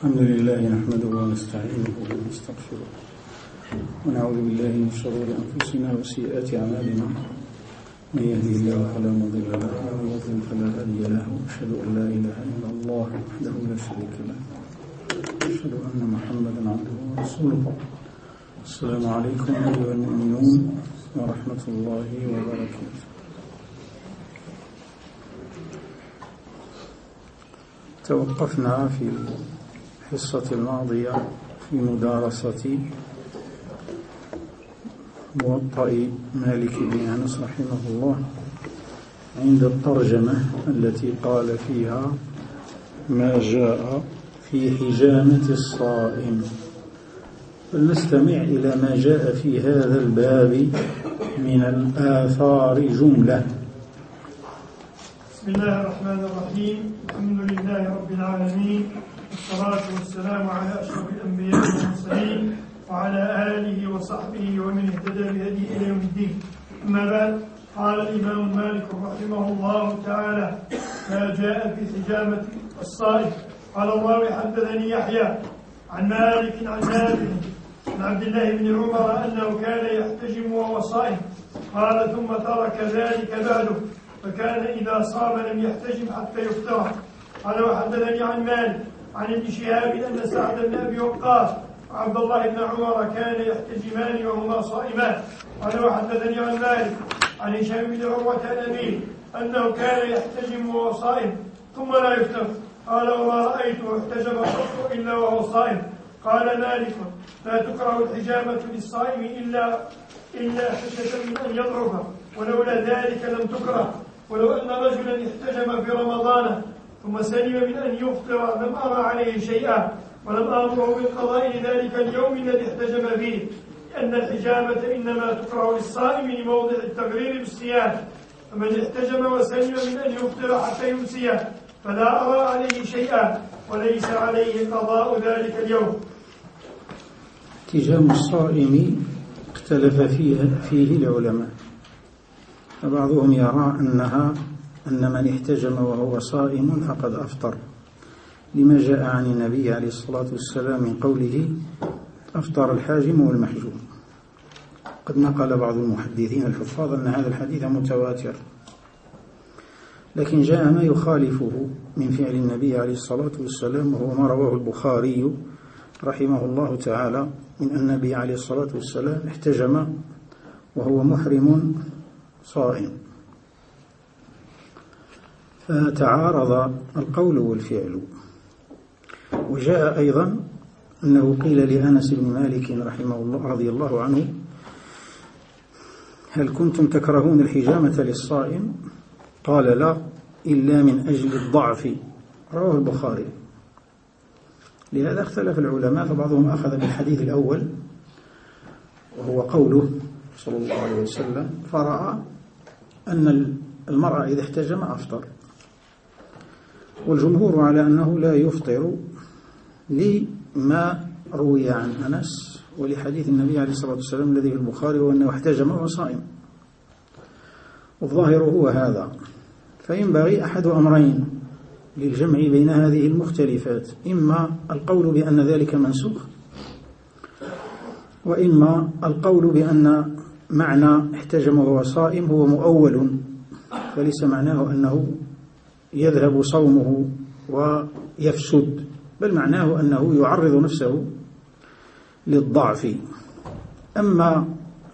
الحمد لله نحمده ونستعينه ونستغفره ونعوذ بالله من شرور أنفسنا وسيئات أعمالنا. من يهده الله فلا مضل له ومن يضلل فلا هادي له، وأشهد أن لا إله إلا الله وحده لا شريك له، وأشهد أن محمدا عبده ورسوله. السلام عليكم أيها المؤمنون ورحمة الله وبركاته. توقفنا في الحصة الماضية في مدارسة موطأ مالك بن أنس رحمه الله عند الترجمة التي قال فيها ما جاء في حجامة الصائم. فلنستمع إلى ما جاء في هذا الباب من الآثار جملة. بسم الله الرحمن الرحيم. الحمد لله رب العالمين، والصلاة والسلام على أشرف الأنبياء والمرسلين وعلى آله وصحبه ومن اهتدى بهديه إلى يوم الدين. أما بعد، قال الإمام مالك رحمه الله تعالى: ما جاء في حجامة الصائم. قال الراوي: حدثني يحيى عن مالك عن نافع عن عبد الله بن عمر أنه كان يحتجم وهو صائم. قال: ثم ترك ذلك بعده، فكان إذا صام لم يحتجم حتى يفطر. قال: وحدثني عن مالك عن ابن شهاب أن سعد بن أبي وقاص وعبد الله بن عمر كان يحتجمان وهما صائمان. قال: وحدثني عن مالك عن هشام بن عروة عن أبيه أنه كان يحتجم وهو صائم ثم لا يفطر. قال: وما رأيته احتجم قط إلا وهو صائم. قال مالك: لا تكره الحجامة للصائم إلا خشية من أن يضعف، ولولا ذلك لم تكره. ولو أن رجلا احتجم في رمضان ثم سلم من أن يفطر لم أرى عليه شيئا، ولم أمره بالقضاء ذلك اليوم الذي احتجم فيه، لأن الحجامة إنما تكره للصائم لموضع التقرير بالصيام. فمن احتجم وسلم من أن يفطر حتى يمسيه فلا أرى عليه شيئا، وليس عليه قضاء ذلك اليوم. احتجام الصائم اختلف فيه العلماء، فبعضهم يرى أن من احتجم وهو صائم فقد أفطر، لما جاء عن النبي عليه الصلاة والسلام من قوله: أفطر الحاجم والمحجوم. قد نقل بعض المحدثين الحفاظ أن هذا الحديث متواتر، لكن جاء ما يخالفه من فعل النبي عليه الصلاة والسلام، وهو ما رواه البخاري رحمه الله تعالى من أن النبي عليه الصلاة والسلام احتجم وهو محرم صائم، فتعارض القول والفعل. وجاء أيضا أنه قيل لأنس بن مالك رحمه الله رضي الله عنه: هل كنتم تكرهون الحجامة للصائم؟ قال: لا، إلا من أجل الضعف. رواه البخاري. لهذا اختلف العلماء، فبعضهم أخذ بالحديث الأول وهو قوله صلى الله عليه وسلم، فرأى أن المرأة إذا احتجم أفطر، والجمهور على أنه لا يفطر لما روي عن أنس ولحديث النبي عليه الصلاة والسلام الذي في البخاري وأنه احتجم وهو صائم، والظاهر هو هذا. فينبغي أحد أمرين للجمع بين هذه المختلفات: إما القول بأن ذلك منسوخ، وإما القول بأن معنى احتجم وهو صائم هو مؤول، فليس معناه أنه يذهب صومه ويفسد، بل معناه أنه يعرض نفسه للضعف. أما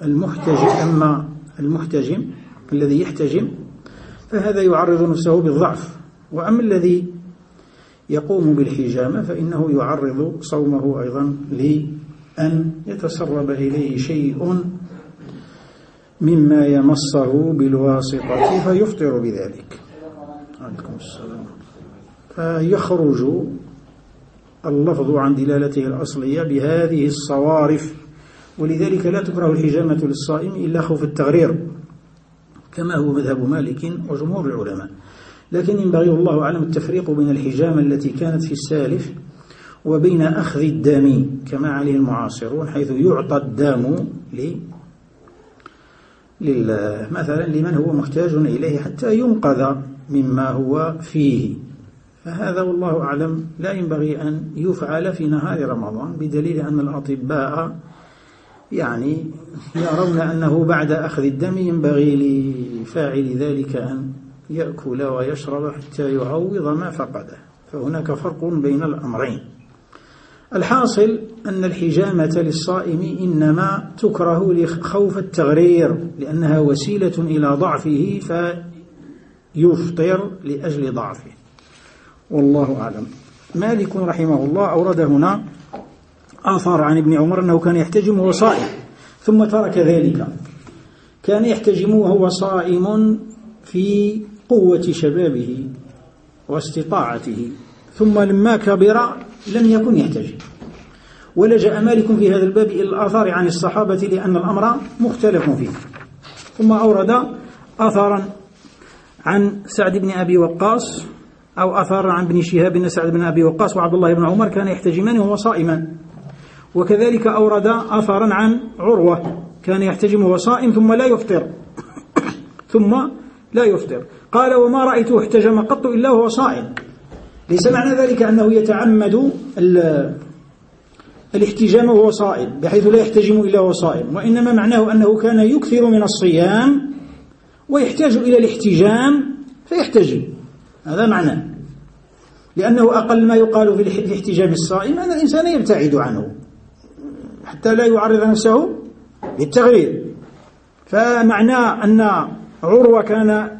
المحتجم الذي يحتجم فهذا يعرض نفسه بالضعف، وأما الذي يقوم بالحجامة فإنه يعرض صومه أيضا لأن يتسرب إليه شيء مما يمصه بالواسطة فيفطر بذلك. عليكم السلام. فيخرج اللفظ عن دلالته الأصلية بهذه الصوارف، ولذلك لا تكره الحجامة للصائم إلا خوف التغرير، كما هو مذهب مالك وجمهور العلماء. لكن ينبغي الله أعلم التفريق بين الحجامة التي كانت في السالف وبين أخذ الدم كما عليه المعاصرون، حيث يعطى الدم مثلا لمن هو محتاج إليه حتى ينقذ مما هو فيه، فهذا والله أعلم لا ينبغي أن يفعل في نهار رمضان، بدليل أن الأطباء يعني يرون أنه بعد أخذ الدم ينبغي لفاعل ذلك أن يأكل ويشرب حتى يعوض ما فقده، فهناك فرق بين الأمرين. الحاصل أن الحجامة للصائم إنما تكره لخوف التغرير، لأنها وسيلة إلى ضعفه فيفطر لأجل ضعفه، والله أعلم. مالك رحمه الله أورد هنا آثار عن ابن عمر أنه كان يحتجم وهو صائم ثم ترك ذلك. كان يحتجم وهو صائم في قوة شبابه واستطاعته، ثم لما كبر لم يكن يحتجم. ولجأ مالك في هذا الباب إلى الآثار عن الصحابة لأن الأمر مختلف فيه. ثم أورد آثارا عن سعد بن أبي وقاص، أو آثارا عن ابن شهاب أن سعد بن أبي وقاص وعبد الله بن عمر كان يحتجمان وهو صائما. وكذلك أورد آثارا عن عروة كان يحتجم وهو صائم ثم لا يفطر قال: وما رأيته احتجم قط إلا وهو صائم. ليس معنى ذلك أنه يتعمد الاحتجام وهو صائم بحيث لا يحتجم إلا وهو صائم، وإنما معناه أنه كان يكثر من الصيام ويحتاج إلى الاحتجام فيحتجم، هذا معناه. لأنه أقل ما يقال في احتجام الصائم أن الإنسان يبتعد عنه حتى لا يعرض نفسه للتغرير. فمعنى أن عروة كان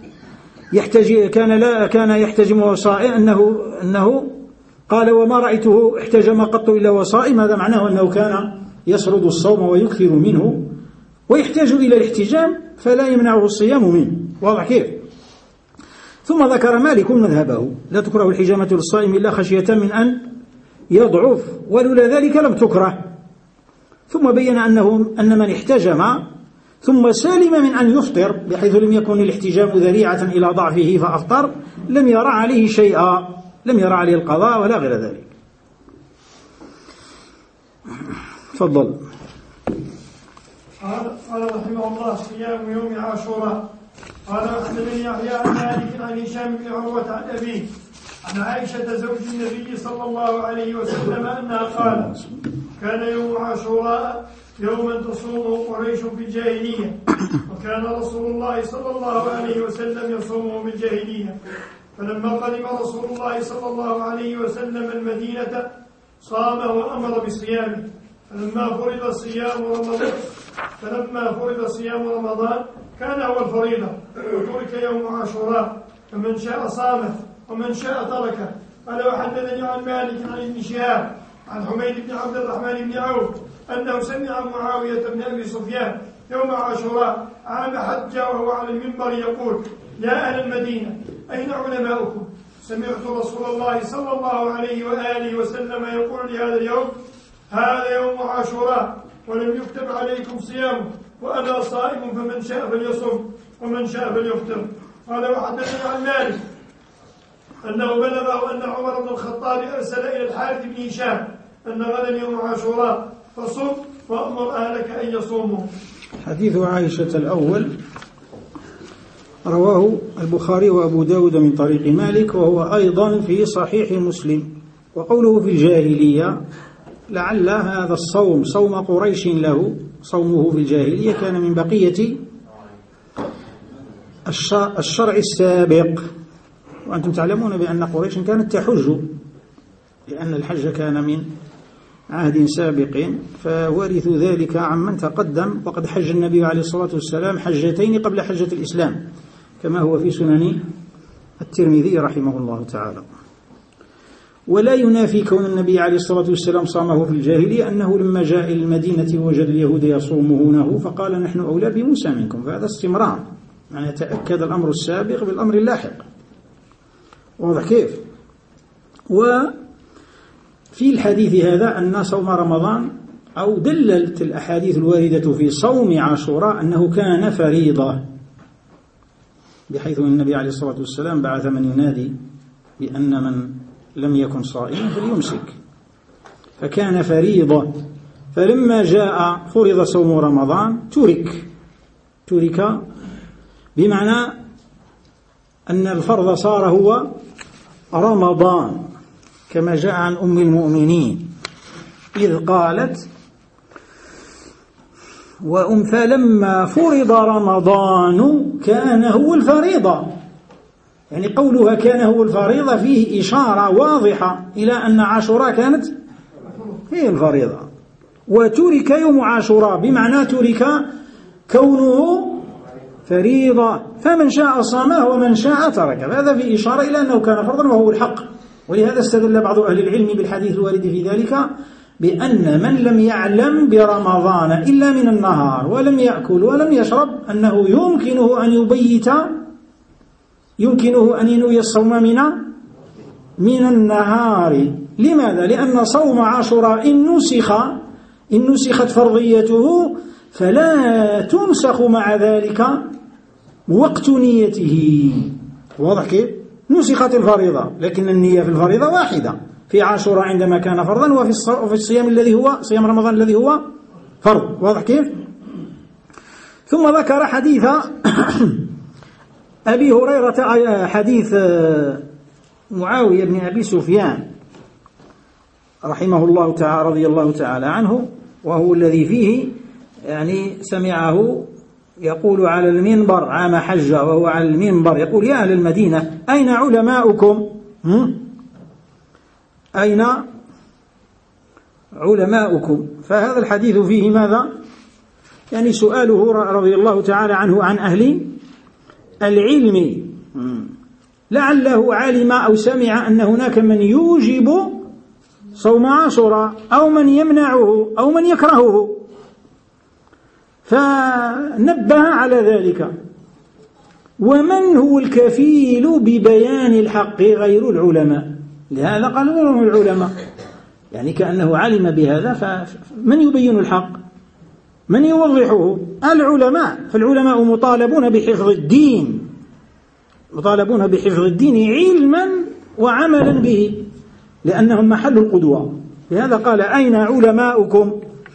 يحتجم وهو صائم أنه قال: وما رأيته احتجم قط إلا وهو صائم، هذا معناه أنه كان يسرد الصوم ويكثر منه ويحتاج إلى الاحتجام فلا يمنعه الصيام منه. واضح كيف؟ ثم ذكر مالك مذهبه: لا تكره الحجامة للصائم إلا خشية من أن يضعف، ولولا ذلك لم تكره. ثم بين أن من احتجم ثم سالم من أن يفطر بحيث لم يكن الاحتجام ذريعة إلى ضعفه فأفطر لم يرى عليه شيئا، لم يرى عليه القضاء ولا غير ذلك. تفضل. قال رحمه الله: صيام يوم عاشوراء. قال: وحدثني يحيى عن مالك عن هشام بن عروة عن أبيه عن عائشة زوج النبي صلى الله عليه وسلم أنها قالت: كان يوم عاشوراء يوما تصوم قريش في الجاهلية، وكان رسول الله صلى الله عليه وسلم يصومه بالجاهلية. فلما قدم رسول الله صلى الله عليه وسلم المدينة صامه وأمر بصيامه. فلما فرض صيام رمضان كان هو الفريضة، وترك يوم عاشوراء، فمن شاء صامه ومن شاء تركه. قال: وحدثني عن مالك عن ابن شهاب عن حميد بن عبد الرحمن بن عوف أنه سمع معاوية بن أبي سفيان يوم عاشوراء عام حج وهو على المنبر يقول: يا أهل المدينة أين علماؤكم؟ سمعت رسول الله صلى الله عليه وآله وسلم يقول لهذا اليوم: هذا يوم عاشوراء ولم يكتب عليكم صيامه، وأنا صائم، فمن شاء فليصم ومن شاء فليفطر. قال: وحدثني عن مالك أنه بلغه أن عمر بن الخطاب أرسل إلى الحارث بن هشام أن غدا يوم عاشوراء فصم وأمر أهلك أن يصوموا. حديث عائشة الأول رواه البخاري وأبو داود من طريق مالك، وهو أيضا في صحيح مسلم. وقوله في الجاهلية لعل هذا الصوم صوم قريش له، صومه في الجاهلية كان من بقية الشرع السابق. وأنتم تعلمون بأن قريش كانت تحج، لأن الحج كان من عهد سابق، فورثوا ذلك عمن تقدم. وقد حج النبي عليه الصلاة والسلام حجتين قبل حجة الإسلام كما هو في سنن الترمذي رحمه الله تعالى. ولا ينافي كون النبي عليه الصلاة والسلام صامه في الجاهلية أنه لما جاء إلى المدينة وجد اليهود يصومونه فقال: نحن أولى بموسى منكم. فهذا استمرار، يعني يتأكد الأمر السابق بالأمر اللاحق. واضح كيف؟ وفي الحديث هذا أن صوم رمضان، أو دللت الأحاديث الواردة في صوم عاشوراء أنه كان فريضة، بحيث أن النبي عليه الصلاة والسلام بعث من ينادي بأن من لم يكن صائما فليمسك، فكان فريضة. فلما جاء فرض صوم رمضان ترك بمعنى أن الفرض صار هو رمضان، كما جاء عن أم المؤمنين إذ قالت: فلما فرض رمضان كان هو الفريضة. يعني قولها كان هو الفريضة فيه إشارة واضحة إلى أن عاشوراء كانت هي الفريضة، وترك يوم عاشوراء بمعنى ترك كونه فريضة، فمن شاء صامه ومن شاء تركه. هذا في إشارة إلى أنه كان فرضا وهو الحق. ولهذا استدل بعض أهل العلم بالحديث الوارد في ذلك بأن من لم يعلم برمضان إلا من النهار ولم يأكل ولم يشرب أنه يمكنه أن يبيت، يمكنه أن ينوي الصوم من النهار. لماذا؟ لأن صوم عاشوراء إن نسخت فرضيته فلا تنسخ مع ذلك وقت نيته. واضح كيف؟ نسخت الفريضة لكن النية في الفريضة واحدة في عاشوراء عندما كان فرضا، وفي الصيام الذي هو صيام رمضان الذي هو فرض. واضح كيف؟ ثم ذكر حديث أبي هريرة، حديث معاوية بن أبي سفيان رحمه الله تعالى رضي الله تعالى عنه، وهو الذي فيه يعني سمعه يقول على المنبر عام حجة وهو على المنبر يقول: يا أهل المدينة أين علماؤكم؟ أين علماؤكم؟ فهذا الحديث فيه ماذا؟ يعني سؤاله رضي الله تعالى عنه عن أهل العلم، لعله علم أو سمع أن هناك من يوجب صوم عاشوراء أو من يمنعه أو من يكرهه، فنبه على ذلك. ومن هو الكفيل ببيان الحق غير العلماء؟ لهذا قال لهم العلماء، يعني كأنه علم بهذا، فمن يبين الحق؟ من يوضحه؟ العلماء. فالعلماء مطالبون بحفظ الدين، مطالبون بحفظ الدين علما وعملا به، لأنهم محل القدوة. لهذا قال: أين علماؤكم؟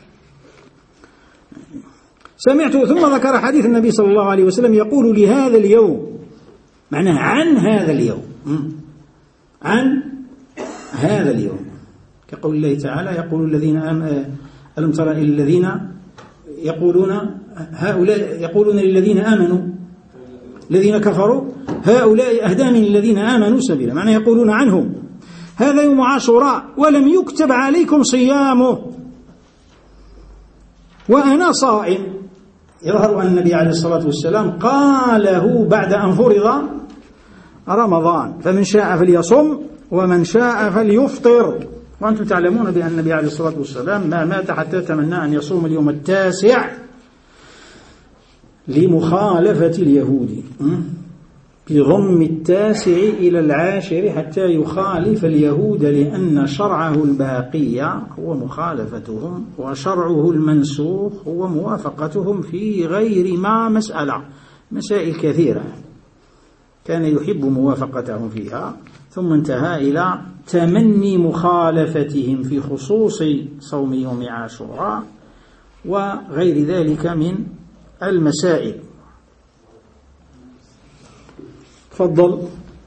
سمعت. ثم ذكر حديث النبي صلى الله عليه وسلم يقول لهذا اليوم، معناه عن هذا اليوم، عن هذا اليوم، كقول الله تعالى: يقول الذين ألم تر إلى الذين يقولون هؤلاء يقولون للذين آمنوا الذين كفروا هؤلاء أهدى من الذين آمنوا سبيلا، معناه يقولون عنهم هذا يوم عاشوراء ولم يكتب عليكم صيامه وأنا صائم. يظهر أن النبي عليه الصلاة والسلام قاله بعد أن فرض رمضان، فمن شاء فليصم ومن شاء فليفطر. وأنتم تعلمون بأن النبي عليه الصلاة والسلام ما مات حتى تمنى أن يصوم اليوم التاسع لمخالفة اليهود، بضم التاسع إلى العاشر حتى يخالف اليهود، لأن شرعه الباقي هو مخالفتهم وشرعه المنسوخ هو موافقتهم في غير ما مسائل كثيرة كان يحب موافقتهم فيها، ثم انتهى إلى تمني مخالفتهم في خصوص صوم يوم عاشوراء وغير ذلك من المسائل. تفضل.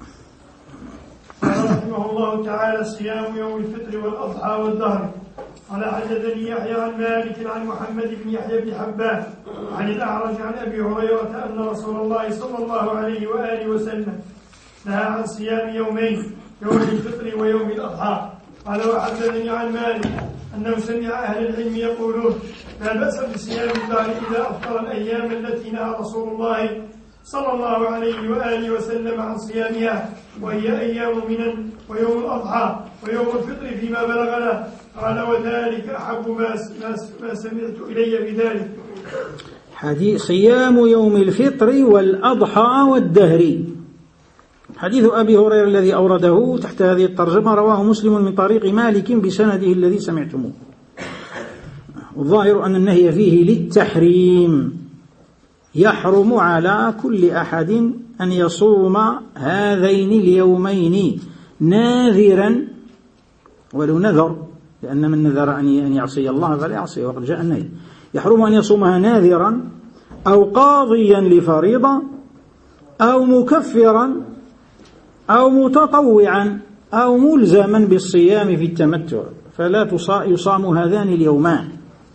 رحمه الله تعالى: صيام يوم الفطر والأضحى والدهر. قال: حدثني يحيى عن مالك عن محمد بن يحيى بن حبان عن الأعرج عن أبي هريرة أن رسول الله صلى الله عليه وآله وسلم نهى عن صيام يومين، يوم الفطر ويوم الأضحى. قال: وحدثني عن مالك أنه سمع أهل العلم يقولون: لا بأس بصيام الدهر إذا أفطر الأيام التي نهى رسول الله صلى الله عليه وآله وسلم عن صيامها، وهي أيام منن ويوم الأضحى ويوم الفطر فيما بلغنا. قال: وذلك أحب ما سمعت إلي بذلك. حديث صيام يوم الفطر والأضحى والدهر. حديث أبي هريرة الذي أورده تحت هذه الترجمة رواه مسلم من طريق مالك بسنده الذي سمعتموه. والظاهر أن النهي فيه للتحريم، يحرم على كل أحد أن يصوم هذين اليومين ناذرا ولو نذر، لأن من نذر أن يعصي الله فلا يعصي، وقد جاء النهي. يحرم أن يصومها ناذرا أو قاضيا لفريضة أو مكفرا أو متطوعا أو ملزما بالصيام في التمتع فلا يصام هذان اليومان،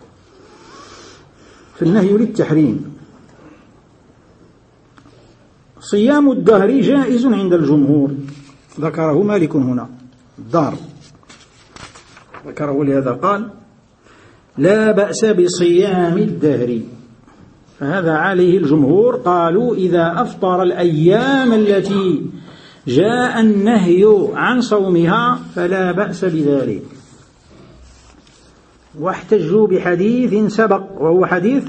فالنهي للتحريم. صيام الدهر جائز عند الجمهور، ذكره مالك هنا الدهر ذكره، لهذا قال لا بأس بصيام الدهر، فهذا عليه الجمهور. قالوا إذا أفطر الأيام التي جاء النهي عن صومها فلا بأس بذلك، واحتجوا بحديث سبق وهو حديث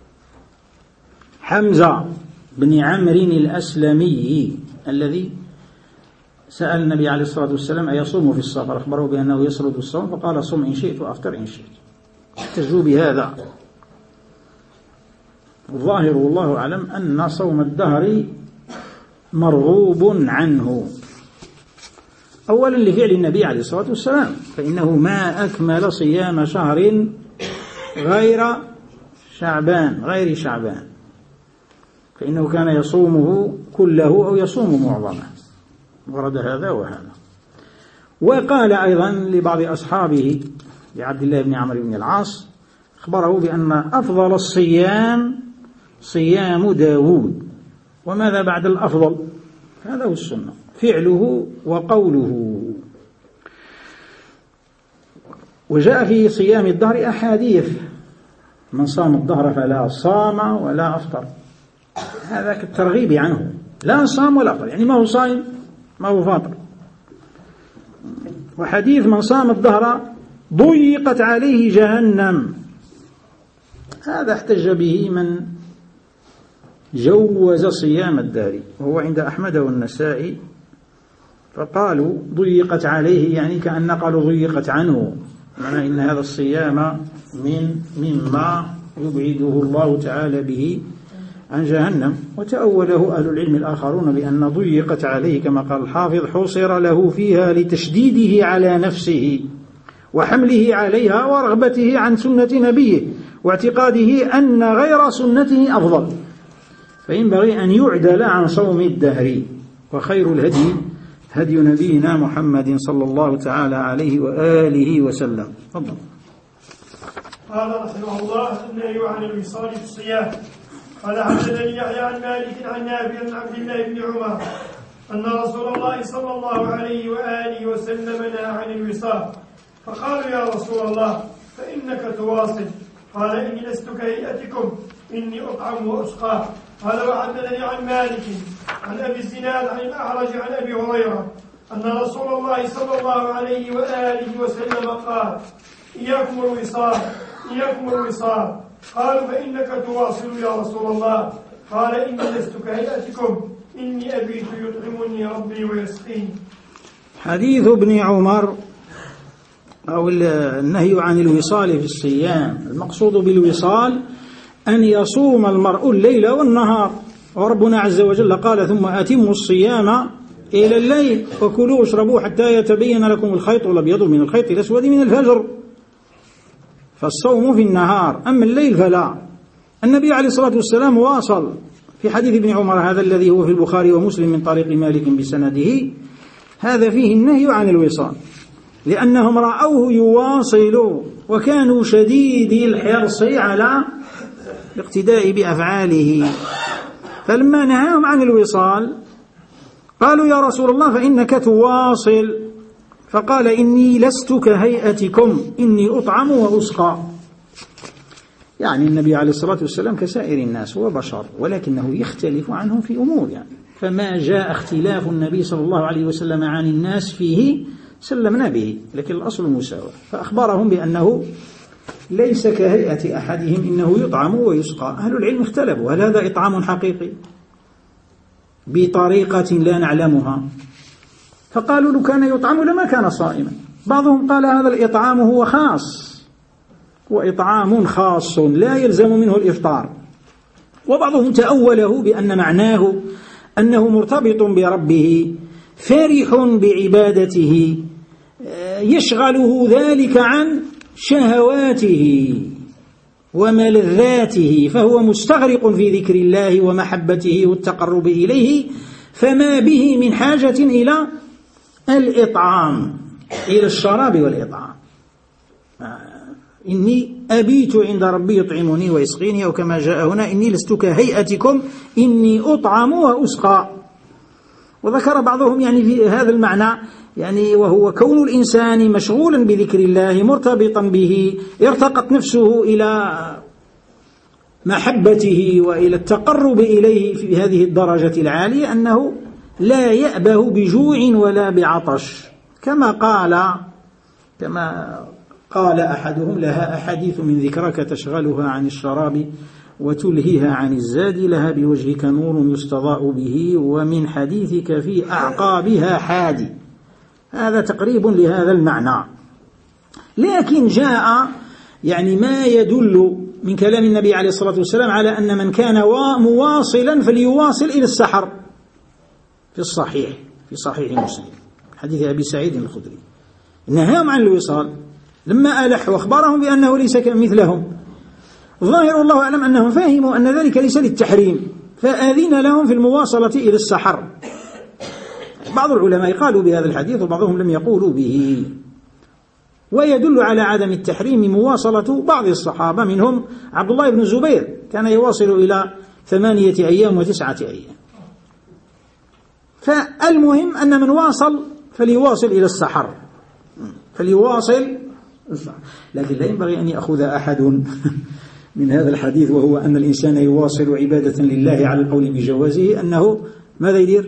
حمزة بن عمرو الأسلمي الذي سأل النبي عليه الصلاة والسلام أيصوم في السفر، أخبره بأنه يسرد الصوم فقال صم إن شئت وأفطر إن شئت. احتجوا بهذا. الظاهر والله أعلم أن صوم الدهر مرغوب عنه، أولا لفعل النبي عليه الصلاة والسلام، فإنه ما أكمل صيام شهر غير شعبان، فإنه كان يصومه كله أو يصوم معظمه، ورد هذا وهذا. وقال أيضا لبعض أصحابه لعبد الله بن عمرو بن العاص، أخبره بأن أفضل الصيام صيام داود، وماذا بعد الأفضل؟ هذا هو السنة، فعله وقوله. وجاء في صيام الدهر أحاديث، من صام الدهر فلا صام ولا أفطر، هذا كالترغيب عنه، لا صام ولا أفطر، يعني ما هو صائم ما هو فاطر. وحديث من صام الدهر ضيقت عليه جهنم، هذا احتج به من جوز صيام الدهر، وهو عند أحمد والنسائي، فقالوا ضيقت عليه يعني كأن قالوا ضيقت عنه، معنى إن هذا الصيام مما يبعده الله تعالى به عن جهنم. وتأوله أهل العلم الآخرون بأن ضيقت عليه كما قال الحافظ حصر له فيها لتشديده على نفسه وحمله عليها ورغبته عن سنة نبيه واعتقاده أن غير سنته أفضل، فينبغي أن يعدل عن صوم الدهر. وخير الهدي هدي نبينا محمد صلى الله تعالى عليه وآله وسلم. تفضل. قال رحمه الله النهي عن الوصال في الصيام. قال حدثني يحيى عن مالك عن نافع عن عبد الله بن عمر أن رسول الله صلى الله عليه وآله وسلم نهى عن الوصال، فقالوا يا رسول الله فإنك تواصل، قال إني لست كهيئتكم إني أطعم وأسقى. قال وحدثني عن مالك عن أبي الزناد عن الأعرج عن أبي هريرة أن رسول الله صلى الله عليه وآله وسلم قال إياكم الوصال. قالوا فإنك تواصل يا رسول الله، قال إني لست كهيئتكم إني أبيت يطعمني ربي ويسقيني. حديث ابن عمر أو النهي عن الوصال في الصيام، المقصود بالوصال أن يصوم المرء الليل والنهار، وربنا عز وجل قال ثم أتموا الصيام إلى الليل وكلوا واشربوا حتى يتبين لكم الخيط الأبيض من الخيط الأسود من الفجر، فالصوم في النهار، أما الليل فلا. النبي عليه الصلاة والسلام واصل في حديث ابن عمر هذا الذي هو في البخاري ومسلم من طريق مالك بسنده، هذا فيه النهي عن الوصال، لأنهم رأوه يواصل وكانوا شديدي الحرص على الاقتداء بأفعاله، فلما نهاهم عن الوصال قالوا يا رسول الله فإنك تواصل، فقال إني لست كهيئتكم إني أطعم وأسقى. يعني النبي عليه الصلاة والسلام كسائر الناس هو بشر، ولكنه يختلف عنهم في أمور، يعني فما جاء اختلاف النبي صلى الله عليه وسلم عن الناس فيه سلمنا به، لكن الأصل مساواة. فأخبرهم بأنه ليس كهيئة أحدهم إنه يطعم ويسقى. أهل العلم اختلفوا هل هذا إطعام حقيقي بطريقة لا نعلمها، فقالوا لو كان يطعم لما كان صائما. بعضهم قال هذا الإطعام هو خاص، هو إطعام خاص لا يلزم منه الإفطار. وبعضهم تأوله بأن معناه أنه مرتبط بربه فرح بعبادته يشغله ذلك عن شهواته وملذاته، فهو مستغرق في ذكر الله ومحبته والتقرب إليه، فما به من حاجة إلى الإطعام، إلى الشراب والإطعام. إني أبيت عند ربي يطعمني ويسقيني، أو كما جاء هنا إني لست كهيئتكم إني أطعم وأسقى. وذكر بعضهم يعني في هذا المعنى يعني وهو كون الإنسان مشغولا بذكر الله مرتبطا به، ارتقت نفسه إلى محبته وإلى التقرب إليه في هذه الدرجة العالية، أنه لا يأبه بجوع ولا بعطش، كما قال أحدهم: لها أحاديث من ذكرك تشغلها عن الشراب وتلهيها عن الزاد، لها بوجهك نور يستضاء به ومن حديثك في أعقابها حادي. هذا تقريب لهذا المعنى. لكن جاء يعني ما يدل من كلام النبي عليه الصلاة والسلام على أن من كان مواصلا فليواصل إلى السحر، في صحيح مسلم، حديث أبي سعيد الخدري، نهاهم عن الوصال لما ألح وأخبرهم بأنه ليس مثلهم. ظاهر الله أعلم أنهم فهموا أن ذلك ليس للتحريم، فآذن لهم في المواصلة إلى السحر. بعض العلماء قالوا بهذا الحديث وبعضهم لم يقولوا به، ويدل على عدم التحريم مواصلة بعض الصحابة، منهم عبد الله بن الزبير كان يواصل إلى 8 أيام و9 أيام. فالمهم أن من واصل فليواصل إلى السحر، لكن لا ينبغي أن يأخذ أحد من هذا الحديث وهو أن الإنسان يواصل عبادة لله على القول بجوازه أنه ماذا يدير؟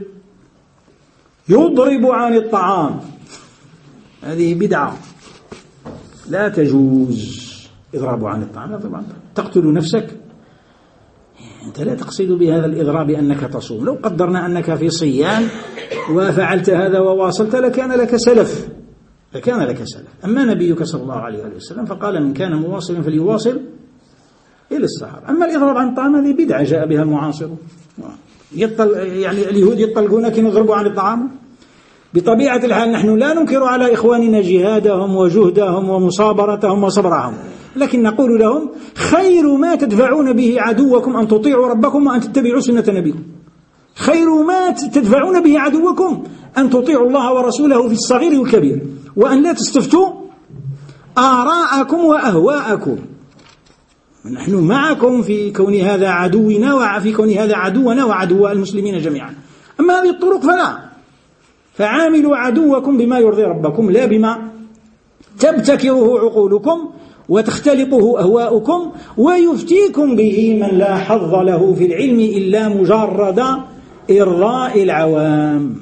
يضرب عن الطعام. هذه بدعة لا تجوز. إضراب عن الطعام طبعا تقتل نفسك. أنت لا تقصد بهذا الإضراب أنك تصوم. لو قدرنا أنك في صيام وفعلت هذا وواصلت لكان لك سلف. أما نبيك صلى الله عليه وسلم فقال: من كان مواصلا فليواصل إلى السحر. أما الإضراب عن الطعام هذه بدعة جاء بها المعاصر. يعني اليهود يطلقون كي يضربوا عن الطعام. بطبيعة الحال نحن لا ننكر على إخواننا جهادهم وجهدهم ومصابرتهم وصبرهم، لكن نقول لهم: خير ما تدفعون به عدوكم أن تطيعوا ربكم وأن تتبعوا سنة نبيكم. خير ما تدفعون به عدوكم أن تطيعوا الله ورسوله في الصغير والكبير، وأن لا تستفتوا آراءكم وأهواءكم. نحن معكم في كون هذا عدونا وفي كون هذا عدونا وعدو المسلمين جميعا. أما هذه الطرق فلا. فعاملوا عدوكم بما يرضي ربكم لا بما تبتكره عقولكم وتختلقه أهواؤكم ويفتيكم به من لا حظ له في العلم إلا مجرد إرضاء العوام.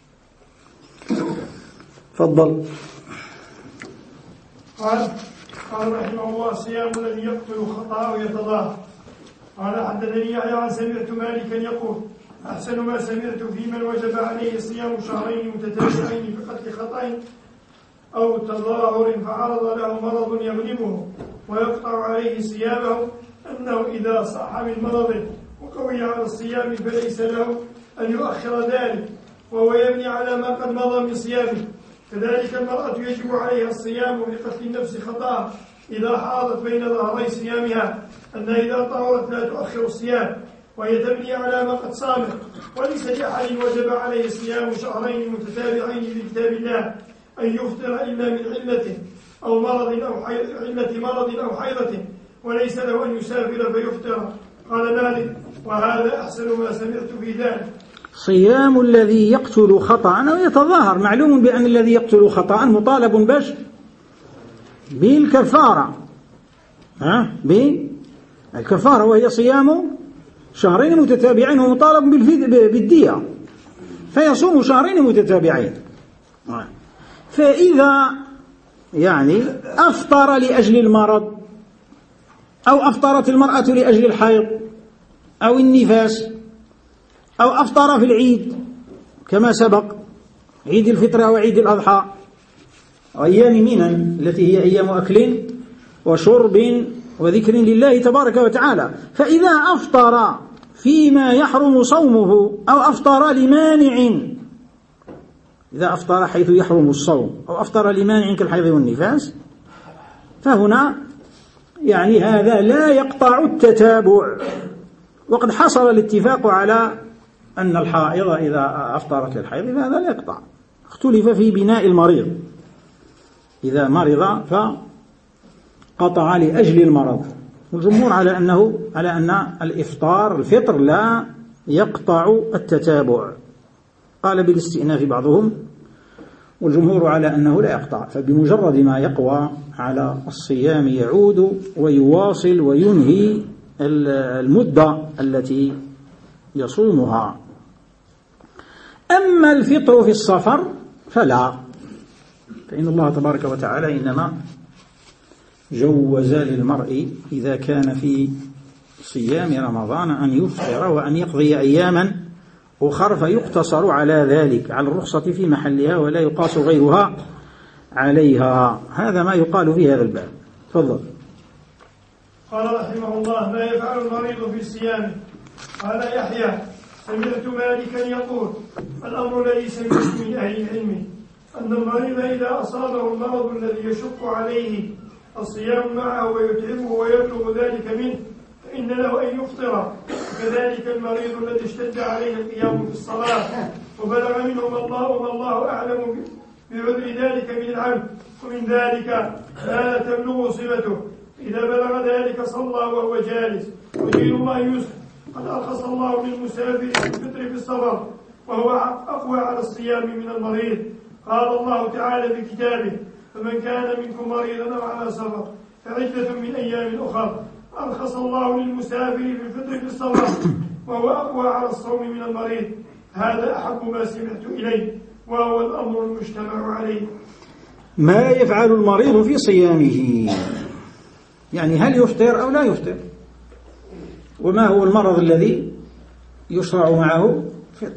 تفضل. قال رحمه الله: الصيام الذي يقتل خطأه يتضاهى. قال: حدثني يحيى عن سمعت مالكا يقول: أحسن ما سمعت في من وجب عليه صيام شهرين متتابعين بقتل خطأ أو تظاهر فعرض له مرض يغلبه ويقطع عليه صيامه، أنه إذا صح من مرضه وقوي على الصيام فليس له أن يؤخر ذلك، وهو يبني على ما قد مضى من صيامه. كذلك المرأة يجب عليها الصيام لقتل النفس خطأ إذا حاضت بين ظهري صيامها، أن إذا طهرت لا تؤخر الصيام وهي تبني على ما قد صامت. وليس لأحد وجب عليه صيام شهرين متتابعين بكتاب الله أن يفطر إلا من علة مرض أو حيضة، وليس له أن يسافر فيفطر. قال مالك: وهذا أحسن ما سمعت في ذلك. صيام الذي يقتل خطأ أو يتظاهر، معلوم بأن الذي يقتل خطأ مطالب بالكفارة، بالكفارة، وهي صيام شهرين متتابعين ومطالب بالدية، فيصوم شهرين متتابعين. فإذا يعني أفطر لأجل المرض أو أفطرت المرأة لأجل الحيض أو النفاس أو أفطر في العيد كما سبق، عيد الفطر أو عيد الأضحى وأيام منى التي هي أيام أكل وشرب وذكر لله تبارك وتعالى، فإذا أفطر فيما يحرم صومه أو أفطر لمانع، إذا أفطر حيث يحرم الصوم أو أفطر لمانع كالحيض والنفاس، فهنا يعني هذا لا يقطع التتابع. وقد حصل الاتفاق على أن الحائض إذا أفطرت للحيض فهذا لا يقطع. اختلف في بناء المريض، إذا مرض فقطع لأجل المرض، والجمهور على أن الفطر لا يقطع التتابع، قال بالاستئناف بعضهم، والجمهور على أنه لا يقطع، فبمجرد ما يقوى على الصيام يعود ويواصل وينهي المدة التي يصومها. أما الفطر في السفر فلا، فإن الله تبارك وتعالى إنما جوز للمرء إذا كان في صيام رمضان أن يفطر وأن يقضي أياما أخر، فيقتصر على ذلك، على الرخصة في محلها، ولا يقاس غيرها عليها. هذا ما يقال في هذا الباب. تفضل. قال رحمه الله: ما يفعل المريض في صيامه؟ قال يحيى: سمعت مالكا يقول: الأمر الذي سمعت من أهل العلم أن المريض إذا أصابه المرض الذي يشق عليه الصيام معه ويتعبه ويبلغ ذلك منه فإن له أن يفطر، وكذلك المريض الذي اشتد عليه القيام في الصلاة وبلغ منه ما الله أعلم بعذر ذلك من العبد، ومن ذلك لا تبلغ صلته، إذا بلغ ذلك صلى وهو جالس، ودين الله يسر. قد أرخص الله للمسافر في الفطر في السفر، وهو أقوى على الصيام من المريض. قال الله تعالى في كتابه: فمن كان منكم مريضا أو على سفر فعدة من أيام أخر. أرخص الله للمسافر في الفطر في السفر، وهو أقوى على الصوم من المريض. هذا أحب ما سمعت إليه، وهو الأمر المجتمع عليه. ما يفعل المريض في صيامه، يعني هل يفطر أو لا يفطر، وما هو المرض الذي يشرع معه فطر.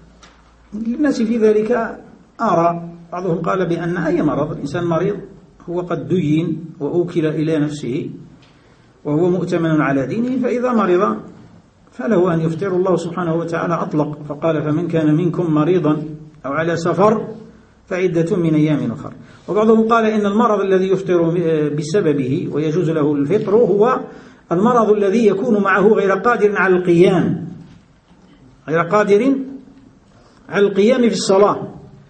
للناس في ذلك آراء، بعضهم قال بأن أي مرض، الإنسان مريض هو قد دين وأوكل إلى نفسه وهو مؤتمن على دينه، فإذا مرض فله أن يفطر. الله سبحانه وتعالى أطلق فقال: فمن كان منكم مريضا أو على سفر فعدة من أيام أخر. وبعضهم قال إن المرض الذي يفطر بسببه ويجوز له الفطر هو المرض الذي يكون معه غير قادر على القيام، غير قادر على القيام في الصلاة.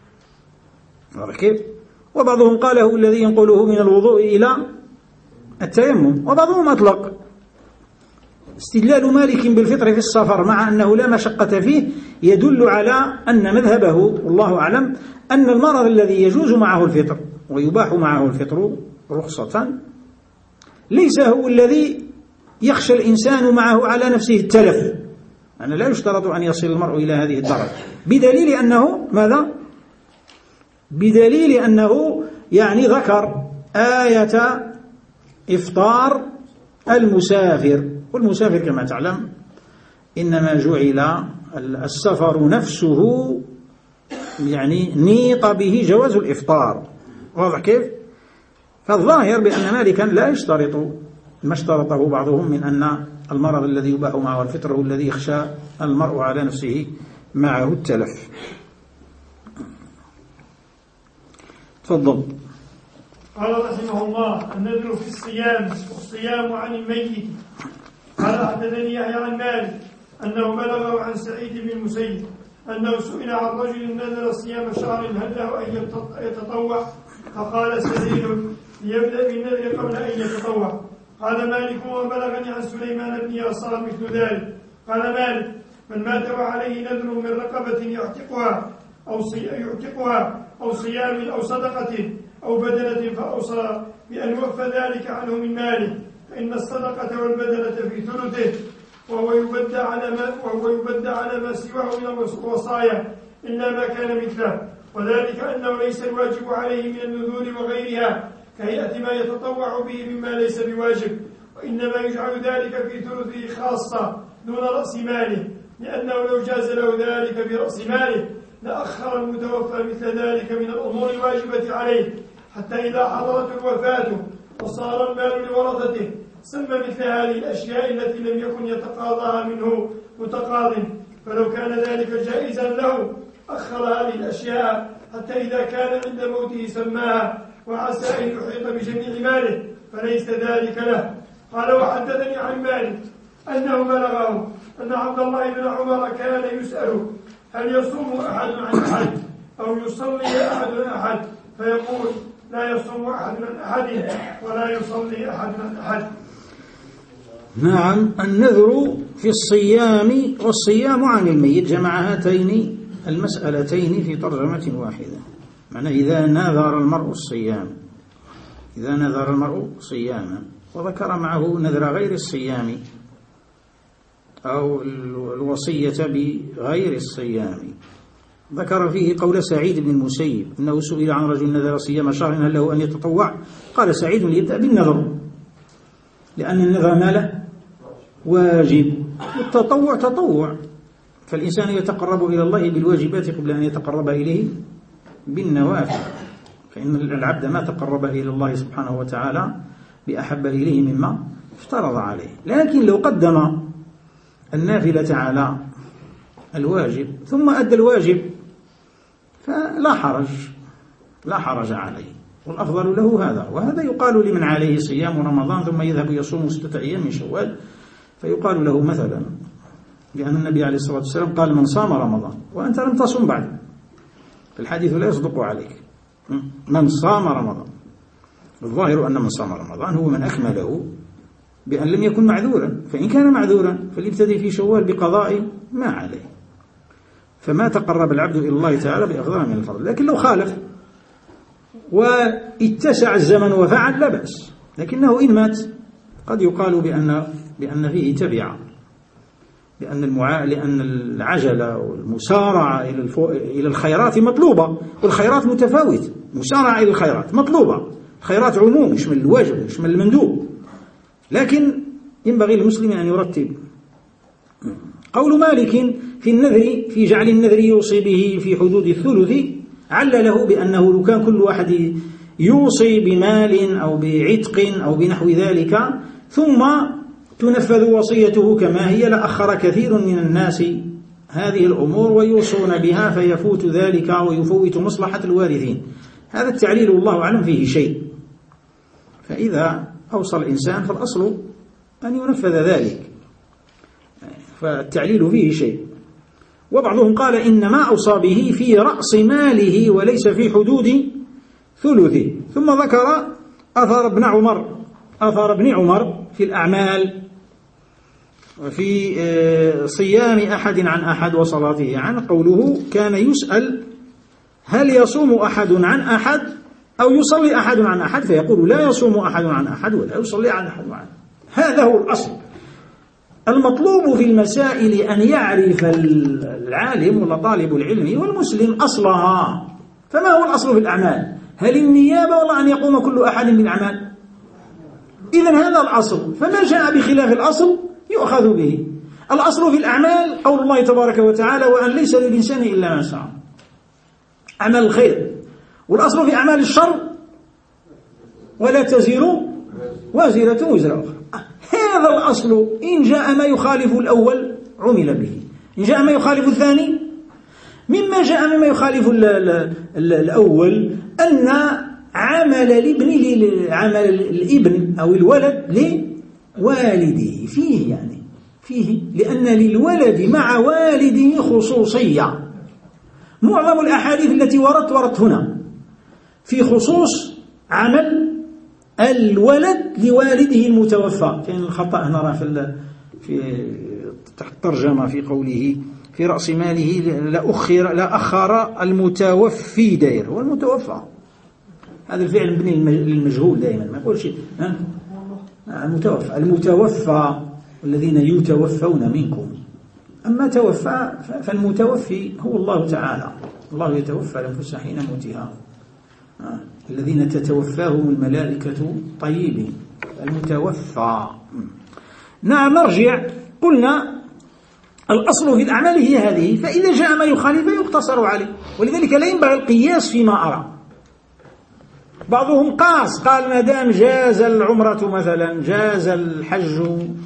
كيف؟ وبعضهم قال هو الذي ينقله من الوضوء إلى التيمم. وبعضهم أطلق استدلال مالك بالفطر في السفر مع أنه لا مشقة فيه يدل على أن مذهبه والله أعلم أن المرض الذي يجوز معه الفطر ويباح معه الفطر رخصة ليس هو الذي يخشى الإنسان معه على نفسه التلف. أنا لا يشترط أن يصل المرء إلى هذه الدرجة، بدليل أنه ماذا؟ بدليل أنه يعني ذكر آية إفطار المسافر، والمسافر كما تعلم إنما جعل السفر نفسه يعني نيق به جواز الإفطار. واضح كيف؟ فالظاهر بأن مالكا لا يشترط ما اشترطه بعضهم من أن المرض الذي يباح معه الفطر هو الذي يخشى المرء على نفسه معه التلف. تفضل. قال رحمه الله: النذر في الصيام والصيام عن الميت. قال حدثني يحيى عن مالك أنه بلغه عن سعيد بن المسيب أنه سئل عن رجل نذر صيام شهر هل له أن يتطوع؟ فقال سعيد: ليبدأ بالنذر قبل أن يتطوع. قال مالك: وبلغني عن سليمان بن يسار مثل ذلك. قال مالك: من مات وعليه نذر من رقبة يعتقها أو صيام أو صدقة أو بدنة فأوصى بأن يوفى ذلك عنه من ماله، فإن الصدقة والبدنة في ثلثه، وهو يبدى على ما سواه من الوصايا إلا ما كان مثله، وذلك أنه ليس الواجب عليه من النذور وغيرها كهيئة ما يتطوع به مما ليس بواجب، وإنما يجعل ذلك في ثلثه خاصة دون رأس ماله، لأنه لو جاز له ذلك برأس ماله لأخر المتوفى مثل ذلك من الأمور الواجبة عليه حتى إذا حضرت الوفاة وصار المال لورثته سمى مثل هذه الأشياء التي لم يكن يتقاضاها منه متقاض، فلو كان ذلك جائزا له أخر هذه الأشياء حتى إذا كان عند موته سماها، وعسى أن يحيط بجميع ماله فليس ذلك له. قال: وحدثني عن مالك أنه بلغه أن عبد الله بن عمر كان يسأل هل يصوم أحد عن أحد أو يصلي أحد عن أحد، فيقول لا يصوم أحد عن أحد ولا يصلي أحد عن أحد. نعم، النذر في الصيام والصيام عن الميت، جمع هاتين المسألتين في ترجمة واحدة. معنى إذا نذر المرء صياما وذكر معه نذر غير الصيام أو الوصية بغير الصيام، ذكر فيه قول سعيد بن المسيب إنه سئل عن رجل نذر صيام شهر هل له أن يتطوع؟ قال سعيد ليبدأ بالنذر، لأن النذر ماله واجب، التطوع تطوع، فالإنسان يتقرب إلى الله بالواجبات قبل أن يتقرب إليه بالنوافل، فإن العبد ما تقرب إلى الله سبحانه وتعالى بأحب إليه مما افترض عليه. لكن لو قدم النافلة على الواجب ثم أدى الواجب فلا حرج عليه، والأفضل له هذا. وهذا يقال لمن عليه صيام رمضان ثم يذهب يصوم 6 أيام من شوال، فيقال له مثلا لأن النبي عليه الصلاة والسلام قال من صام رمضان وأنت لم تصم بعد، فالحديث لا يصدق عليك. من صام رمضان، الظاهر أن من صام رمضان هو من أكمله بأن لم يكن معذورا، فإن كان معذورا فليبتدي في شوال بقضاء ما عليه، فما تقرب العبد إلى الله تعالى بأفضل من الفضل. لكن لو خالف واتسع الزمن وفعل لا بأس، لكنه إن مات قد يقال بأن فيه تبعة، لأن العجلة والمسارعة إلى الخيرات مطلوبة، والخيرات متفاوتة، مسارعة إلى الخيرات مطلوبة، الخيرات عموم يشمل الواجب يشمل المندوب، لكن ينبغي للمسلم أن يرتب. قول مالك في النذر في جعل النذر يوصي به في حدود الثلث علله بأنه لو كان كل واحد يوصي بمال أو بعتق أو بنحو ذلك ثم تنفذ وصيته كما هي لأخر كثير من الناس هذه الأمور ويوصون بها فيفوت ذلك ويفوت مصلحة الوارثين. هذا التعليل والله أعلم فيه شيء، فإذا أوصى الإنسان فالأصل أن ينفذ ذلك، فالتعليل فيه شيء. وبعضهم قال إنما أوصى به في رأس ماله وليس في حدود ثلثه. ثم ذكر أثر ابن عمر في الأعمال وفي صيام أحد عن أحد وصلاته عن، قوله كان يسأل هل يصوم أحد عن أحد أو يصلي أحد عن أحد، فيقول لا يصوم أحد عن أحد ولا يصلي عن أحد عن. هذا هو الأصل. المطلوب في المسائل أن يعرف العالم ولا طالب العلم والمسلم أصلها. فما هو الأصل في الأعمال؟ هل النيابة ولا أن يقوم كل أحد بالأعمال؟ إذن هذا الأصل، فما جاء بخلاف الأصل يؤخذ به. الأصل في الأعمال قول الله تبارك وتعالى وأن ليس للإنسان إلا ما سعى، عمل الخير. والأصل في أعمال الشر ولا تزر وازرة وزر أخرى. هذا الأصل، إن جاء ما يخالف الأول عمل به، إن جاء ما يخالف الثاني. مما جاء مما يخالف الأول أن عمل الابن أو الولد لوالده فيه لأن للولد مع والده خصوصية. معظم الأحاديث التي وردت هنا في خصوص عمل الولد لوالده المتوفى. كان الخطأ هنا في تحت الترجمة في قوله في رأس ماله لا أخر المتوفي داير، هو المتوفى. هذا الفعل مبني للمجهول دائما، ما يقول شيء. المتوفى الذين يتوفون منكم. أما توفى فالمتوفي هو الله تعالى، الله يتوفى الأنفس حين موتها، الذين تتوفاهم الملائكة طيبين، المتوفى. نعم، نرجع. قلنا الأصل في الأعمال هي هذه، فإذا جاء ما يخالف يقتصر عليه، ولذلك لا ينبغي القياس فيما أرى. بعضهم قال ما دام جاز العمرة مثلا، جاز الحج،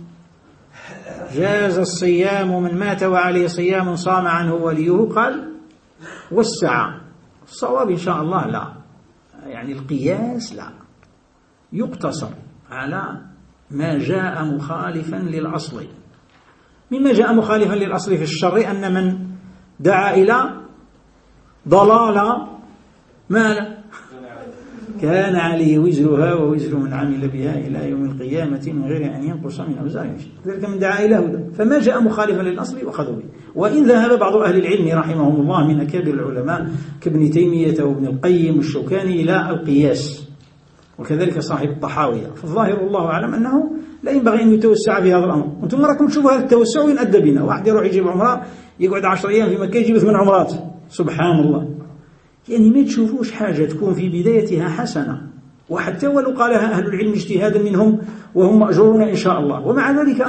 جاز الصيام، من مات وعليه صيام صام عنه وليه، قال والسعى. الصواب إن شاء الله لا، يعني القياس لا، يقتصر على ما جاء مخالفا للأصل. مما جاء مخالفا للأصل في الشر أن من دعا إلى ضلالة ماذا؟ كان عليه وزرها ووزر من عمل بها إلى يوم القيامة من غير أن ينقص من أوزارهم شيء. ذلك من دعا إلى هدى، فما جاء مخالفا للأصل وأخذوا به. وإن ذهب بعض أهل العلم رحمهم الله من أكابر العلماء كابن تيمية وابن القيم والشوكاني إلى القياس، وكذلك صاحب الطحاوية، فالظاهر الله أعلم أنه لا ينبغي أن يتوسع في هذا الأمر. وأنتم راكم تشوفوا هذا التوسع وين أدى بنا. واحد يروح يجيب عمرة يقعد 10 أيام في مكة يجيب 8 عمرات، سبحان الله. يعني ما تشوفوش حاجة تكون في بدايتها حسنة، وحتى ولو قالها أهل العلم اجتهادا منهم وهم مأجورون إن شاء الله، ومع ذلك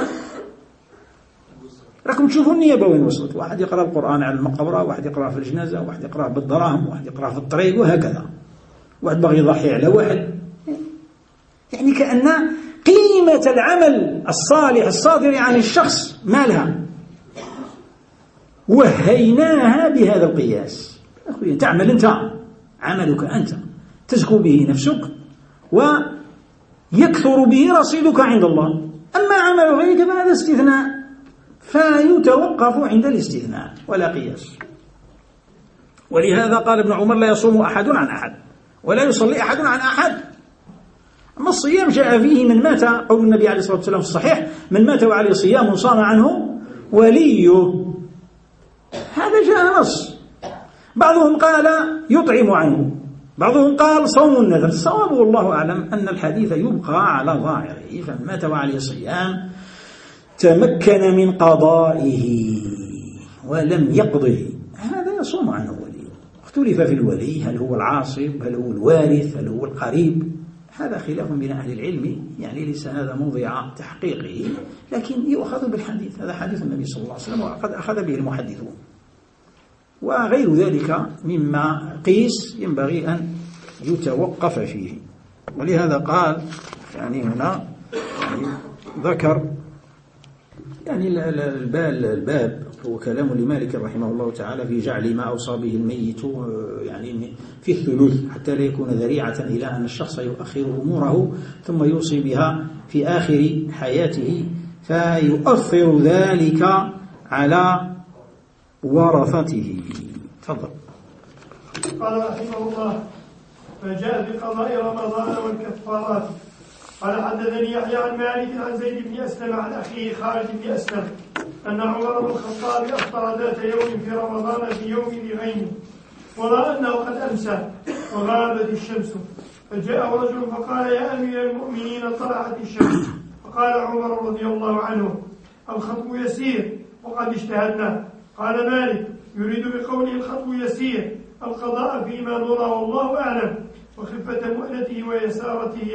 راكم تشوفوا النيابة وين وصلت. واحد يقرأ القرآن على المقبرة، واحد يقرأ في الجنازة، واحد يقرأ بالدراهم، واحد يقرأ في الطريق، وهكذا. واحد باغي يضحي على واحد. يعني كأن قيمة العمل الصالح الصادر عن الشخص ما لها، وهيناها بهذا القياس. أخوي تعمل أنت، عملك أنت تزكو به نفسك ويكثر به رصيدك عند الله. أما عمل غيرك فهذا استثناء، فيتوقف عند الاستثناء ولا قياس. ولهذا قال ابن عمر: لا يصوم أحد عن أحد ولا يصلي أحد عن أحد. أما الصيام جاء فيه من مات، قول النبي عليه الصلاة والسلام في الصحيح: من مات وعليه صيام صام عنه وليه. هذا جاء نص. بعضهم قال يطعم عنه، بعضهم قال صوم النذر. الصواب والله أعلم أن الحديث يبقى على ظاهره، فمن مات وعليه صيام تمكن من قضائه ولم يقضه، هذا يصوم عنه وليه. اختلف في الولي، هل هو العاصب، هل هو الوارث، هل هو القريب، هذا خلاف بين أهل العلم، يعني ليس هذا موضع تحقيقه، لكن يؤخذ بالحديث. هذا حديث النبي صلى الله عليه وسلم وقد أخذ به المحدثون. وغير ذلك مما قيس ينبغي أن يتوقف فيه. ولهذا قال يعني هنا ذكر يعني الباب هو كلام لمالك رحمه الله تعالى في جعل ما أوصى به الميت يعني في الثلث، حتى لا يكون ذريعة إلى أن الشخص يؤخر أموره ثم يوصي بها في آخر حياته فيؤثر ذلك على ورثته. تفضل. قال رحمه الله: فجاء بقضاء رمضان والكفارات. قال: حدثني يحيى عن مالك عن زيد بن أسلم عن أخيه خالد بن أسلم أن عمر بن الخطاب أفطر ذات يوم في رمضان في يوم ذي غيم، ورأى أنه قد أمسى وغابت الشمس، فجاءه رجل فقال: يا أمير المؤمنين طلعت الشمس. فقال عمر رضي الله عنه: الخطب يسير وقد اجتهدنا. قال مالك يريد بقوله الخطب يسير القضاء فيما نرى والله أعلم، وخفة مؤنته ويسارته.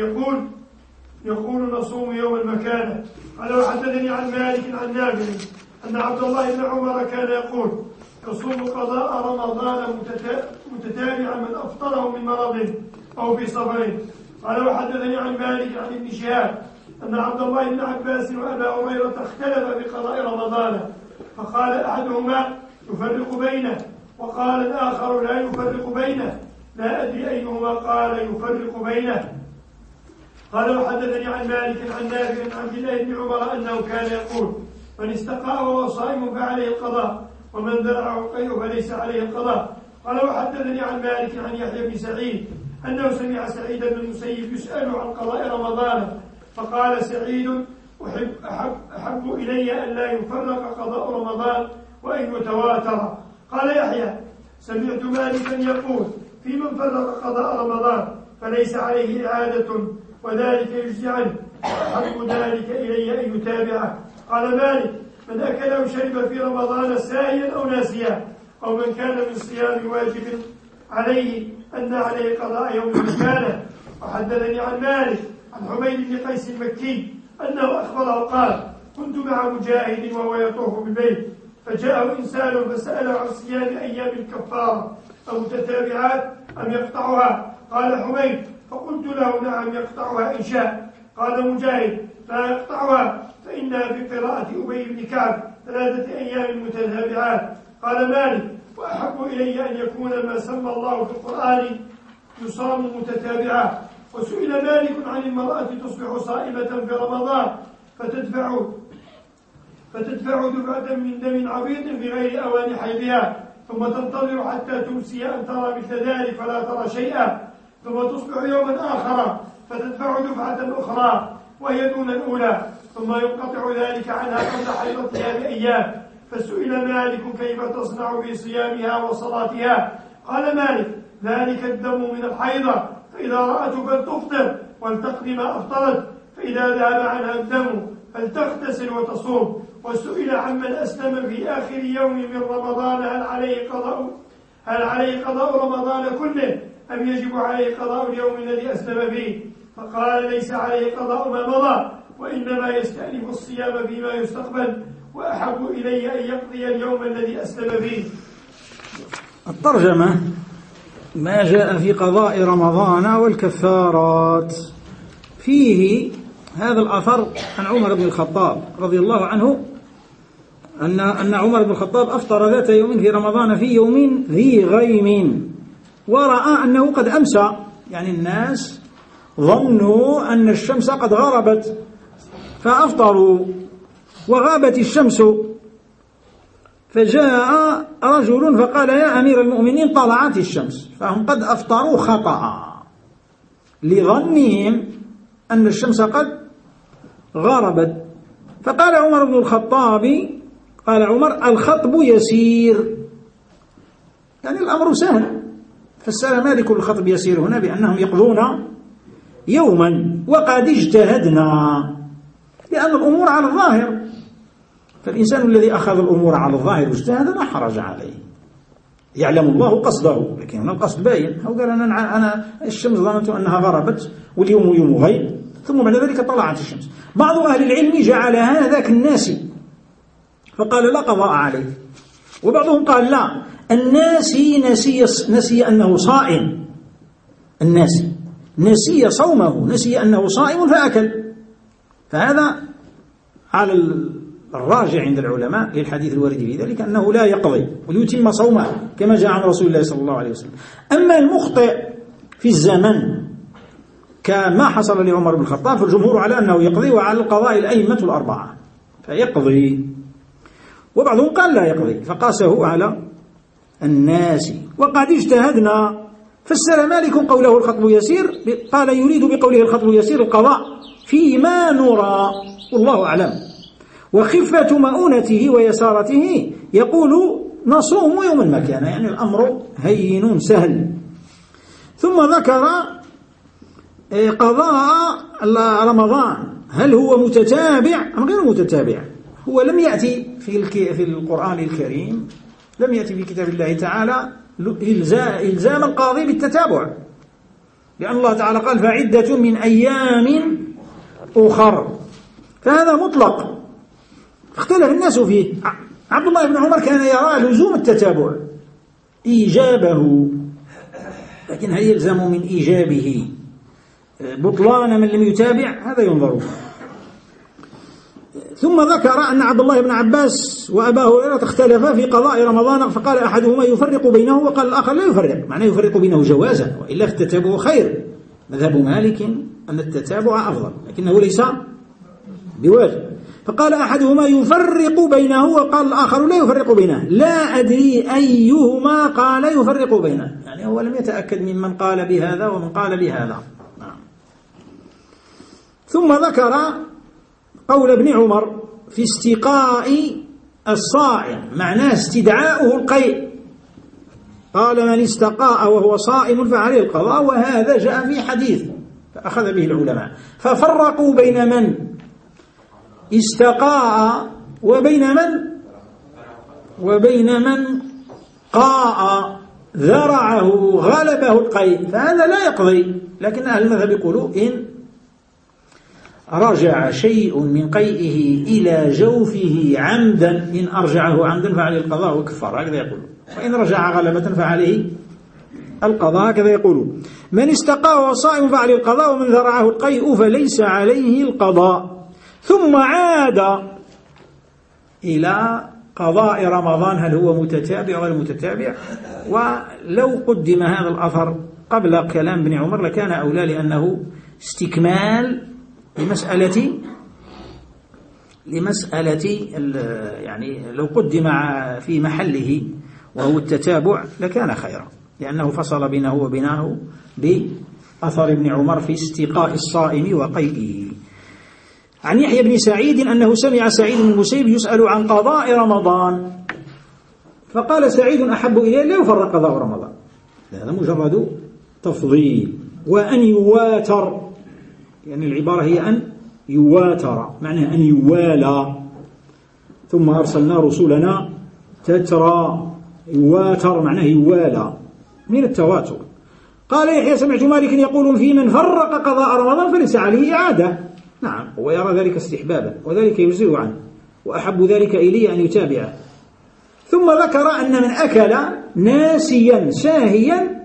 يقول نصوم يوم المكانة. قال: وحدثني عن مالك عن نافع أن عبد الله بن عمر كان يقول: يصوم قضاء رمضان متتابعا من أفطره من مرض أو في سفر. قال: وحدثني عن مالك عن ابن شهاب أن عبد الله بن عباس وأبا هريرة اختلفا بقضاء رمضان، فقال أحدهما يفرق بينه وقال الآخر لا يفرق بينه، لا أدري أيهما قال يفرق بينه. قال: وحدثني عن مالك عن نافع عن عبد الله بن عمر أنه كان يقول: من استقى وهو صائم فعليه القضاء، ومن ذرعه القيء فليس عليه القضاء. قال: وحدثني عن مالك عن يحيى بن سعيد أنه سمع سعيد بن المسيب يسأل عن قضاء رمضان، فقال سعيد: أحب إلي أن لا يفرق قضاء رمضان وإن يتواتر. قال يحيى: سمعت مالكا يقول: في من فرق قضاء رمضان فليس عليه إعادة وذلك يجزي عنه، أحب ذلك إلي أن يتابعه. قال مالك: من أكل أو شرب في رمضان ساهيا أو ناسيا، أو من كان من صيام واجب عليه أن عليه قضاء يوم المكانة. وحدثني عن مالك عن حميد بن قيس المكي أنه أخبره قال: كنت مع مجاهد وهو يطوف بالبيت، فجاءه إنسان فسأله عن صيام أيام الكفارة المتتابعات أم يقطعها. قال حميد: فقلت له: نعم يقطعها إن شاء. قال مجاهد: لا يقطعها، فإنها في قراءة أبي بن كعب 3 أيام متتابعات. قال مالك: وأحب إلي أن يكون ما سمى الله في القرآن يصام متتابعات. وسئل مالك عن المرأة تصبح صائمة في رمضان فتدفع دفعة من دم عبيط في غير أوان حيضها، ثم تنتظر حتى تمسي أن ترى مثل ذلك فلا ترى شيئا، ثم تصبح يوما آخر فتدفع دفعة أخرى وهي دون الأولى، ثم ينقطع ذلك عنها قبل حيضتها بأيام. فسئل مالك كيف تصنع في صيامها وصلاتها؟ قال مالك: ذلك الدم من الحيضة، فإذا رأته فلتفطر ولتقضي ما أفطرت، فإذا ذهب عنها الدم فلتغتسل وتصوم. وسئل عمن أسلم في آخر يوم من رمضان هل عليه قضاء رمضان كله أم يجب عليه قضاء اليوم الذي أسلم فيه؟ فقال: ليس عليه قضاء ما مضى، وإنما يستأنف الصيام فيما يستقبل، وأحب إلي أن يقضي اليوم الذي أسلم فيه. الترجمة: ما جاء في قضاء رمضان والكفارات. فيه هذا الأثر عن عمر بن الخطاب رضي الله عنه أن عمر بن الخطاب أفطر ذات يوم في رمضان في يوم ذي غيم، ورأى أنه قد أمسى، يعني الناس ظنوا أن الشمس قد غربت فأفطروا، وغابت الشمس، فجاء رجل فقال: يا أمير المؤمنين، طلعت الشمس، فهم قد أفطروا خطأ لظنهم أن الشمس قد غربت. فقال عمر بن الخطاب: قال عمر: الخطب يسير، يعني الأمر سهل. فسر مالك الخطب يسير هنا بأنهم يقضون يوما، وقد اجتهدنا، لأن الأمور على الظاهر، فالإنسان الذي أخذ الأمور على الظاهر واجتهد لا حرج عليه، يعلم الله قصده، لكن هنا القصد باين. هو قال: أنا الشمس ظننت أنها غربت واليوم يوم غيب، ثم بعد ذلك طلعت الشمس. بعض أهل العلم جعل هذا كالناسي فقال: لا قضاء عليه، وبعضهم قال: لا، الناسي نسي أنه صائم، الناسي نسي صومه، نسي أنه صائم فأكل، فهذا على الراجع عند العلماء للحديث الوارد في ذلك أنه لا يقضي وليتم صومه كما جاء عن رسول الله صلى الله عليه وسلم. أما المخطئ في الزمن كما حصل لعمر بن الخطاب فالجمهور على أنه يقضي، وعلى القضاء الأئمة الأربعة فيقضي، وبعضهم قال لا يقضي فقاسه على الناس. وقد اجتهدنا، فسر مالك قوله الخطب يسير قال: يريد بقوله الخطب يسير القضاء فيما نرى، والله أعلم، وخفة مؤونته ويسارته يقول: نصوم يوما ما كان، يعني الأمر هين سهل. ثم ذكر قضاء رمضان، هل هو متتابع أم غير متتابع؟ هو لم يأتي في القرآن الكريم، لم يأتي في كتاب الله تعالى إلزام القاضي بالتتابع، لأن الله تعالى قال: فعدة من أيام أخر، فهذا مطلق اختلف الناس فيه. عبد الله بن عمر كان يرى لزوم التتابع إيجابه، لكن هل يلزم من إيجابه بطلان من لم يتابع؟ هذا ينظر. ثم ذكر أن عبد الله بن عباس وأبا هريرة اختلفا في قضاء رمضان، فقال أحدهما يفرق بينه وقال الآخر لا يفرق، معناه يفرق بينه جوازا، وإلا فالتتابع خير. مذهب مالك أن التتابع أفضل لكنه ليس بواجب. فقال أحدهما يفرق بينه وقال الآخر لا يفرق بينه، لا أدري أيهما قال يفرق بينه، يعني هو لم يتأكد ممن قال بهذا ومن قال بهذا. ثم ذكر قول ابن عمر في استقاء الصائم، معناه استدعاؤه القيء، قال: من استقاء وهو صائم فعليه القضاء، وهذا جاء في حديث فأخذ به العلماء، ففرقوا بين من استقاء وبين من قاء ذرعه غلبه القيء، فهذا لا يقضي. لكن أهل المذهب يقولوا إن رجع شيء من قيئه إلى جوفه عمدا، إن أرجعه عمدا فعليه القضاء وكفار، هكذا يقولون، وإن رجع غلبة فعليه القضاء، هكذا يقولون. من استقى وهو صائم فعليه القضاء، ومن ذرعه القيء فليس عليه القضاء. ثم عاد إلى قضاء رمضان، هل هو متتابع ولا متتابع؟ ولو قدم هذا الأثر قبل كلام ابن عمر لكان أولى، لأنه استكمال لمسألة لمسألة يعني لو قدم في محله وهو التتابع لكان خيرا، لأنه فصل بينه وبينه بأثر ابن عمر في استقاء الصائم وقيئه. عن يحيى بن سعيد أنه سمع سعيد بن المسيب يسأل عن قضاء رمضان، فقال سعيد أحب إليه لا يفرق قضاء رمضان، هذا مجرد تفضيل. وأن يواتر، يعني العبارة هي أن يواتر، معنى أن يوالى. ثم أرسلنا رسلنا تترى، يواتر معناه يوالى من التواتر. قال يحيى سمعت مالك يقول في من فرق قضاء رمضان فليس عليه إعادة. نعم، ويرى ذلك استحبابا وذلك يجزئ عنه، وأحب ذلك إلي أن يتابعه. ثم ذكر أن من أكل ناسيا ساهيا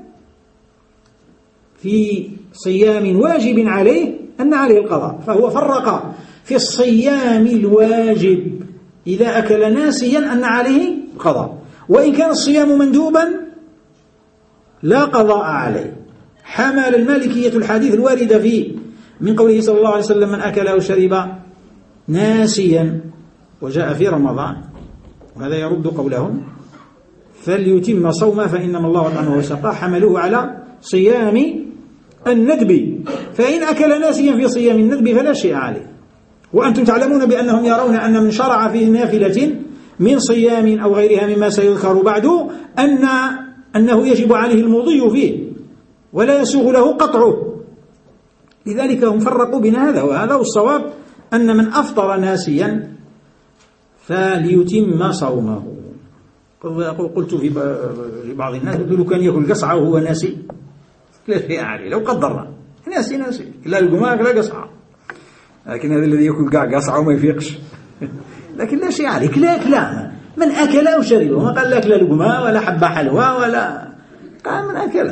في صيام واجب عليه أن عليه القضاء، فهو فرق في الصيام الواجب إذا أكل ناسيا أن عليه القضاء، وإن كان الصيام مندوبا لا قضاء عليه. حمل المالكية الحديث الوارد فيه من قوله صلى الله عليه وسلم من أكل أو شرب ناسيا وجاء في رمضان، وهذا يرد قولهم فليتم صومه فإنما الله أطعمه وسقاه، حملوه على صيام الندب، فإن أكل ناسيا في صيام الندب فلا شيء عليه. وأنتم تعلمون بأنهم يرون أن من شرع في نافلة من صيام أو غيرها مما سيذكر بعد أنه يجب عليه المضي فيه ولا يسوغ له قطعه، لذلك هم فرقوا بين هذا وهذا. والصواب أن من أفطر ناسيا فليتم صومه. قلت في بعض الناس يقول كان يأكل قصعة وهو ناسي، لا شيء عليه لو قدرنا، ناسي لا القماق لا قصعة، لكن هذا الذي يأكل قصعة وما يفيقش لكن لا شيء عليه، لا من أكل أو شرب، وما قال لك لا لقماء ولا حبة حلوى ولا، قال من أكل.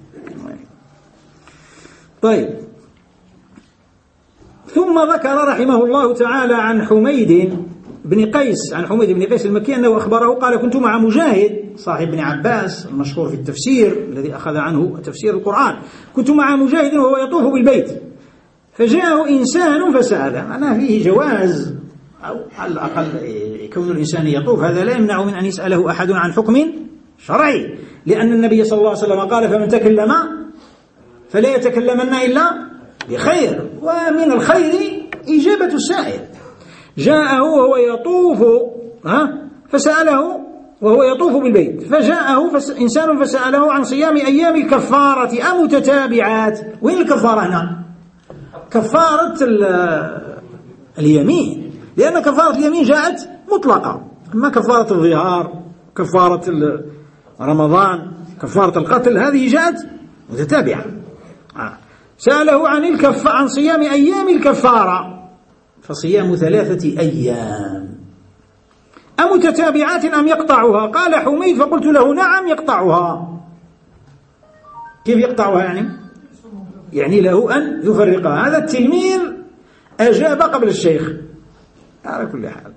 طيب، ثم ذكر رحمه الله تعالى عن حميد بن قيس المكي أنه أخبره قال كنت مع مجاهد صاحب ابن عباس المشهور في التفسير الذي أخذ عنه تفسير القرآن، كنت مع مجاهد وهو يطوف بالبيت فجاءه إنسان فسأله، معناه فيه جواز أو على الأقل كون الإنسان يطوف هذا لا يمنع من أن يسأله أحد عن حكم شرعي، لأن النبي صلى الله عليه وسلم قال فمن تكلم فلا يتكلمن إلا بخير، ومن الخير إجابة السائل. جاءه وهو يطوف فسأله وهو يطوف بالبيت، فجاءه إنسان فسأله عن صيام أيام الكفارة أمتتابعات. وين الكفارة هنا؟ كفارة اليمين، لأن كفارة اليمين جاءت مطلقة، أما كفارة الظهار، كفارة رمضان، كفارة القتل هذه جاءت متتابعة. سأله عن صيام أيام الكفارة، فصيام 3 أيام أمتتابعات أم يقطعها؟ قال حميد فقلت له نعم يقطعها. كيف يقطعها؟ يعني له أن يفرقها. هذا التلميذ أجاب قبل الشيخ على كل حال،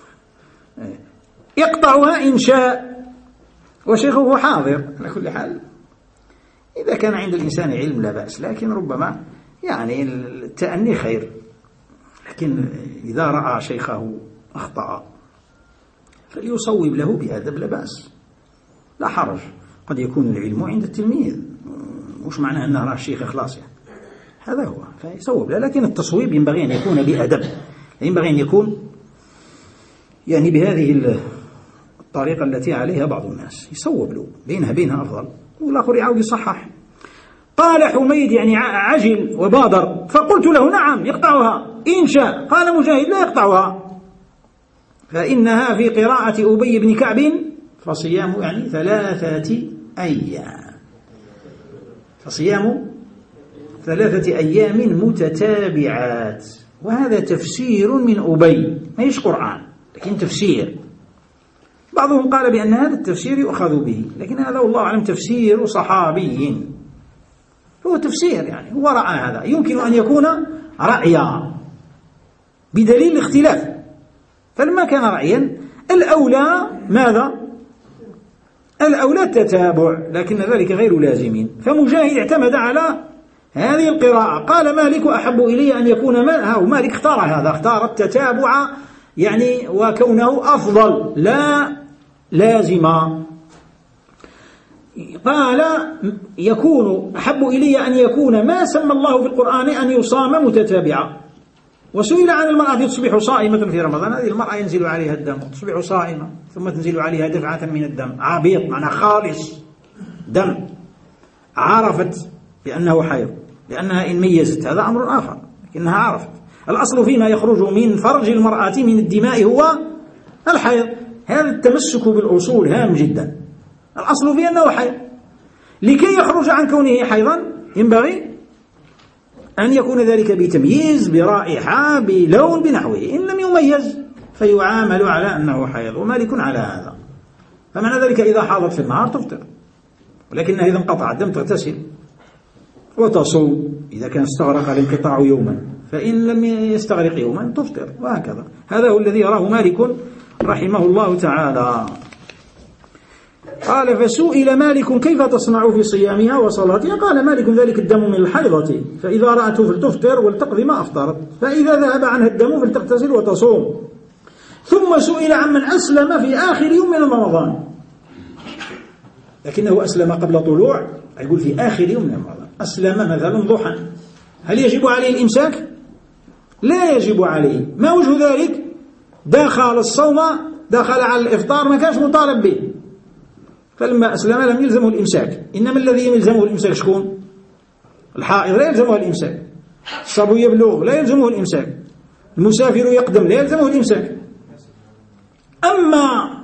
يقطعها إن شاء وشيخه حاضر. على كل حال إذا كان عند الإنسان علم لا بأس، لكن ربما يعني التأني خير، لكن إذا رأى شيخه أخطأ فليصوب له بأدب لا بأس، لا حرج، قد يكون العلم عند التلميذ، مش معناه أنه رأى الشيخ إخلاص يعني. هذا هو، فيصوب له، لكن التصويب ينبغي أن يكون بأدب، ينبغي أن يكون يعني بهذه الطريقة التي عليها بعض الناس، يصوب له بينها أفضل، والآخر يعود يصحح. قال حميد يعني عجل وبادر، فقلت له نعم يقطعها إن شاء. قال مجاهد لا يقطعها، فإنها في قراءة أبي بن كعب فصيام يعني 3 أيام، فصيام 3 أيام متتابعات. وهذا تفسير من أبي، ما يش قرآن لكن تفسير. بعضهم قال بأن هذا التفسير يؤخذ به، لكن هذا والله أعلم تفسير صحابي، هو تفسير يعني هو رأى هذا، يمكن أن يكون رأيا بدليل الاختلاف، فلما كان رأيا الأولى ماذا؟ الأولى التتابع، لكن ذلك غير لازم. فمجاهد اعتمد على هذه القراءة. قال مالك أحب إلي أن يكون مالك اختار هذا، اختار التتابع يعني وكونه أفضل لا لازم. قال يكون أحب إلي أن يكون ما سمى الله في القرآن أن يصام متتابعا. وسئل عن المرأة تصبح صائمة في رمضان، هذه المرأة ينزل عليها الدم، تصبح صائمة ثم تنزل عليها دفعة من الدم عبيط، معنى خالص دم، عرفت بأنه حيض لأنها إن ميزت، هذا أمر آخر، لكنها عرفت. الأصل فيما يخرج من فرج المرأة من الدماء هو الحيض. هذا التمسك بالأصول هام جدا. الأصل فيه أنه حيض، لكي يخرج عن كونه حيضا ينبغي أن يكون ذلك بتمييز، برائحة، بلون، بنحوه. إن لم يميز فيعامل على أنه حيض، ومالك على هذا. فمعنى ذلك إذا حاضت في النهار تفطر، ولكنها إذا انقطع الدم تغتسل وتصوم إذا كان استغرق الانقطاع يوما، فإن لم يستغرق يوما تفطر، وهكذا. هذا هو الذي يراه مالك رحمه الله تعالى. قال فسئل مالك كيف تصنع في صيامها وصلاتها؟ قال مالك ذلك الدم من الحيضة، فإذا رأته فلتفطر ولتقضي ما أفطرت، فإذا ذهب عنها الدم فلتغتسل وتصوم. ثم سئل عمن أسلم في آخر يوم من رمضان، لكنه أسلم قبل طلوع، يقول في آخر يوم من رمضان، أسلم مثلا ضحى، هل يجب عليه الإمساك؟ لا يجب عليه. ما وجه ذلك؟ دخل الصوم، دخل على الإفطار، ما كانش مطالب به، فلما أسلم لم يلزمه الإمساك. إنما الذي يلزمه الإمساك شكون؟ الحائض لا يلزمه الإمساك، الصبي يبلغ لا يلزمه الإمساك، المسافر يقدم لا يلزمه الإمساك. أما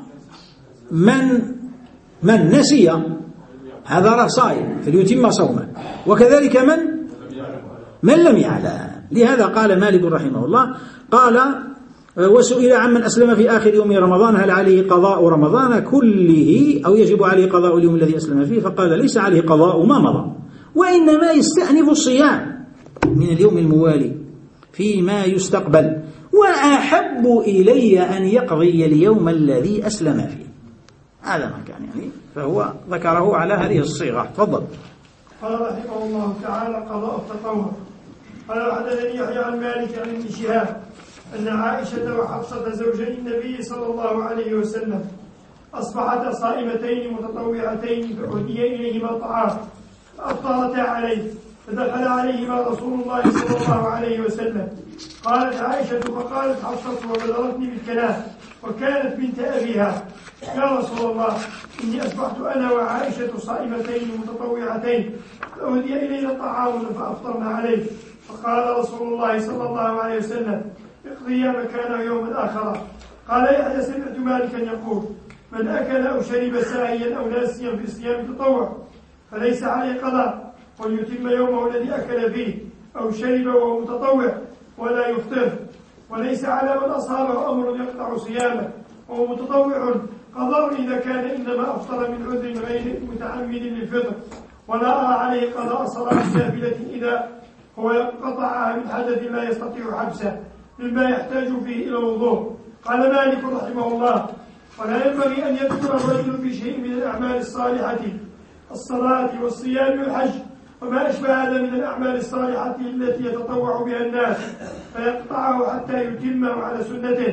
من نسي هذا راه صائم فليتم صومه، وكذلك من لم يعلم. لهذا قال مالك رحمه الله، قال وسئل عمن أسلم في آخر يوم رمضان هل عليه قضاء رمضان كله أو يجب عليه قضاء اليوم الذي أسلم فيه؟ فقال ليس عليه قضاء ما مضى، وإنما يستأنف الصيام من اليوم الموالي فيما يستقبل، وأحب إلي أن يقضي اليوم الذي أسلم فيه. هذا ما كان يعني، فهو ذكره على هذه الصيغة. تفضل. قال رحمه الله تعالى قضاء التطوع. قال حدثني يحيى عن مالك عن ابن شهاب أن عائشة وحفصة زوجي النبي صلى الله عليه وسلم أصبحتا صائمتين متطوعتين فأهدي إليهما طعام فأفطرتا عليه، فدخل عليهما رسول الله صلى الله عليه وسلم. قالت عائشة فقالت حفصة وبلغتني بالكلام وكانت بنت أبيها: يا رسول الله إني أصبحت أنا وعائشة صائمتين متطوعتين فأهدي إلينا طعام فأفطرنا عليه. فقال رسول الله صلى الله عليه وسلم: اقضيا مكانه يوما آخر. قال يحيى سمعت مالكا يقول: من أكل أو شرب ساهيا أو ناسيا في صيام التطوع فليس عليه قضاء، وليتم يومه الذي أكل فيه أو شرب وهو متطوع ولا يفطر. وليس على من أصابه أمر يقطع صيامه وهو متطوع قضاء إذا كان إنما أفطر من عذر غير متعمد للفطر، ولا أرى عليه قضاء صلاة نافلة إذا هو قطعها من حدث لا يستطيع حبسه مما يحتاج فيه إلى الوضوء. قال مالك رحمه الله: ولا ينبغي أن يذكر الرجل في شيء من الأعمال الصالحة الصلاة والصيام والحج وما أشبه هذا من الأعمال الصالحة التي يتطوع بها الناس فيقطعه حتى يتمه على سنته.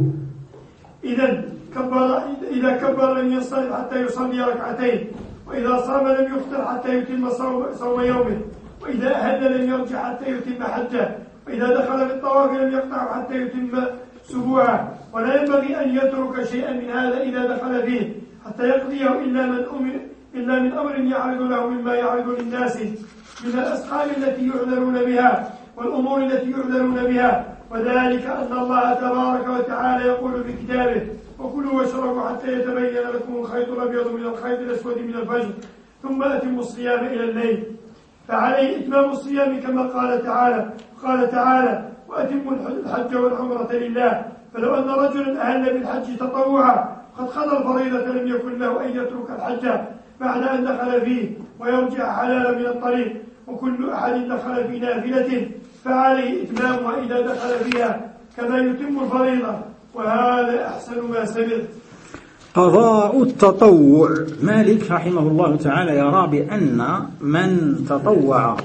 إذا كبر لم ينصرف حتى يصلي ركعتين، وإذا صام لم يفطر حتى يتم صوم يومه، وإذا أهل لم يرجع حتى يتم حجه، وإذا دخل في الطواف لم يقطع حتى يتم سبوعه. ولا ينبغي أن يترك شيئا من هذا إذا دخل فيه حتى يقضيه إلا من أمر يعرض له مما يعرض للناس من الأسقام التي يعذرون بها والأمور التي يعذرون بها، وذلك أن الله تبارك وتعالى يقول في كتابه: وكلوا واشربوا حتى يتبين لكم الخيط الأبيض من الخيط الأسود من الفجر ثم أتموا الصيام إلى الليل. فعليه إتمام الصيام كما قال تعالى: وأتموا الحج والعمرة لله. فلو أن رجلا أهل بالحج تطوعا قد قضى الفريضة لم يكن له أن يترك الحج بعد أن دخل فيه ويرجع حلالا من الطريق، وكل أحد دخل في نافلة فعليه إتمامها إذا دخل فيها كما يتم الفريضة، وهذا أحسن ما سمعت. قضاء التطوع. مالك رحمه الله تعالى يرى بأن من تطوع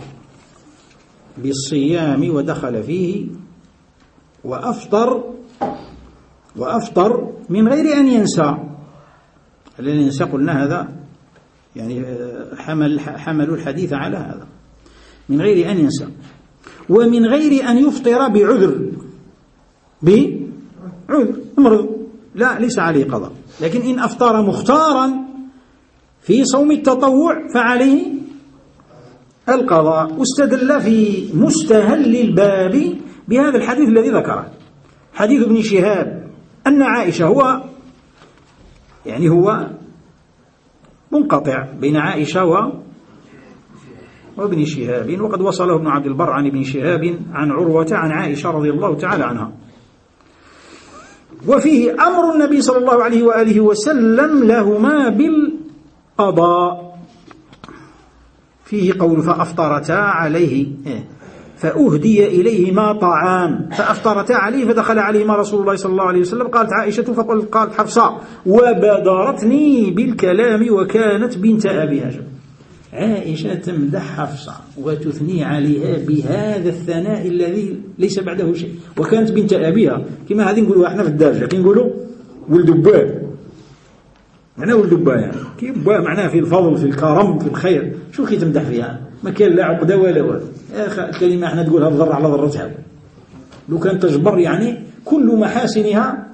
بالصيام ودخل فيه وأفطر وأفطر من غير أن ينسى. الذي ينسى قلنا هذا يعني حملوا الحديث على هذا، من غير أن ينسى، ومن غير أن يفطر بعذر، مرض لا ليس عليه قضاء، لكن إن أفطر مختارا في صوم التطوع فعليه القضاء. واستدل في مستهل الباب بهذا الحديث الذي ذكره، حديث ابن شهاب أن عائشة، هو منقطع بين عائشة وابن شهاب، وقد وصله ابن عبد البر عن ابن شهاب عن عروة عن عائشة رضي الله تعالى عنها. وفيه أمر النبي صلى الله عليه وآله وسلم لهما بالقضاء، فيه قول فأفطرتا عليه فأهدي إليهما طعام فأفطرتا عليه فدخل عليهما رسول الله صلى الله عليه وسلم. قالت عائشة قالت حفصة وبادرتني بالكلام وكانت بنت أبيها. عائشة تمدح حفصة وتثني عليها بهذا الثناء الذي ليس بعده شيء، وكانت بنت أبيها، كما هذه نقولوا احنا في الدارجة كي نقولوا ولد باه، معناه ولد باه يعني كي باه معناه في الفضل في الكرم في الخير، شو كي تمدح فيها؟ ما كان لا عقدة ولا والو. يا أخي الكلمة احنا تقولها الضر على ضرتها، لو كان تجبر يعني كل محاسنها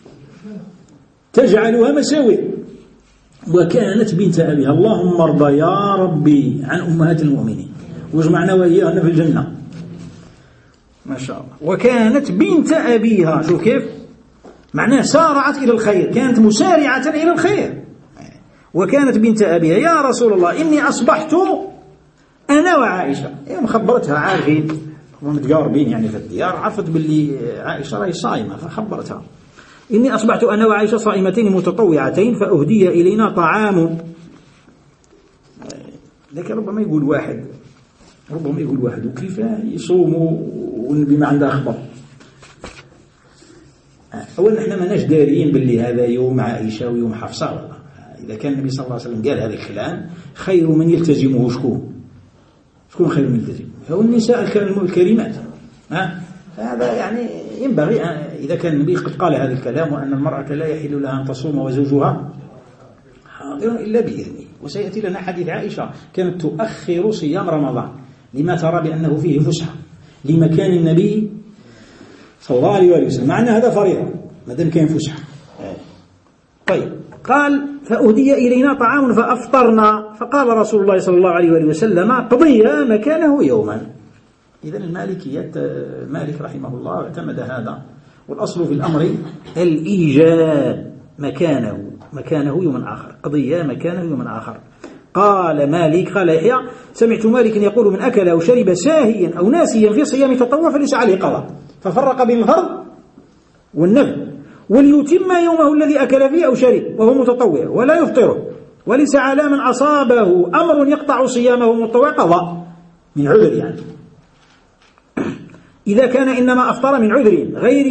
تجعلها مساوئ. وكانت بنت أبيها، اللهم ارضى يا ربي عن أمهات المؤمنين واجمعنا وإياهن في الجنة، ما شاء الله. وكانت بنت أبيها، شوف كيف معناه سارعت إلى الخير، كانت مسارعة إلى الخير. وكانت بنت أبيها يا رسول الله إني أصبحت أنا وعائشة، مخبرتها عارفين ومتقاربين يعني في الديار، عرفت باللي عائشة راهي صائمة فخبرتها إني أصبحت أنا وعائشة صائمتين متطوعتين فأهدي إلينا طعام. لكن ربما يقول واحد وكيف يصوم والنبي ما عنده أخبار. أولا احنا ما ناش دارين باللي هذا يوم عائشة ويوم حفصة، والله إذا كان النبي صلى الله عليه وسلم قال هذا الكلام خير من يلتزمه شكون خير من يلتزمه؟ هو النساء الكريمات. هذا يعني ينبغي إذا كان النبي قد قال هذا الكلام وأن المرأة لا يحل لها أن تصوم وزوجها حاضر إلا بإذنه. وسيأتي لنا حديث عائشة كانت تؤخر صيام رمضان لما ترى بأنه فيه فسحة لمكان النبي صلى الله عليه وسلم، مع أن هذا فريضة ما دام كان فسحة. طيب قال فأهدي إلينا طعام فأفطرنا، فقال رسول الله صلى الله عليه وسلم قضيا مكانه يوما. إذن المالكيات مالك رحمه الله اعتمد هذا، والأصل في الأمر الإيجاب، مكانه يوم آخر، قضية مكانه يوم آخر. قال مالك قال يحيى سمعت مالك يقول من أكل أو شرب ساهيا أو ناسيا في صيام تطوع فليس عليه قضاء، ففرق بين الفرض والنفل، وليتم يومه الذي أكل فيه أو شرب وهو متطوع ولا يفطره، وليس على من أصابه أمر يقطع صيامه متطوع قضاء من عذر، يعني إذا كان إنما أفطر من عذر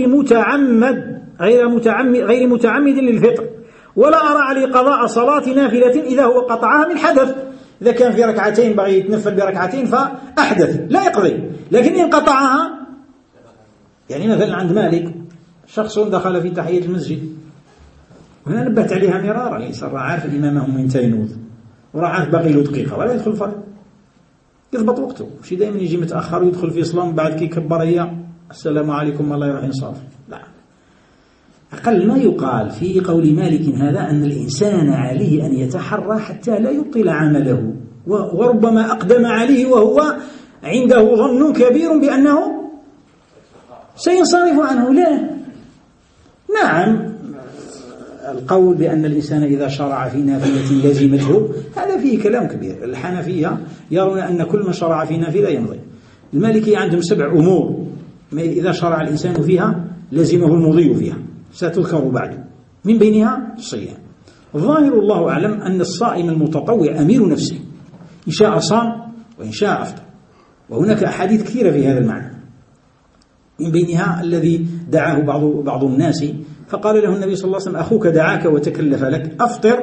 غير متعمد للفطر، ولا أرى عليه قضاء صلاة نافلة إذا هو قطعها من حدث. إذا كان في ركعتين بغي يتنفل بركعتين فأحدث لا يقضي، لكن إن قطعها، يعني مثلا عند مالك شخص دخل في تحية المسجد، وهنا نبهت عليها مرارا، ليس راه عارف الإمام هم من تينوذ وراه عارف باقي له دقيقة ولا يدخل فرق، يضبط وقته، ماشي دائما يجي متأخر ويدخل في صلاة بعد كي يكبر هي السلام عليكم الله يروح ينصرف. لا، أقل ما يقال في قول مالك هذا أن الإنسان عليه أن يتحرى حتى لا يبطل عمله، وربما أقدم عليه وهو عنده ظن كبير بأنه سينصرف عنه. لا، نعم القول بأن الإنسان إذا شرع في نافلة لزمته هذا فيه كلام كبير. الحنفية يرون أن كل من شرع في نافلة يمضي. المالكية عندهم 7 أمور إذا شرع الإنسان فيها لزمه المضي فيها، ستذكر بعد، من بينها الصيام. الظاهر الله أعلم أن الصائم المتطوع أمير نفسه، إن شاء صام وإن شاء أفطر، وهناك أحاديث كثيرة في هذا المعنى، من بينها الذي دعاه بعض الناس فقال له النبي صلى الله عليه وسلم أخوك دعاك وتكلف لك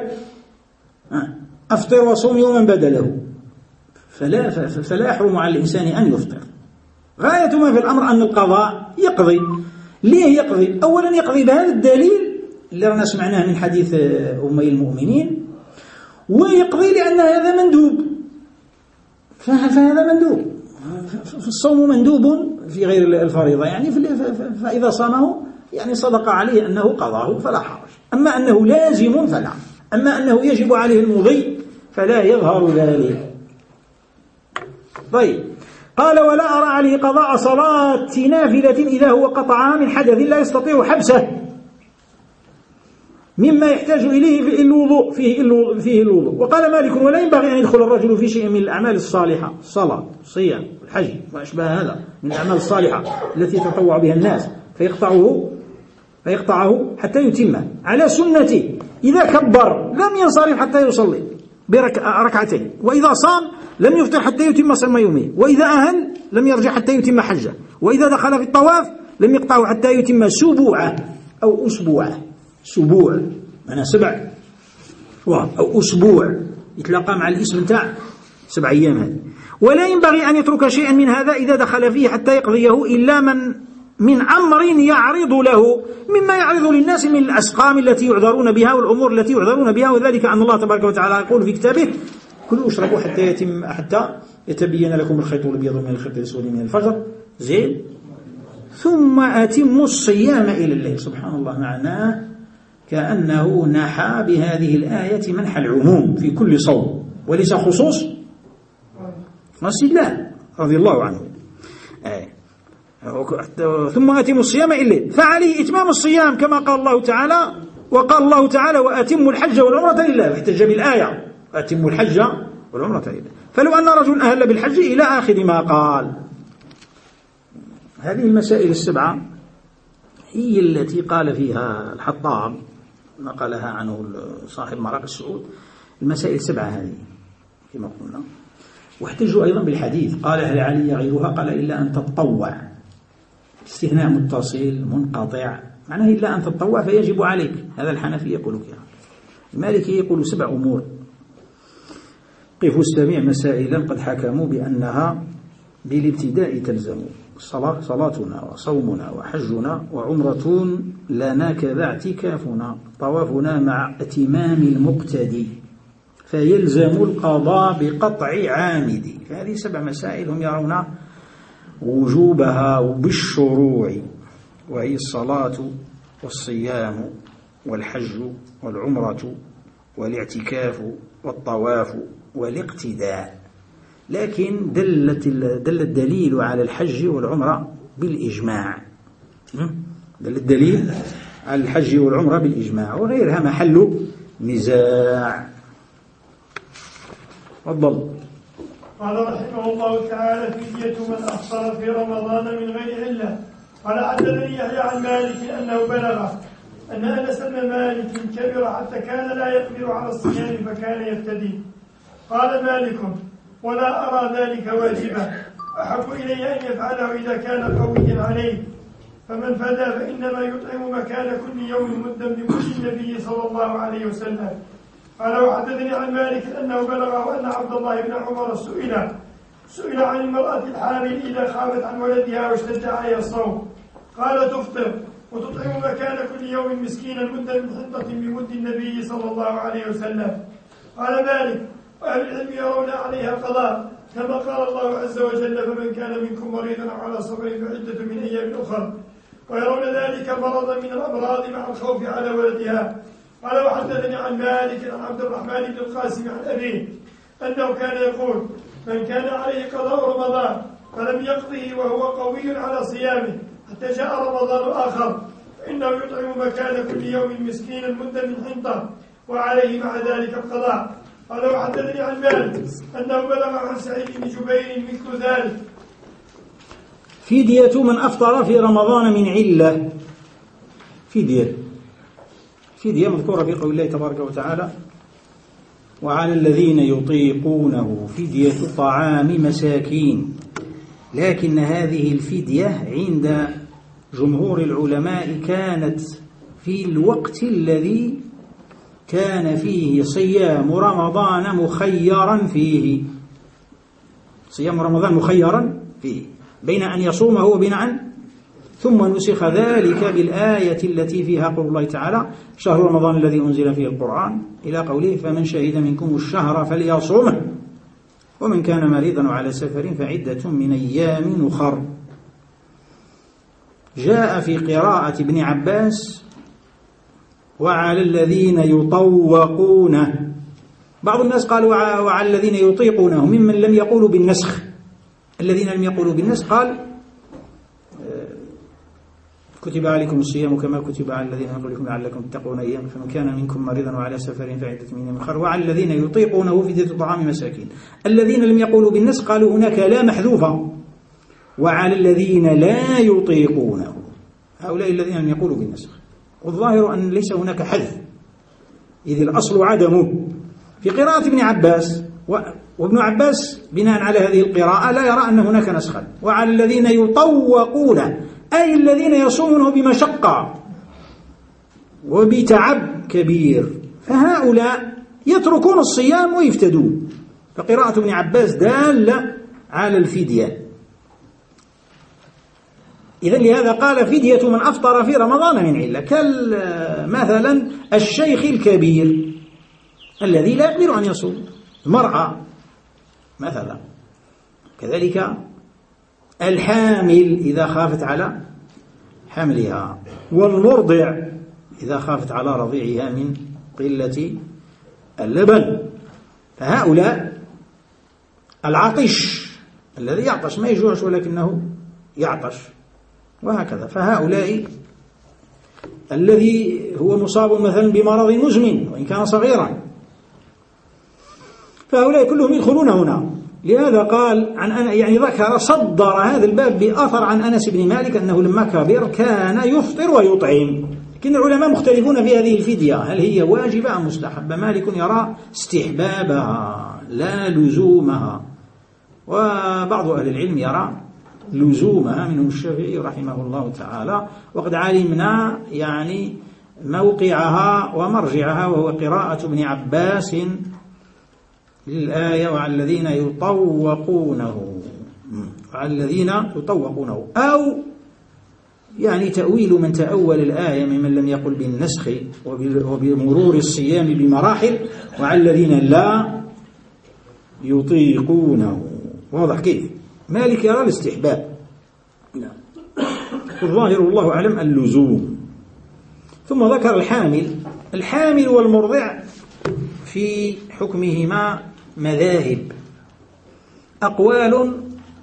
أفطر وصوم يوما بدله، فلا يحرم على الإنسان أن يفطر. غاية ما في الأمر أن القضاء يقضي. ليه يقضي؟ أولا يقضي بهذا الدليل اللي رانا سمعناه من حديث أمي المؤمنين، ويقضي لأن هذا مندوب، فهذا مندوب، فالصوم مندوب في غير الفريضة يعني، فإذا صامه يعني صدق عليه أنه قضاه فلا حرج. أما أنه لازم فلا، أما أنه يجب عليه المضي فلا يظهر ذلك. طيب، قال ولا أرى عليه قضاء صلاة نافلة إذا هو قطعها من حدث لا يستطيع حبسه مما يحتاج إليه فيه الوضوء. وقال مالك ولا ينبغي أن يدخل الرجل في شيء من الأعمال الصالحة، الصلاة، الصيام، الحج وأشبه هذا من الأعمال الصالحة التي تطوع بها الناس، فيقطعه حتى يتمه على سنته. إذا كبر لم ينصرف حتى يصلي بركعتين، وإذا صام لم يفطر حتى يتم صوم يومه، وإذا أهل لم يرجع حتى يتم حجه، وإذا دخل في الطواف لم يقطعه حتى يتم سبوعه أو أسبوعه. سبوع معناه 7 أو أسبوع، يتلاقى مع الاسم نتاع 7 أيام هذه. ولا ينبغي أن يترك شيئا من هذا إذا دخل فيه حتى يقضيه إلا من أمر يعرض له مما يعرض للناس من الأسقام التي يعذرون بها والأمور التي يعذرون بها، وذلك أن الله تبارك وتعالى يقول في كتابه كلوا واشربوا حتى يتبين لكم الخيط الأبيض من الخيط الأسود من الفجر زين ثم أتموا الصيام إلى الليل. سبحان الله، معناه كأنه نحى بهذه الآية منح العموم في كل صوم وليس خصوص الله رضي الله عنه. ثم أتموا الصيام إلى الليل، فعليه إتمام الصيام كما قال الله تعالى. وقال الله تعالى وأتموا الحج والعمرة لله، احتج بالآية أتموا الحج والعمرة لله. فلو أن رجل أهل بالحج إلى آخر ما قال. هذه المسائل ال7 هي التي قال فيها الحطاب، نقلها عنه صاحب مراقي السعود. المسائل ال7 هذه كما قلنا، واحتجوا أيضا بالحديث قال هل علي غيرها؟ قال إلا أن تتطوع، استثناء متصل منقطع، معناه إلا أن تتطوع فيجب عليك. هذا الحنفي يقول كذا، المالكي يقول 7 أمور. قف السميع مسائلا قد حكموا بأنها بالابتداء تلزم، الصلاة صلاتنا وصومنا وحجنا وعمرة لنا كذا اعتكافنا، طوافنا مع اتمام المقتدي فيلزم القضاء بقطع عامدي. فهذه 7 مسائل هم يرون وجوبها بالشروع، وهي الصلاة والصيام والحج والعمرة والاعتكاف والطواف والاقتداء. لكن دل الدليل على الحج والعمرة بالإجماع، دل الدليل على الحج والعمرة بالإجماع، وغيرها محل نزاع. تفضل. قال رحمه الله تعالى فدية من أفطر في رمضان من غير علة. قال حدثني يحيى عن مالك أنه بلغه أن أنس بن مالك كبر حتى كان لا يقدر على الصيام فكان يفتدي. قال مالك ولا أرى ذلك واجبا، أحب إلي أن يفعله إذا كان قويا عليه، فمن فدى فإنما يطعم مكان كل يوم مدا بمد النبي صلى الله عليه وسلم. قال وحدثني عن مالك أنه بلغه أن عبد الله بن عمر سئل عن المرأة الحامل إذا خافت عن ولدها واشتد عليها الصوم، قال تفطر وتطعم مكان كل يوم مسكينا مدا من حنطة بمد النبي صلى الله عليه وسلم. قال مالك وأهل العلم يرون عليها قضاء كما قال الله عز وجل فمن كان منكم مريضا أو على سفر فعدة من أيام أخرى، ويرون ذلك مرضا من الأمراض مع الخوف على ولدها. قال وحدثني عن مالك عن عبد الرحمن بن القاسم عن أبيه أنه كان يقول من كان عليه قضاء رمضان فلم يقضه وهو قوي على صيامه حتى جاء رمضان آخر فإنه يطعم مكان كل يوم مسكينا مدا من حنطة وعليه مع ذلك القضاء. قال وحدثني عن مالك أنه بلغ عن سعيد بن جبير مثل ذلك. فدية من أفطر في رمضان من علة. فدية مذكورة في قول الله تبارك وتعالى وعلى الذين يطيقونه فدية طعام مساكين. لكن هذه الفدية عند جمهور العلماء كانت في الوقت الذي كان فيه صيام رمضان مخيرا فيه، صيام رمضان مخيرا فيه بين أن يصومه وبين أن ثم نسخ ذلك بالآية التي فيها قول الله تعالى شهر رمضان الذي أنزل فيه القرآن إلى قوله فمن شهد منكم الشهر فليصومه ومن كان مريضا على سفر فعدة من أيام أخر. جاء في قراءة ابن عباس وعلى الذين يطوقونه. بعض الناس قالوا وعلى الذين يطيقونه ممن لم يقولوا بالنسخ. الذين لم يقولوا بالنسخ قال كتب عليكم الصيام كما كتب على الذين من قبلكم لعلكم تتقون أيام فمن كان منكم مريضا وعلى سفر فعدة من أيام أخر وعلى الذين يطيقونه فدية طعام مساكين. الذين لم يقولوا بالنسخ قالوا هناك لا محذوفة وعلى الذين لا يطيقونه، هؤلاء الذين لم يقولوا بالنسخ. والظاهر أن ليس هناك حذف إذ الأصل عدمه في قراءة ابن عباس، وابن عباس بناء على هذه القراءة لا يرى أن هناك نسخا. وعلى الذين يطوقون أي الذين يصومونه بمشقة وبتعب كبير، فهؤلاء يتركون الصيام ويفتدون. فقراءة ابن عباس دالة على الفدية. إذن لهذا قال فدية من أفطر في رمضان من علة، مثلا الشيخ الكبير الذي لا يقدر أن يصوم، المرأة مثلا، كذلك الحامل إذا خافت على حملها، والمرضع إذا خافت على رضيعها من قلة اللبن. فهؤلاء العطش الذي يعطش ما يجوعش ولكنه يعطش وهكذا. فهؤلاء الذي هو مصاب مثلا بمرض مزمن وإن كان صغيرا، فهؤلاء كلهم يدخلون هنا. لهذا قال يعني ذكر صدر هذا الباب بأثر عن أنس بن مالك أنه لما كبر كان يفطر ويطعم. لكن العلماء مختلفون في هذه الفدية هل هي واجبة أم مستحبة. مالك يرى استحبابها لا لزومها، وبعض أهل العلم يرى لزومها منهم الشافعي رحمه الله تعالى. وقد علمنا يعني موقعها ومرجعها وهو قراءة ابن عباس للآية وعلى الذين يطوقونه، وعلى الذين يطوقونه، أو يعني تأويل من تأول الآية ممن لم يقل بالنسخ وبمرور الصيام بمراحل وعلى الذين لا يطيقونه. واضح كيف؟ مالك يرى الاستحباب، والظاهر والله أعلم اللزوم. ثم ذكر الحامل والمرضع في حكمهما مذاهب، أقوال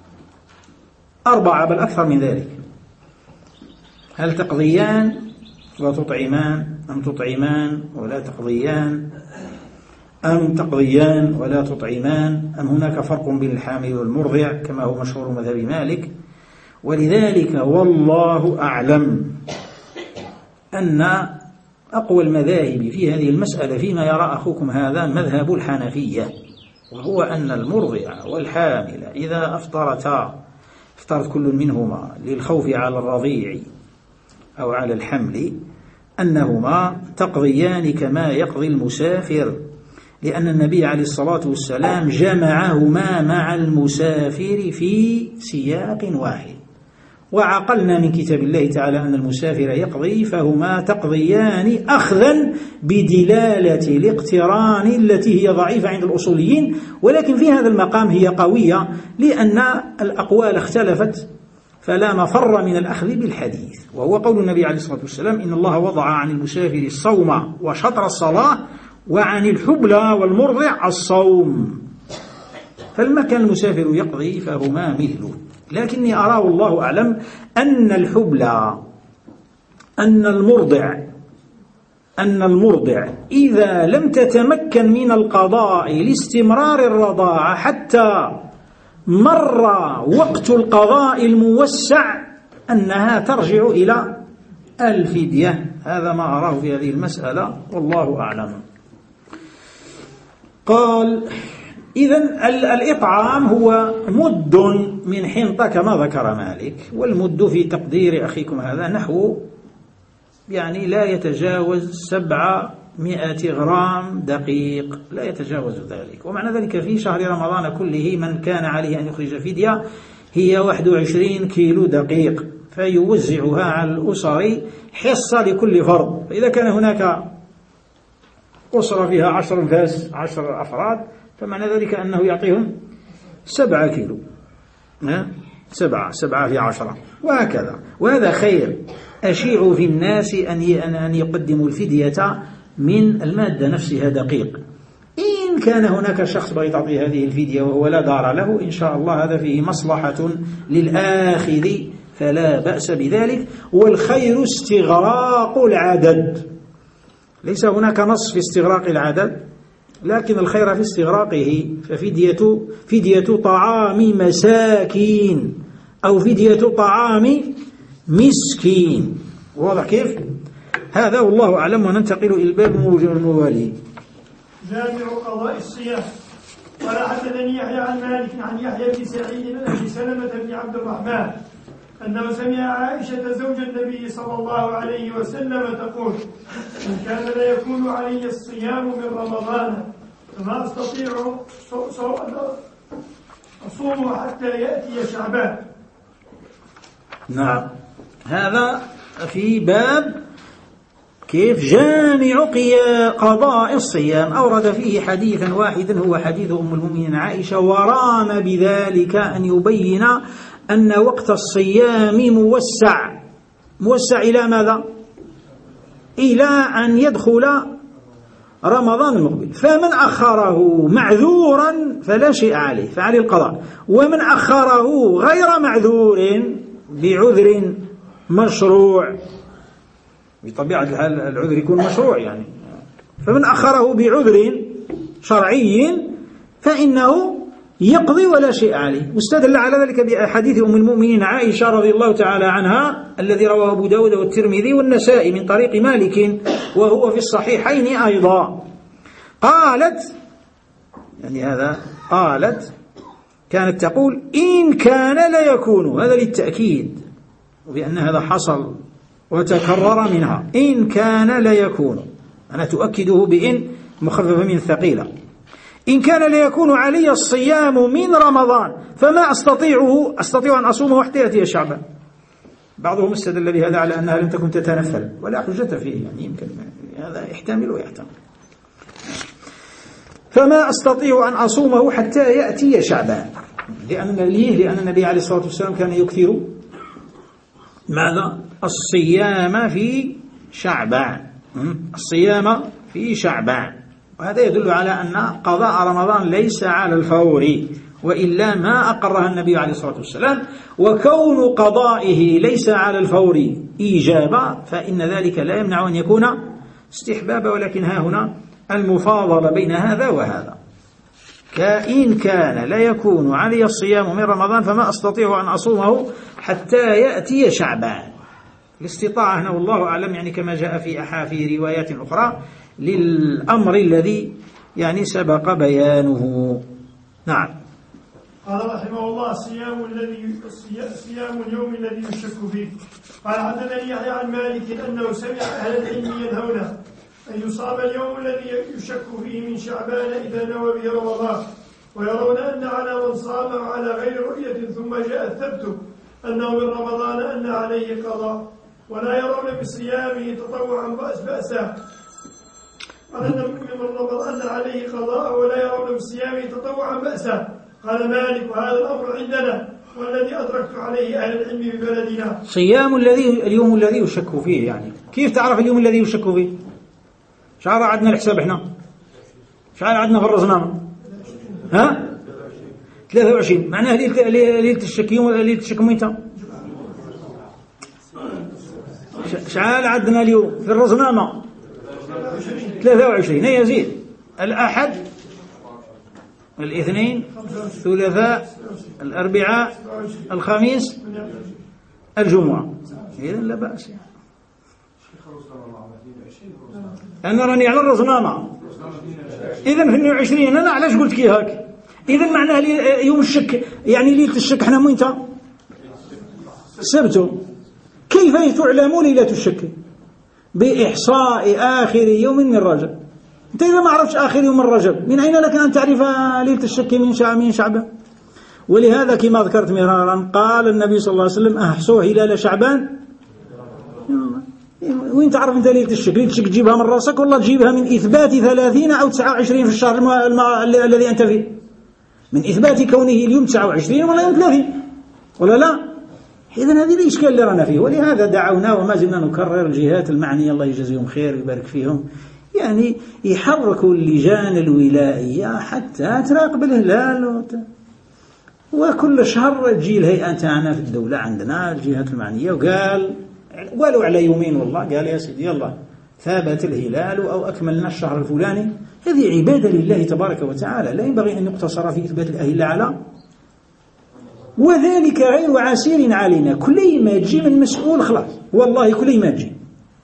4 بل أكثر من ذلك. هل تقضيان وتطعمان أم تطعمان ولا تقضيان أم تقضيان ولا تطعمان أم هناك فرق بين الحامل والمرضع كما هو مشهور مذهب مالك. ولذلك والله أعلم أن أقوى المذاهب في هذه المسألة فيما يرى أخوكم هذا مذهب الحنفية، وهو أن المرضع والحامل إذا افترت كل منهما للخوف على الرضيع أو على الحمل أنهما تقضيان كما يقضي المسافر، لأن النبي عليه الصلاة والسلام جمعهما مع المسافر في سياق واحد. وعقلنا من كتاب الله تعالى أن المسافر يقضي، فهما تقضيان أخذا بدلالة الاقتران التي هي ضعيفة عند الأصوليين، ولكن في هذا المقام هي قوية لأن الأقوال اختلفت فلا مفر من الأخذ بالحديث. وهو قول النبي عليه الصلاة والسلام إن الله وضع عن المسافر الصوم وشطر الصلاة وعن الحبلى والمرضع الصوم، فلما كان المسافر يقضي فهما مثله. لكني أرى والله أعلم أن الحبلى أن المرضع إذا لم تتمكن من القضاء لاستمرار الرضاعة حتى مر وقت القضاء الموسع أنها ترجع إلى الفدية. هذا ما أراه في هذه المسألة والله أعلم. قال إذن الإطعام هو مد من حنطة كما ذكر مالك، والمد في تقدير أخيكم هذا نحو يعني لا يتجاوز 700 غرام دقيق، لا يتجاوز ذلك. ومعنى ذلك في شهر رمضان كله من كان عليه أن يخرج فدية هي 21 كيلو دقيق، فيوزعها على الأسر حصة لكل فرد. فإذا كان هناك أسرة فيها 10 أنفاس 10 أفراد فمعنى ذلك أنه يعطيهم 7 كيلو، 7 في 10 وهكذا. وهذا خير. أشيع في الناس أن يقدموا الفدية من المادة نفسها دقيق. إن كان هناك شخص بغي تعطي هذه الفدية وهو لا دار له إن شاء الله هذا فيه مصلحة للآخذ فلا بأس بذلك. والخير استغراق العدد، ليس هناك نص في استغراق العدد لكن الخير في استغراقه. ففدية طعام مساكين أو فدية طعام مسكين. واضح كيف؟ هذا والله أعلم. وننتقل إلى الباب الموالي. جامع قضاء الصيام. قال حدثني يحيى عن مالك عن يحيى بن سعيد بن أبي سلمة بن عبد الرحمن أنه سمع عائشة زوج النبي صلى الله عليه وسلم تقول: إن كان لا يكون علي الصيام من رمضان فما أستطيع أصوم حتى يأتي شعبان. نعم، هذا في باب كيف جامع قضاء الصيام. أورد فيه حديثا واحدا هو حديث أم المؤمنين عائشة، ورام بذلك أن يبين أن وقت الصيام موسع إلى ماذا؟ إلى أن يدخل رمضان المقبل. فمن أخره معذورا فلا شيء عليه فعليه القضاء، ومن أخره غير معذور بعذر مشروع، بطبيعة الحال العذر يكون مشروع يعني، فمن أخره بعذر شرعي فإنه يقضي ولا شيء عليه. واستدل على ذلك بحديث أم المؤمنين عائشة رضي الله تعالى عنها الذي رواه أبو داود والترمذي والنسائي من طريق مالك وهو في الصحيحين أيضا. قالت كانت تقول: إن كان لا يكون، هذا للتأكيد وبأن هذا حصل وتكرر منها. إن كان لا يكون، أنا تؤكده بإن مخففة من ثقيلة. إن كان لا يكون علي الصيام من رمضان فما أستطيع أن أصومه حتى يأتي شعبان. بعضهم استدل بهذا على أنها لم تكن تتنفل ولا حجة فيه، يعني يمكن هذا يحتمل ويحتمل. فما أستطيع أن أصومه حتى يأتي شعبان، لأن النبي عليه الصلاة والسلام كان يكثر ماذا؟ الصيام في شعبان. وهذا يدل على أن قضاء رمضان ليس على الفور، وإلا ما أقرها النبي عليه الصلاة والسلام. وكون قضائه ليس على الفور إيجابا فإن ذلك لا يمنع أن يكون استحبابا، ولكن ها هنا المفاضلة بين هذا وهذا. إن كان لا يكون علي الصيام من رمضان فما أستطيع أن أصومه حتى يأتي شعبان. الاستطاعة هنا والله أعلم يعني كما جاء في روايات أخرى للأمر الذي يعني سبق بيانه. نعم. قال رحمه الله: صيام اليوم الذي يشك فيه. قال حدثني يحيى عن مالك أنه سمع أهل العلم ينهون أن يصام اليوم الذي يشك فيه من شعبان إذا نوى به رمضان، ويرون أن على من صام على غير رؤية ثم جاء الثبت أنه من رمضان أن عليه قضاء، ولا يرون بصيامه تطوعا بأسا. قال أن من رمضان أن عليه قضاء ولا يرون بصيامه تطوعا بأسا. قال مالك: وهذا الأمر عندنا والذي أدركت عليه أهل العلم ببلدنا. صيام اليوم الذي يشك فيه، يعني كيف تعرف اليوم الذي يشك فيه؟ شعر عدنا الحساب احنا شعر عدنا في الرزنامة 23 معناه ليلة الشك. يوم ليلة الشك متى؟ شعال عدنا اليوم في الرزنامة 23 يزيد الأحد الاثنين الثلاثاء الأربعاء الخميس الجمعة. إذن لا بأس يعني. أنا راني على الرزنامة إذن 22 أنا علاش قلت كي هاك؟ إذن معناه يوم الشك يعني ليلة الشك احنا متى؟ السبت. كيف تعلم ليلة الشك؟ بإحصاء آخر يوم من رجب. أنت إذا ما عرفتش آخر يوم من رجب من أين لك أن تعرف ليلة الشك من شعبان؟ ولهذا كما ذكرت مرارا قال النبي صلى الله عليه وسلم أحصوا هلال شعبان. وين تعرف أنت ليلة الشك؟ ليلة الشك تجيبها من رأسك والله تجيبها من إثبات 30 أو 29 في الشهر الذي أنت فيه، من إثبات كونه اليوم 29 ولا يوم 30 ولا لا. إذن هذه الإشكال اللي رانا فيه. ولهذا دعونا وما زلنا نكرر الجهات المعنية الله يجزيهم خير ويبارك فيهم، يعني يحركوا اللجان الولائية حتى تراقب الهلال وكل شهر تجي الهيئة تاعنا في الدولة عندنا الجهات المعنية وقال ولو على يومين والله قال يا سيدي يلا ثابت الهلال أو أكملنا الشهر الفلاني. هذه عبادة لله تبارك وتعالى لا ينبغي أن يقتصر في إثبات الأهلة على، وذلك غير عسير علينا. كل ما تجي من مسؤول خلاص والله كل ما تجي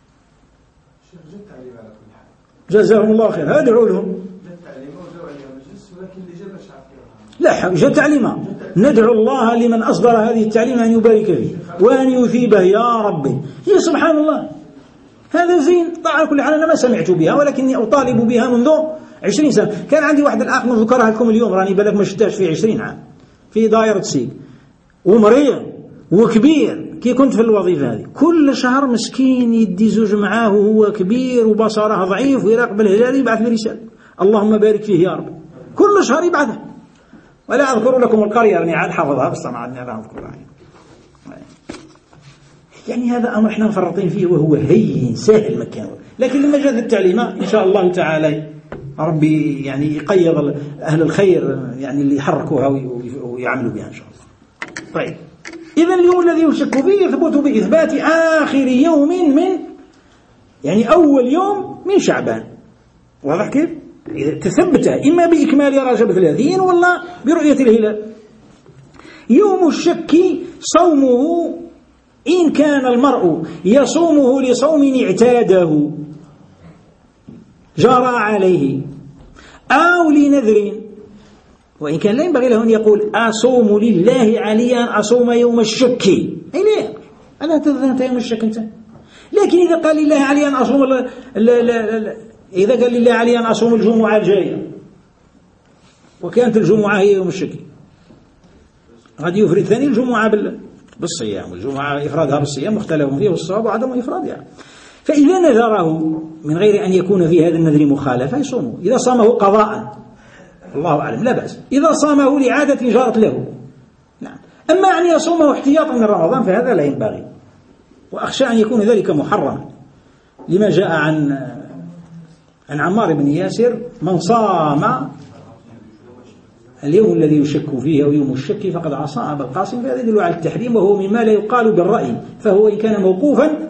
جزاهم الله خير ادعوا لهم. لا جاء تعليمها، ندعو الله لمن أصدر هذه التعليم أن يبارك فيه وأن يثيبه يا ربي. يا سبحان الله هذا زين. طبعا كل حال أنا ما سمعت بها ولكني أطالب بها منذ 20 سنة. كان عندي واحد الأخ نذكرها لكم اليوم راني بالك ما شفتهاش في 20 عام في دائرة سيك ومريض وكبير كي كنت في الوظيفة هذه. كل شهر مسكين يدي زوج معاه وهو كبير وبصره ضعيف ويراقب الهلال يبعث لي رسالة اللهم بارك فيه يا رب. كل شهر يبعثها. ولا أذكر لكم القرية أني عاد حافظها بس ما عادني أذكرها. يعني هذا أمر احنا مفرطين فيه وهو هين سهل مكانه. لكن لما جاءت التعليمات إن شاء الله تعالى ربي يعني يقيض أهل الخير يعني اللي يحركوها ويعملوا بها إن شاء الله. طيب إذن اليوم الذي يشك فيه يثبت بإثبات آخر يوم من يعني أول يوم من شعبان. واضح كيف؟ إذا تثبت إما بإكمال رجب 30 ولا برؤية الهلال. يوم الشك صومه إن كان المرء يصومه لصوم اعتاده جرى عليه أو لنذر، وإن كان لا ينبغي له أن يقول أصوم لله علي أن أصوم يوم الشك. أي لا أنا تذهب يوم الشك أنت. لكن إذا قال لله علي أن أصوم إذا قال لله علي أن أصوم الجمعة الجاية وكانت الجمعة هي يوم الشك غادي يفرد ثاني الجمعة بالصيام، والجمعة إفرادها بالصيام مختلف فيه والصواب وعدم إفرادها. فإذا نذره من غير أن يكون في هذا النذر مخالفة يصومه. إذا صامه قضاء الله أعلم لا بأس، إذا صامه لعادة جارت له نعم. أما أن يصومه احتياطا من رمضان فهذا لا ينبغي، وأخشى أن يكون ذلك محرما لما جاء عن عمار بن ياسر من صام اليوم الذي يشك فيه أو يوم الشك فقد عصى أبا القاسم. فهذا يدل على التحريم وهو مما لا يقال بالرأي، فهو إن كان موقوفا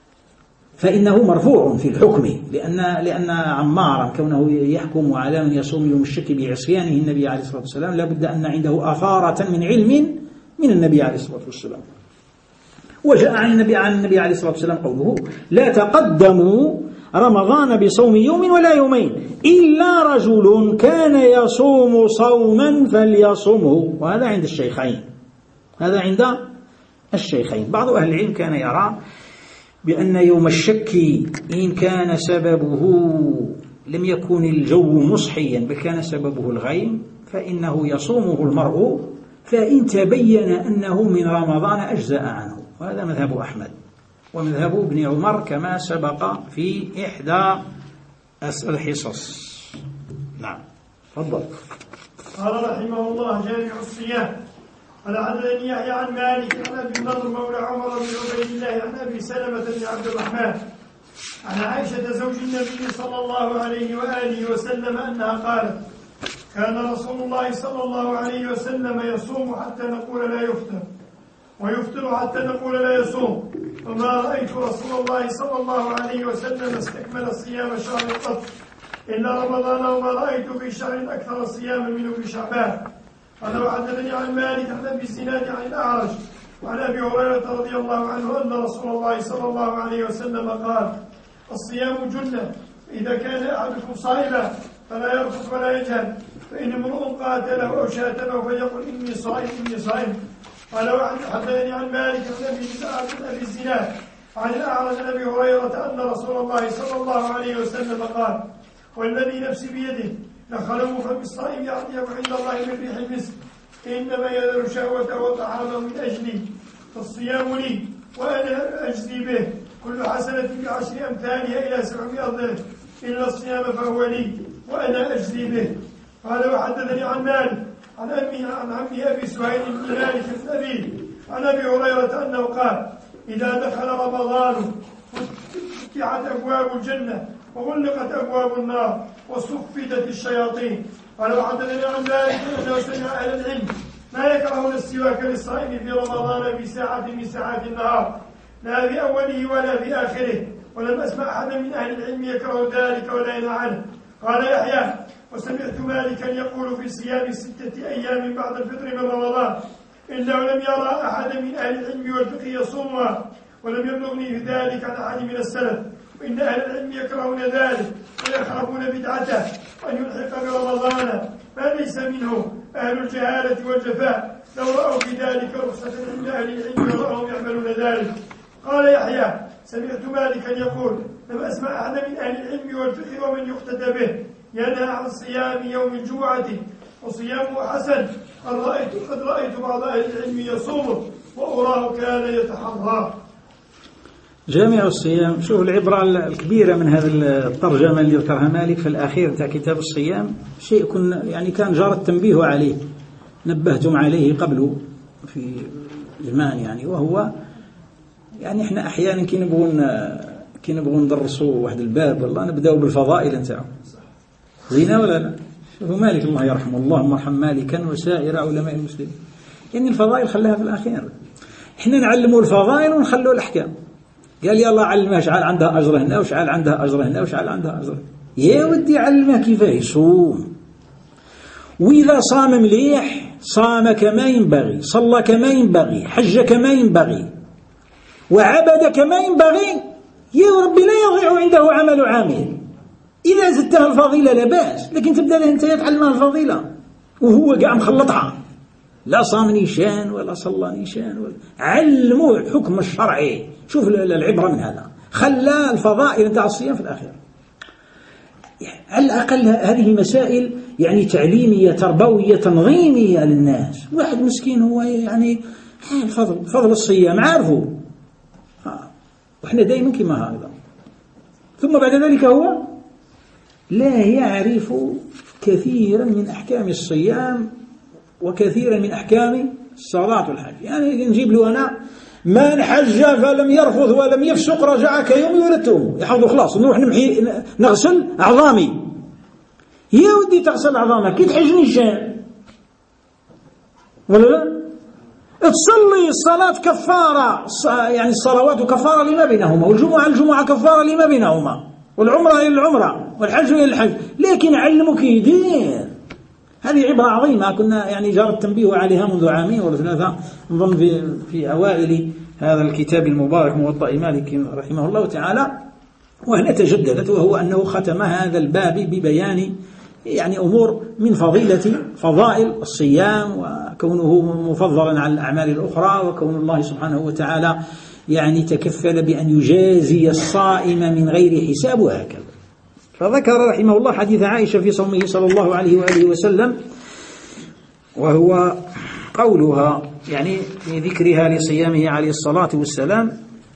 فإنه مرفوع في الحكم لأن عمارا كونه يحكم على من يصوم يوم الشك بعصيانه النبي عليه الصلاة والسلام لا بد أن عنده أثارة من علم من النبي عليه الصلاة والسلام. وجاء عن النبي عليه الصلاة والسلام قوله لا تقدموا رمضان بصوم يوم ولا يومين إلا رجل كان يصوم صوما فليصومه. وهذا عند الشيخين، هذا عند الشيخين. بعض أهل العلم كان يرى بأن يوم الشك إن كان سببه لم يكن الجو مصحيا بل كان سببه الغيم فإنه يصومه المرء، فإن تبين أنه من رمضان أجزأ عنه. وهذا مذهب أحمد ومذهب ابن عمر كما سبق في إحدى الحصص. نعم تفضل. قال رحمه الله جامع الصيام قال حدثني يحيى عن مالك عن ابي النضر مولى عمر بن عبيد الله عن ابي سلمة بن عبد الرحمن عن عائشة زوج النبي صلى الله عليه وآله وسلم أنها قالت كان رسول الله صلى الله عليه وسلم يصوم حتى نقول لا يفطر ويفطر حتى نقول لا يصوم، وما رأيت رسول الله صلى الله عليه وسلم استكمل الصيام شهر قط إلا رمضان، وما رأيت في شهر أكثر صياما منه في شعبان. قال وحدثني عن مالك عن أبي الزناد عن الأعرج وعن أبي هريرة رضي الله عنه أن رسول الله صلى الله عليه وسلم قال الصيام جنة، إذا كان أحدكم صائما فلا يرفث ولا يجهل، فإن امرؤ قاتله أو شاتمه فيقول إني صائم إني صائم. قال وحدثني عن مالك عن أبي الزناد عن الأعرج عن أبي هريرة أن رسول الله صلى الله عليه وسلم قال والذي نفسي بيده لخلوف بالصائم أطيب عند الله من ريح المسك، إنما يذر شهوته وطعامه من أجلي، فالصيام لي وأنا أجزي به، كل حسنة ب10 أمثالها إلى 700 ضعف، إلا الصيام فهو لي وأنا أجزي به. قال وحدثني عن مالك عن عمي أبي سهيل بن مالك بن أبيه عن أبي هريرة أنه قال إذا دخل رمضان فتحت أبواب الجنة وغلقت أبواب النار وصفدت الشياطين. قال وحدثني عن مالك أنه سمع أهل العلم ما يكرهون السواك للصائم في رمضان في ساعة من ساعات النهار، لا في أوله ولا في آخره، ولم أسمع أحدا من أهل العلم يكره ذلك ولا ينهى عنه. قال يحيى وسمعت مالكا يقول في صيام 6 أيام بعد الفطر من رمضان إنه لم يرى أحدا من أهل العلم والفقه يصومها، ولم يبلغني ذلك عن أحد من السلف، وإن أهل العلم يكرهون ذلك ويخافون بدعته، وأن يلحق برمضان ما ليس منه أهل الجهالة والجفاء لو رأوا في ذلك رخصة عند أهل العلم ورأهم يعملون ذلك. قال يحيى سمعت مالكا يقول لم أسمع أحدا من أهل العلم والفقه ومن يقتدى به ينهى عن صيام يوم الجمعة وصيامه حسن، قد رأيت بعض أهل العلم يصومه وأراه كان يتحرى. جامع الصيام. شوف العبرة الكبيرة من هذا الترجمة اللي ذكرها مالك في الأخير تاع كتاب الصيام، شيء كان جار التنبيه عليه، نبهتم عليه قبل في زمان وهو احنا أحيانا كي نبغون ندرسوا واحد الباب والله نبداو بالفضائل نتاعو زينة ولا لا؟ شوفوا مالك الله يرحمه، اللهم ارحم مالكا وسائر علماء المسلمين، الفضائل خلاها في الأخير، احنا نعلموا الفضائل ونخلوا الأحكام. قال يلا علمها شعال عندها أجر هنا وشعال عندها أجر هنا وشعال عندها أجر. يا ودي علمها كيف يصوم، وإذا صام مليح صام كما ينبغي، صلى كما ينبغي، حج كما ينبغي، وعبد كما ينبغي، يا ربي لا يضيع عنده عمل عامل. إذا زدتها الفضيلة لا بأس، لكن تبدأ له أنت تعلمها الفضيلة وهو قاع مخلطها، لا صام نيشان ولا صلى نيشان ولا علموا الحكم الشرعي. شوف العبرة من هذا، خلى الفضائل نتاع الصيام في الأخير. على الأقل هذه مسائل تعليمية تربوية تنظيمية للناس. واحد مسكين هو فضل الصيام عارفه، وإحنا دائما كما هذا، ثم بعد ذلك هو لا يعرف كثيرا من أحكام الصيام وكثيرا من أحكام الصلاة والحج. نجيب له أنا من حج فلم يرفض ولم يفسق رجع كيوم ولدته، يحفظه خلاص، نروح نغسل أعظامي. يا ودي تغسل أعظامك كي تحج نيشان ولا لا؟ تصلي الصلاة كفارة، الصلوات كفارة لما بينهما، والجمعة كفارة لما بينهما، والعمرة إلى العمرة والحج إلى الحج، لكن علمك يدير. هذه عبرة عظيمة كنا جار التنبيه عليها منذ 2 عام ولا 3 نظن في أوائل هذا الكتاب المبارك موطأ مالك رحمه الله تعالى، وهنا تجددت، وهو أنه ختم هذا الباب ببيان أمور من فضائل الصيام، وكونه مفضلا على الأعمال الأخرى، وكون الله سبحانه وتعالى تكفل بأن يجازي الصائم من غير حساب وهكذا. فذكر رحمه الله حديث عائشة في صومه صلى الله عليه وآله وسلم، وهو قولها في ذكرها لصيامه عليه الصلاة والسلام: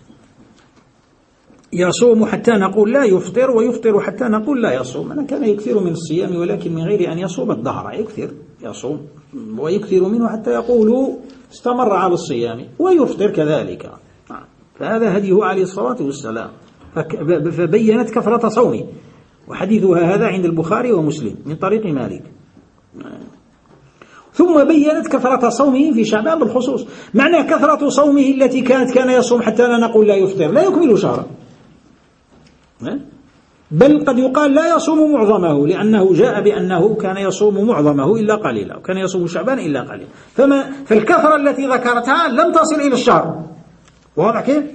يصوم حتى نقول لا يفطر، ويفطر حتى نقول لا يصوم. أنا كان يكثر من الصيام ولكن من غير أن يصوم الدهر، يصوم ويكثر منه حتى يقول استمر على الصيام، ويفطر كذلك. فهذا هديه عليه الصلاة والسلام، فبينت كثرة صومه، وحديثها هذا عند البخاري ومسلم من طريق مالك. ثم بينت كثرة صومه في شعبان بالخصوص، معنى كثرة صومه التي كان يصوم حتى لا نقول لا يفطر، لا يكمل شهرا، بل قد يقال لا يصوم معظمه، لأنه جاء بأنه كان يصوم معظمه إلا قليلا، وكان يصوم شعبان إلا قليلا. فالكثرة التي ذكرتها لم تصل إلى الشهر، واضح كيف؟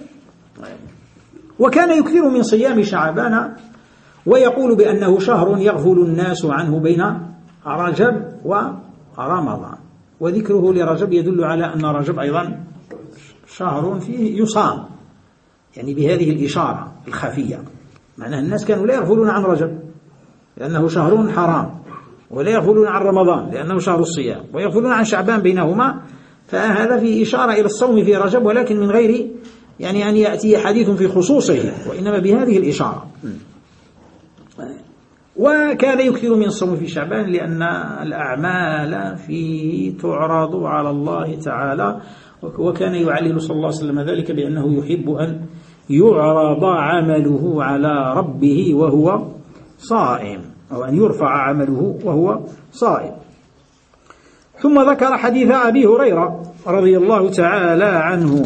وكان يكثر من صيام شعبان، ويقول بأنه شهر يغفل الناس عنه بين رجب ورمضان، وذكره لرجب يدل على أن رجب أيضا شهر فيه يصام، بهذه الإشارة الخفية، معناه الناس كانوا لا يغفلون عن رجب لأنه شهر حرام، ولا يغفلون عن رمضان لأنه شهر الصيام، ويغفلون عن شعبان بينهما، فهذا فيه إشارة إلى الصوم في رجب، ولكن من غير يعني أن يأتي حديث في خصوصه، وإنما بهذه الإشارة. وكان يكثر من الصوم في شعبان لأن الأعمال فيه تعرض على الله تعالى، وكان يعلل صلى الله عليه وسلم ذلك بأنه يحب أن يعرض عمله على ربه وهو صائم، أو أن يرفع عمله وهو صائم. ثم ذكر حديث أبي هريرة رضي الله تعالى عنه،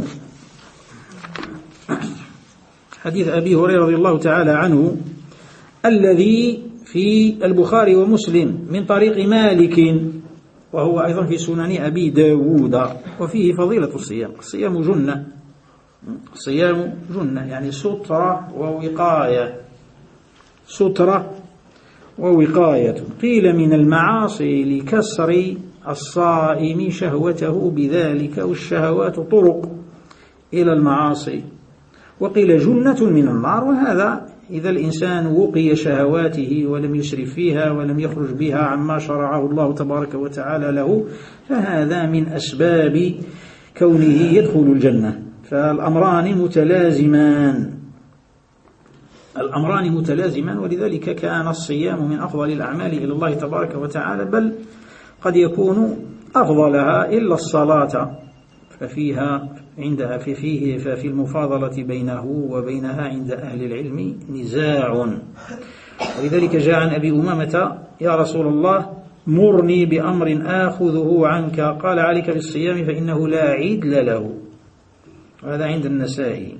حديث أبي هريرة رضي الله تعالى عنه الذي في البخاري ومسلم من طريق مالك، وهو أيضا في سنن أبي داود، وفيه فضيلة الصيام. الصيام جنة، الصيام جنة يعني سترة ووقاية، سترة ووقاية. قيل من المعاصي لكسر الصائم شهوته بذلك، والشهوات طرق إلى المعاصي. وقيل جنة من النار، وهذا إذا الإنسان وقي شهواته ولم يسرف فيها ولم يخرج بها عما شرعه الله تبارك وتعالى له، فهذا من أسباب كونه يدخل الجنة. فالأمران متلازمان، الأمران متلازمان، ولذلك كان الصيام من أفضل الأعمال إلى الله تبارك وتعالى، بل قد يكون أفضلها إلا الصلاة، ففيها عندها ففي المفاضلة بينه وبينها عند أهل العلم نزاع. ولذلك جاء عن أبي أمامة: يا رسول الله مرني بأمر آخذه عنك، قال: عليك بالصيام فإنه لا عدل له. وهذا عند النسائي.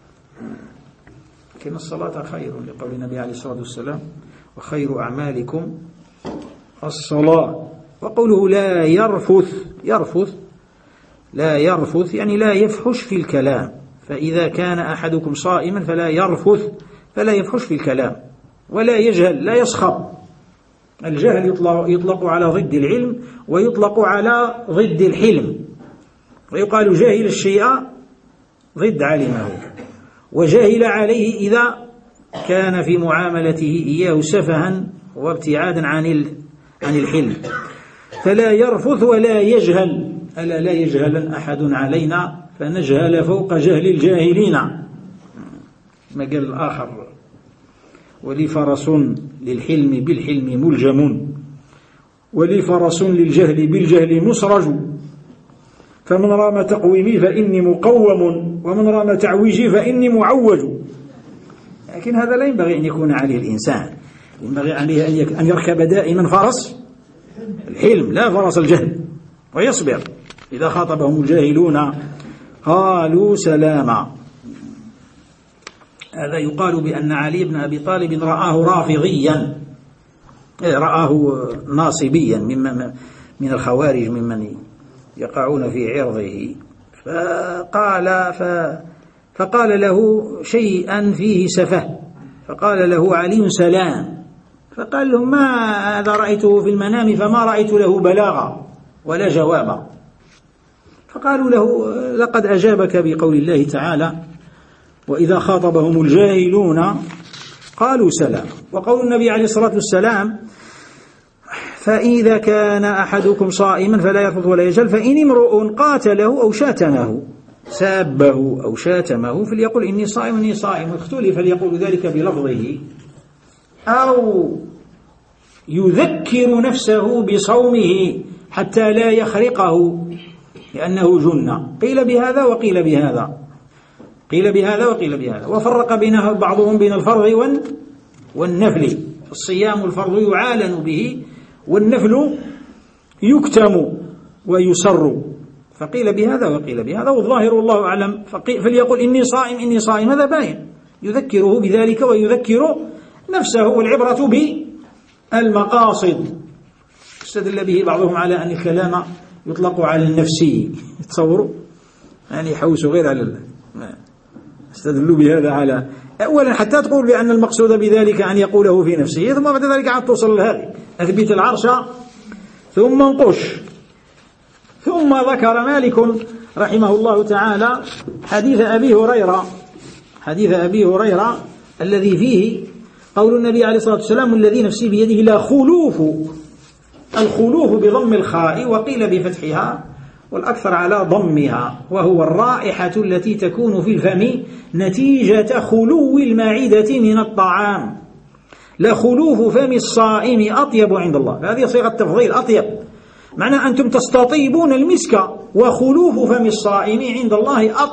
لكن الصلاة خير، لقول النبي عليه الصلاة والسلام: وخير أعمالكم الصلاة. وقوله لا يرفث لا يرفث يعني لا يفحش في الكلام، فإذا كان أحدكم صائما فلا يرفث، فلا يفحش في الكلام، ولا يجهل، لا يسخر. الجهل يطلق على ضد العلم، ويطلق على ضد الحلم، ويقال جاهل الشيء ضد علمه، وجاهل عليه إذا كان في معاملته إياه سفها وابتعادا عن الحلم. فلا يرفث ولا يجهل، ألا لا يجهل أحد علينا فنجهل فوق جهل الجاهلين. ما قال الآخر: ولي فرس للحلم بالحلم ملجم، ولي فرس للجهل بالجهل مسرج، فمن رام تقويمي فإني مقوم، ومن رام تعويجي فإني معوج. لكن هذا لا ينبغي أن يكون عليه الإنسان، ينبغي عليه أن يركب دائما فرس الحلم لا فرس الجهل، ويصبر. إذا خاطبهم الجاهلون قالوا سلاما. هذا يقال بأن علي بن أبي طالب رآه رافضيا، رآه ناصبيا من الخوارج ممن يقعون في عرضه، فقال له شيئا فيه سفه، فقال له علي سلام، فقال له: ما هذا رأيته في المنام فما رأيت له بلاغا ولا جوابا. فقالوا له: لقد أجابك بقول الله تعالى: وإذا خاطبهم الجاهلون قالوا سلام. وقول النبي عليه الصلاة والسلام: فإذا كان أحدكم صائما فلا يرفث ولا يجهل، فإن امرؤ قاتله أو شاتمه، سابه أو شاتمه، فليقل إني صائم إني صائم. اختلف فليقول ذلك بلفظه أو يذكر نفسه بصومه حتى لا يخرقه لأنه جنة. قيل بهذا وقيل بهذا، قيل بهذا وقيل بهذا. وفرق بينها بعضهم بين الفرض والنفل. الصيام الفرض يعالن به، والنفل يكتم ويسر. فقيل بهذا وقيل بهذا، والظاهر والله أعلم فليقل إني صائم إني صائم، هذا باين، يذكره بذلك ويذكر نفسه. والعبرة بالمقاصد. استدل به بعضهم على أن الكلام يطلق على النفسي، تصوروا يعني يحوسوا غير على الله. استدلوا بهذا على أولا حتى تقول بأن المقصود بذلك أن يقوله في نفسه، ثم بعد ذلك عاد توصل لهذه: أثبت العرش ثم انقش. ثم ذكر مالك رحمه الله تعالى حديث أبي هريرة الذي فيه قول النبي عليه الصلاة والسلام: الذي نفسي بيده لا خلوف الخلوف بضم الخاء وقيل بفتحها والأكثر على ضمها، وهو الرائحة التي تكون في الفم نتيجة خلو المعدة من الطعام. لخلوف فم الصائم أطيب عند الله، هذه صيغة تفضيل أطيب، معنى أنتم تستطيبون المسك، وخلوف فم الصائم عند الله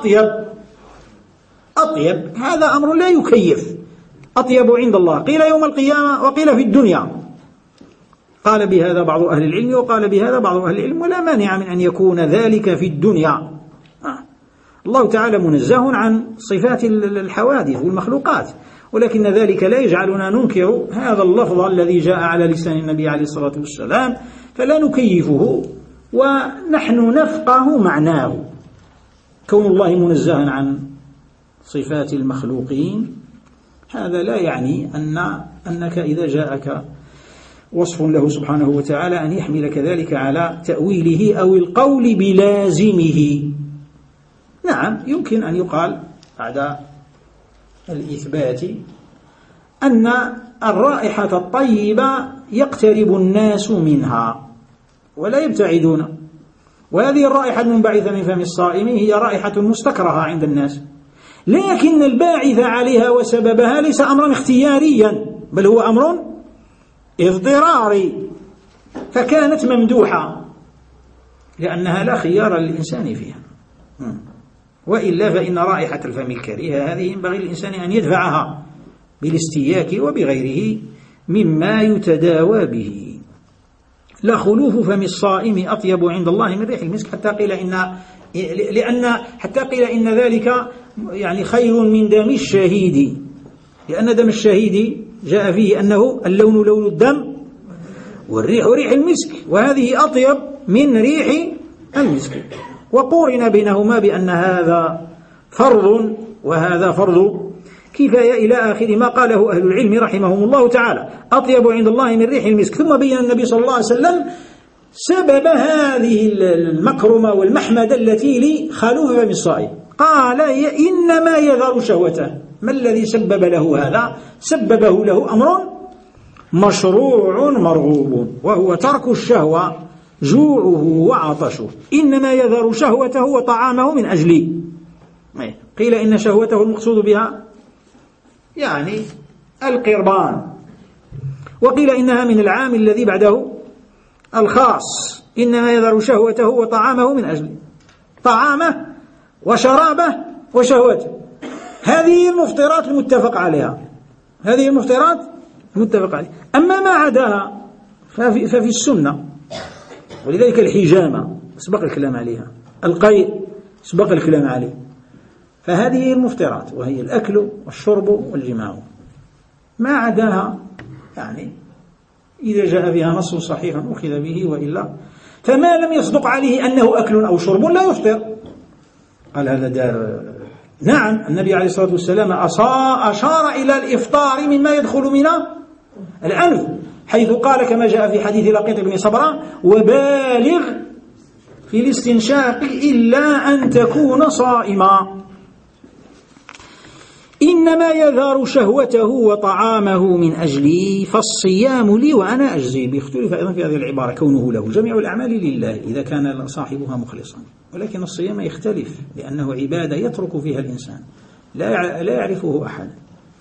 أطيب، هذا أمر لا يكيف، أطيب عند الله، قيل يوم القيامة وقيل في الدنيا، قال بهذا بعض أهل العلم وقال بهذا بعض أهل العلم، ولا مانع من أن يكون ذلك في الدنيا. الله تعالى منزه عن صفات الحوادث والمخلوقات، ولكن ذلك لا يجعلنا ننكر هذا اللفظ الذي جاء على لسان النبي عليه الصلاة والسلام، فلا نكيفه ونحن نفقه معناه. كون الله منزها عن صفات المخلوقين هذا لا يعني أنك إذا جاءك وصف له سبحانه وتعالى أن يحملك ذلك على تأويله أو القول بلازمه. نعم، يمكن أن يقال بعد الإثبات أن الرائحة الطيبة يقترب الناس منها ولا يبتعدون، وهذه الرائحة المنبعثة من فم الصائم هي رائحة مستكرهة عند الناس، لكن الباعث عليها وسببها ليس أمرا اختياريا، بل هو أمر اضطراري، فكانت ممدوحة لأنها لا خيار للإنسان فيها، وإلا فإن رائحة الفم الكريهة هذه ينبغي للإنسان أن يدفعها بالاستياك وبغيره مما يتداوى به. لخلوف فم الصائم أطيب عند الله من ريح المسك، حتى قيل إن ذلك يعني خير من دم الشهيد، لأن دم الشهيد جاء فيه أنه اللون لون الدم والريح ريح المسك، وهذه أطيب من ريح المسك، وقورن بينهما بأن هذا فرض وهذا فرض كفاية إلى آخر ما قاله أهل العلم رحمهم الله تعالى، أطيب عند الله من ريح المسك. ثم بين النبي صلى الله عليه وسلم سبب هذه المكرمة والمحمدة التي لخلوف فم الصائم، قال إنما يذر شهوته. ما الذي سبب له هذا؟ سببه له أمر مشروع مرغوب، وهو ترك الشهوة جوعه وعطشه، إنما يذر شهوته وطعامه من أجلي. قيل إن شهوته المقصود بها يعني القربان، وقيل إنها من العام الذي بعده الخاص، إنما يذر شهوته وطعامه من أجلي، طعامه وشرابه وشهوته، هذه المفطرات المتفق عليها، هذه المفطرات المتفق عليها. أما ما عداها ففي السنة، ولذلك الحجامة سبق الكلام عليها، القيء سبق الكلام عليه، فهذه المفطرات وهي الأكل والشرب والجماع. ما عداها يعني إذا جاء بها نص صحيح أخذ به، وإلا فما لم يصدق عليه أنه أكل أو شرب لا يفطر. قال هذا دار. نعم، النبي عليه الصلاة والسلام أشار إلى الإفطار مما يدخل من الأنف، حيث قال كما جاء في حديث لقيط بن صبرة: وبالغ في الاستنشاق إلا أن تكون صائما. إنما يذر شهوته وطعامه من أجلي فالصيام لي وأنا أجزي به. اختلف أيضا في هذه العبارة، كونه له جميع الأعمال لله إذا كان صاحبها مخلصا، ولكن الصيام يختلف لأنه عبادة يترك فيها الإنسان لا يعرفه أحد.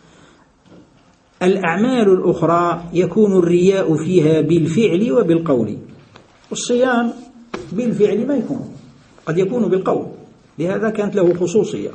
الأعمال الأخرى يكون الرياء فيها بالفعل وبالقول، والصيام بالفعل ما يكون، قد يكون بالقول، لهذا كانت له خصوصية،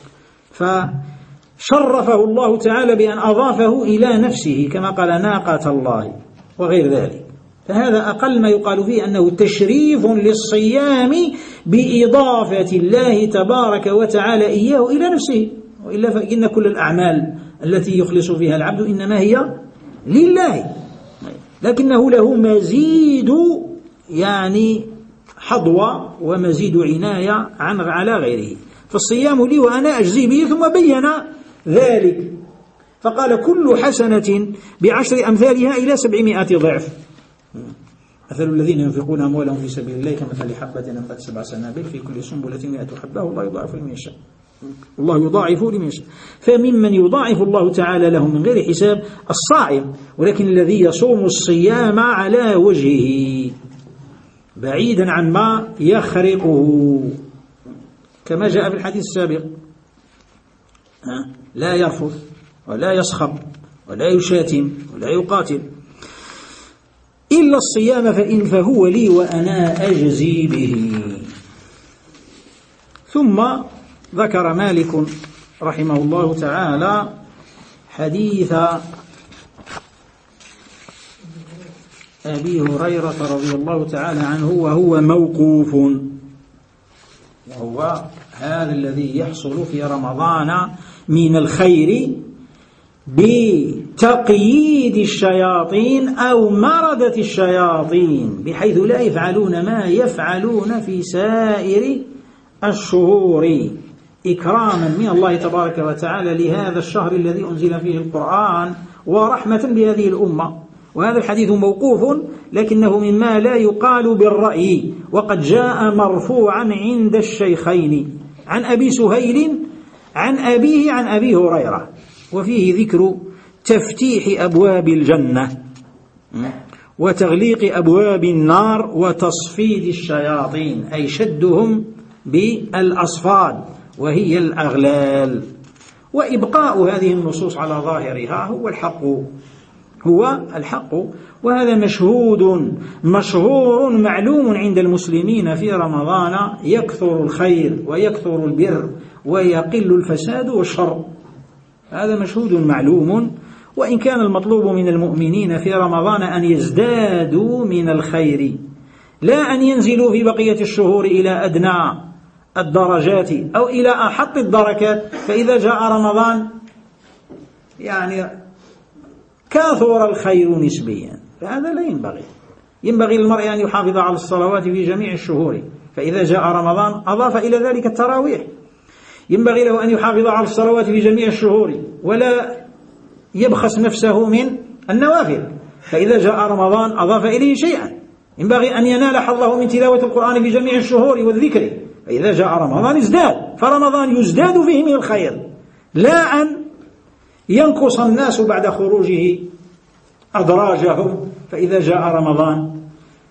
فشرفه الله تعالى بأن أضافه إلى نفسه كما قال ناقة الله وغير ذلك، فهذا أقل ما يقال فيه أنه تشريف للصيام بإضافة الله تبارك وتعالى إياه إلى نفسه، وإلا فإن كل الأعمال التي يخلص فيها العبد إنما هي لله، لكنه له مزيد يعني حظوة ومزيد عناية على غيره. فالصيام لي وأنا أجزي به، ثم بين ذلك فقال: كل حسنة ب10 أمثالها إلى 700 ضعف. مثل الذين ينفقون أموالهم في سبيل الله كمثل حبة أنبتت 7 سنابل في كل سنبلة 100 حبة والله يضاعف لمن يشاء. الله يضاعف لمن يشاء. فممن يضاعف الله تعالى لهم من غير حساب الصائم، ولكن الذي يصوم الصيام على وجهه بعيدا عن ما يخرقه، كما جاء في الحديث السابق: لا يرفث ولا يسخب ولا يشاتم ولا يقاتل إلا الصيام فهو لي وأنا أجزي به. ثم ذكر مالك رحمه الله تعالى حديث أبي هريرة رضي الله تعالى عنه، وهو موقوف، وهو هذا الذي يحصل في رمضان من الخير بتقييد الشياطين أو مردة الشياطين، بحيث لا يفعلون ما يفعلون في سائر الشهور، إكراما من الله تبارك وتعالى لهذا الشهر الذي أنزل فيه القرآن، ورحمة بهذه الأمة. وهذا الحديث موقوف، لكنه مما لا يقال بالرأي، وقد جاء مرفوعا عند الشيخين عن أبي سهيل عن أبيه عن أبي هريرة، وفيه ذكر تفتيح أبواب الجنة وتغليق أبواب النار وتصفيد الشياطين، أي شدهم بالأصفاد وهي الأغلال. وإبقاء هذه النصوص على ظاهرها هو الحق، وهذا مشهور معلوم عند المسلمين في رمضان، يكثر الخير ويكثر البر ويقل الفساد والشر، هذا مشهود معلوم. وإن كان المطلوب من المؤمنين في رمضان أن يزدادوا من الخير، لا أن ينزلوا في بقية الشهور إلى أدنى الدرجات أو إلى أحط الدركات، فإذا جاء رمضان كاثر الخير نسبيا، فهذا لا ينبغي للمرء أن يحافظ على الصلوات في جميع الشهور، فإذا جاء رمضان أضاف إلى ذلك التراويح، ينبغي له أن يحافظ على الصلوات في جميع الشهور ولا يبخس نفسه من النوافل، فإذا جاء رمضان أضاف إليه شيئا، ينبغي أن ينال حظه من تلاوة القرآن في جميع الشهور والذكر، فإذا جاء رمضان ازداد، فرمضان يزداد فيه من الخير، لا أن ينقص الناس بعد خروجه أدراجهم، فإذا جاء رمضان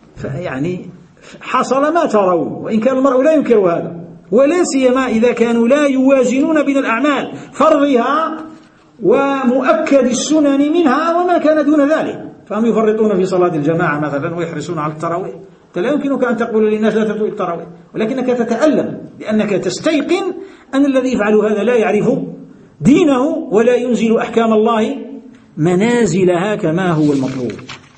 حصل ما ترون، وإن كان المرء لا ينكر هذا، ولا سيما إذا كانوا لا يوازنون بين الأعمال فرضها ومؤكد السنن منها وما كان دون ذلك، فهم يفرطون في صلاة الجماعة مثلا ويحرصون على التراويح. لا يمكنك أن تقول للناس لا تتوي التراويح، ولكنك تتألم لأنك تستيقن أن الذي يفعل هذا لا يعرف دينه ولا ينزل أحكام الله منازلها كما هو المطلوب.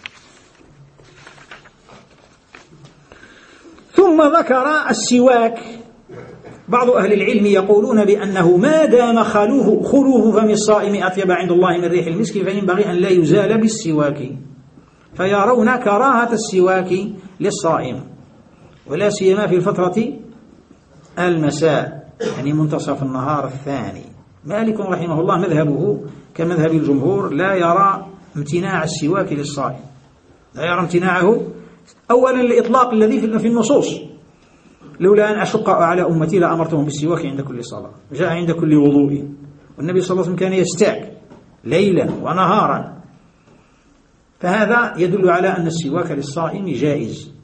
ثم ذكر السواك. بعض أهل العلم يقولون بأنه ما دام خلوه فم الصائم أطيب عند الله من ريح المسك فينبغي أن لا يزال بالسواك، فيرون كراهة السواك للصائم، ولا سيما في الفترة المساء، منتصف النهار الثاني. مالك رحمه الله مذهبه كمذهب الجمهور، لا يرى امتناع السواك للصائم، لا يرى امتناعه أولا لإطلاق الذي في النصوص: لولا أن أشق على أمتي لأمرتهم بالسواك عند كل صلاة، جاء عند كل وضوء، والنبي صلى الله عليه وسلم كان يستاك ليلا ونهارا، فهذا يدل على أن السواك للصائم جائز.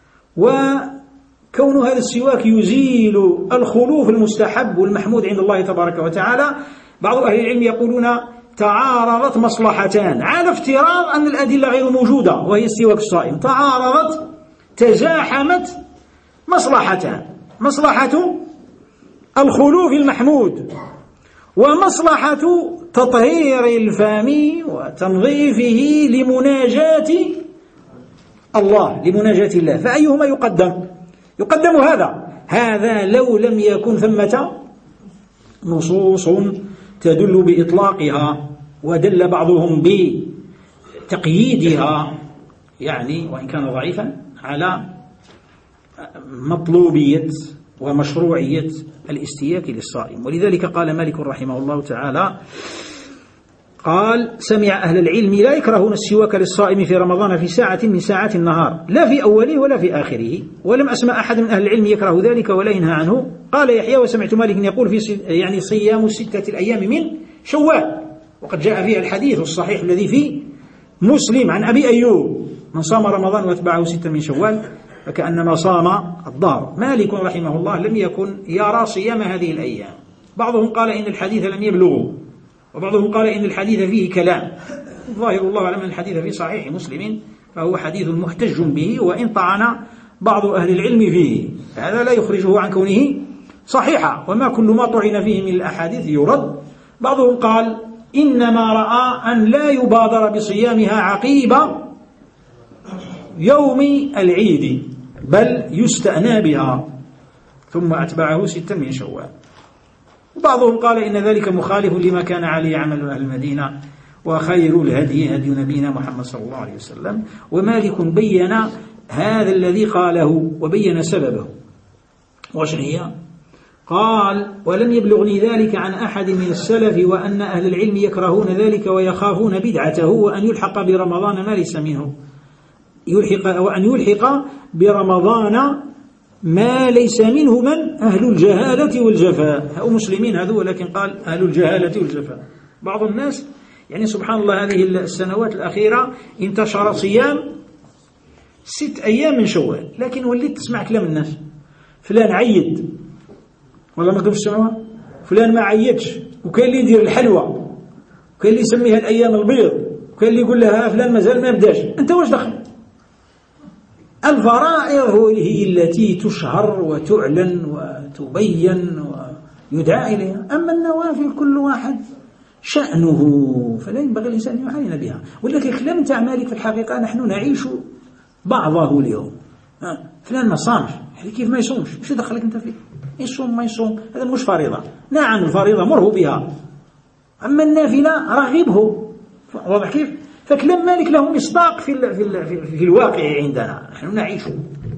وكون هذا السواك يزيل الخلوف المستحب والمحمود عند الله تبارك وتعالى، بعض أهل العلم يقولون تعارضت مصلحتان، على افتراض أن الأدلة غير موجودة وهي السواك الصائم، تزاحمت مصلحتان: مصلحة الخلوف المحمود، ومصلحة تطهير الفم وتنظيفه لمناجاة الله، فأيهما يقدم هذا لو لم يكن ثمة نصوص تدل بإطلاقها، ودل بعضهم بتقييدها وإن كان ضعيفا على مطلوبية ومشروعية الاستياك للصائم. ولذلك قال مالك رحمه الله تعالى: قال سمع أهل العلم لا يكرهون السواك للصائم في رمضان في ساعة من ساعات النهار لا في أوله ولا في آخره، ولم أسمع أحد من أهل العلم يكره ذلك ولا ينهى عنه. قال يحيى وسمعت مالك يقول في يعني صيام 6 أيام من شوال، وقد جاء فيها الحديث الصحيح الذي في مسلم عن أبي أيوب من صام رمضان واتبعه 6 من شوال فكأنما صام الدهر. مالك رحمه الله لم يكن يرى صيام هذه الأيام، بعضهم قال إن الحديث لم يبلغه، وبعضهم قال إن الحديث فيه كلام. ظاهر الله أعلم أن الحديث في صحيح مسلم فهو حديث محتج به، وإن طعن بعض أهل العلم فيه هذا لا يخرجه عن كونه صحيحا، وما كل ما طعن فيه من الأحاديث يرد. بعضهم قال إنما رأى أن لا يبادر بصيامها عقيب يوم العيد بل يستأنى بها ثم أتبعه 6 من شوال. وبعضهم قال إن ذلك مخالف لما كان عليه عمل أهل المدينة وخير الهدي هدي نبينا محمد صلى الله عليه وسلم. ومالك بين هذا الذي قاله وبين سببه. وشن هي؟ قال ولم يبلغني ذلك عن أحد من السلف وأن أهل العلم يكرهون ذلك ويخافون بدعته وأن يلحق برمضان ما ليس منه، وأن يلحق برمضان ما ليس منه من أهل الجهالة والجفاء. أو مسلمين هذو، ولكن قال أهل الجهالة والجفاء. بعض الناس يعني سبحان الله هذه السنوات الأخيرة انتشر صيام 6 أيام من شوال، لكن وليت تسمع كلام الناس فلان عيد والله ما تقدرش تسمعوها، فلان ما عيدش، وكاين اللي يدير الحلوى، وكاين اللي يسميها الأيام البيض، وكاين اللي يقول لها فلان مازال ما بداش. أنت واش دخل؟ الفرائض هي التي تشهر وتعلن وتبين ويدعى إليها، أما النوافل كل واحد شأنه، فلا ينبغي الإنسان أن يعاين بها. ولكن الكلام تاع مالك في الحقيقة نحن نعيش بعضه اليوم. فلان ما صامش، يعني كيف ما يصومش؟ مش دخلك أنت فيه؟ يصوم ما يصوم هذا مش فريضة. نعم الفريضة مره بها، أما النافلة رغبه. واضح كيف؟ فكلام مالك له مصداق في الواقع عندنا نحن نعيشه.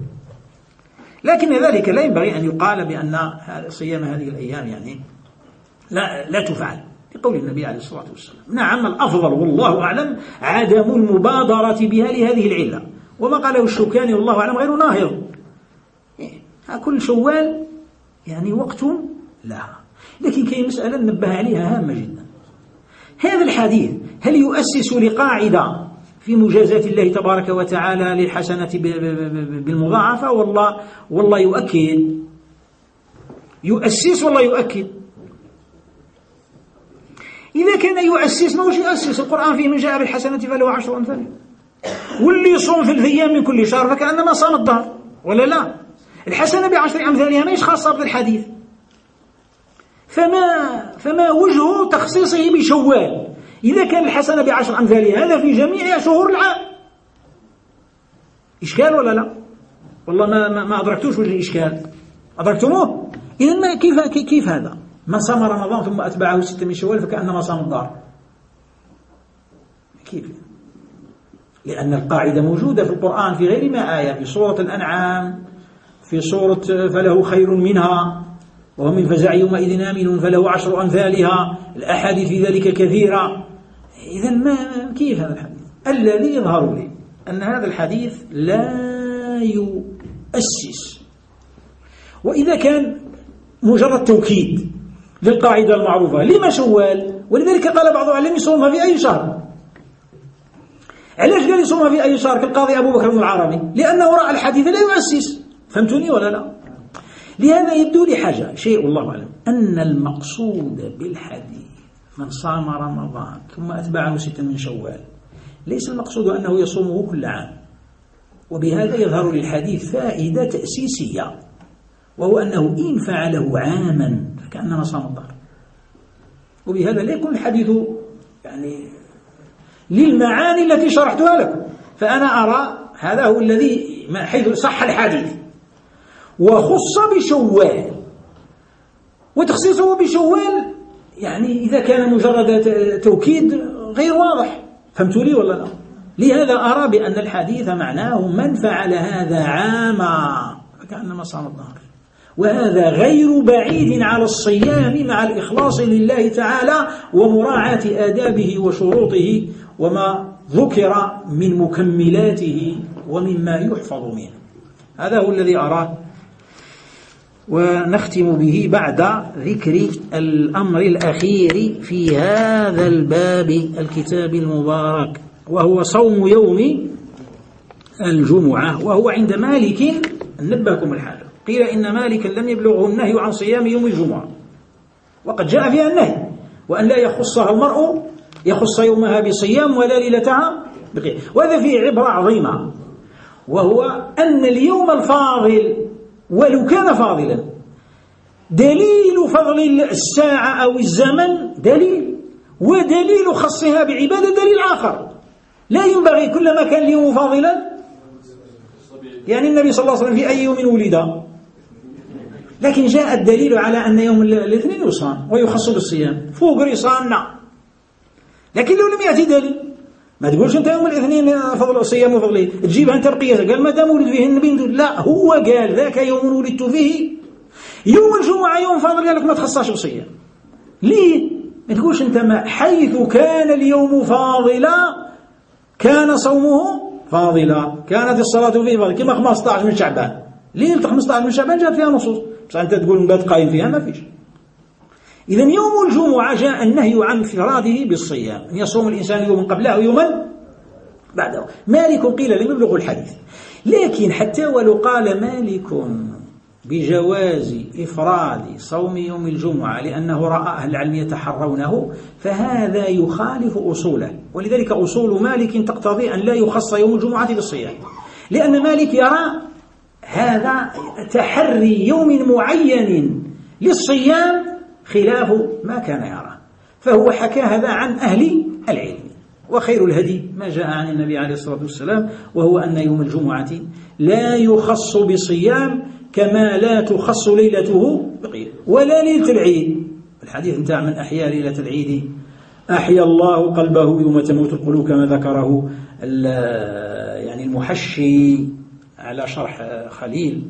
لكن ذلك لا ينبغي أن يقال بأن صيام هذه الأيام يعني لا تفعل، لقول النبي عليه الصلاة والسلام. نعم الأفضل والله أعلم عدم المبادرة بها لهذه العلة، وما قاله الشوكاني والله أعلم غير ناهض. كل شوال يعني وقت لها. لكن كاين مسألة نبه عليها هامة جدا. هذا الحديث هل يؤسس لقاعدة في مجازات الله تبارك وتعالى للحسنة بالمضاعفة والله يؤسس والله يؤكد؟ إذا كان يؤسس ما وش يؤسس؟ القرآن فيه من جاء بالحسنة فله 10 أمثالها، واللي يصوم في الأيام من كل شهر فكأنما صام الدهر، ولا لا؟ الحسنة ب10 أمثالها ماهيش خاصة بالحديث. فما وجه تخصيصه بشوال إذا كان الحسنة ب10 أمثالها؟ هذا في جميع شهور العام. إشكال ولا لا؟ والله ما أدركتوش وجه الإشكال. أدركتموه؟ إذن كيف هذا؟ من صام رمضان ثم أتبعه 6 من شوال فكأنما صام الدهر. كيف؟ لأن القاعدة موجودة في القرآن في غير ما آية، في سورة الأنعام، في سورة فله خير منها وهم من فزع يومئذ آمنون فله 10 أمثالها. الأحاديث في ذلك كثيرة. إذن ما كيف هذا الحديث؟ الذي يظهر لي أن هذا الحديث لا يؤسس، وإذا كان مجرد توكيد للقاعدة المعروفة لما شوال؟ ولذلك قال بعض العلماء يصومها في أي شهر. علاش قال يصومها في أي شهر كالقاضي أبو بكر بن العربي؟ لأنه رأى الحديث لا يؤسس. فهمتوني ولا لا؟ لهذا يبدو لي حاجة شيء والله أعلم، أن المقصود بالحديث من صام رمضان ثم أتبعه 6 من شوال ليس المقصود أنه يصومه كل عام. وبهذا يظهر للحديث فائدة تأسيسية، وهو أنه إن فعله عاما فكأنما صام الدهر. وبهذا لا يكون الحديث يعني للمعاني التي شرحتها لكم. فأنا أرى هذا هو الذي حيث صح الحديث وخص بشوال، وتخصيصه بشوال يعني إذا كان مجرد توكيد غير واضح. فهمتوا لي ولا لا؟ لهذا أرى بأن الحديث معناه من فعل هذا عاما فكأنما صام الدهر. وهذا غير بعيد على الصيام مع الإخلاص لله تعالى ومراعاة آدابه وشروطه وما ذكر من مكملاته ومما يحفظ منه. هذا هو الذي أراه، ونختم به بعد ذكر الأمر الأخير في هذا الباب الكتاب المبارك، وهو صوم يوم الجمعة. وهو عند مالك، نبهكم الحاجة، قيل إن مالكا لم يبلغه النهي عن صيام يوم الجمعة، وقد جاء فيها النهي، وأن لا يخصها المرء يخص يومها بصيام ولا ليلتها بقيام. وهذا فيه عبرة عظيمة، وهو أن اليوم الفاضل ولو كان فاضلا دليل فضل الساعة أو الزمن دليل، ودليل خصها بعبادة دليل آخر. لا ينبغي كلما كان اليوم فاضلا، يعني النبي صلى الله عليه وسلم في أي يوم ولد، لكن جاء الدليل على أن يوم الاثنين يصام ويخص بالصيام فوق يصامنا. لكن لو لم يأتي دليل، ما تقولش أنت يوم الاثنين فضل صيام وفضله، تجيبها أنت بقياس، قال ما دام ولد فيه النبي، لا، هو قال ذاك يوم ولدت فيه، يوم الجمعة يوم فاضل، قال لك ما تخصصش بصيام. ليه؟ ما تقولش أنت ما حيث كان اليوم فاضلا كان صومه فاضلا، كانت الصلاة فيه فاضلة، كما 15 من شعبان، ليلة 15 من شعبان جاءت فيها نصوص، بس أنت تقول نبات قائم فيها، ما فيش. إذن يوم الجمعة جاء النهي عن انفراده بالصيام، أن يصوم الإنسان يوما قبله أو يوما بعده. مالك قيل لم يبلغ الحديث، لكن حتى ولو قال مالك بجواز إفراد صوم يوم الجمعة لأنه رأى أهل العلم يتحرونه، فهذا يخالف أصوله، ولذلك أصول مالك تقتضي أن لا يخص يوم الجمعة بالصيام، لأن مالك يرى هذا تحري يوم معين للصيام خلاف ما كان يرى، فهو حكى هذا عن أهل العلم. وخير الهدي ما جاء عن النبي عليه الصلاة والسلام، وهو أن يوم الجمعة لا يخص بصيام كما لا تخص ليلته بقية ولا ليلة العيد. الحديث انتهى من أحيا ليلة العيد أحيا الله قلبه يوم تموت القلوب، كما ذكره يعني المحشي على شرح خليل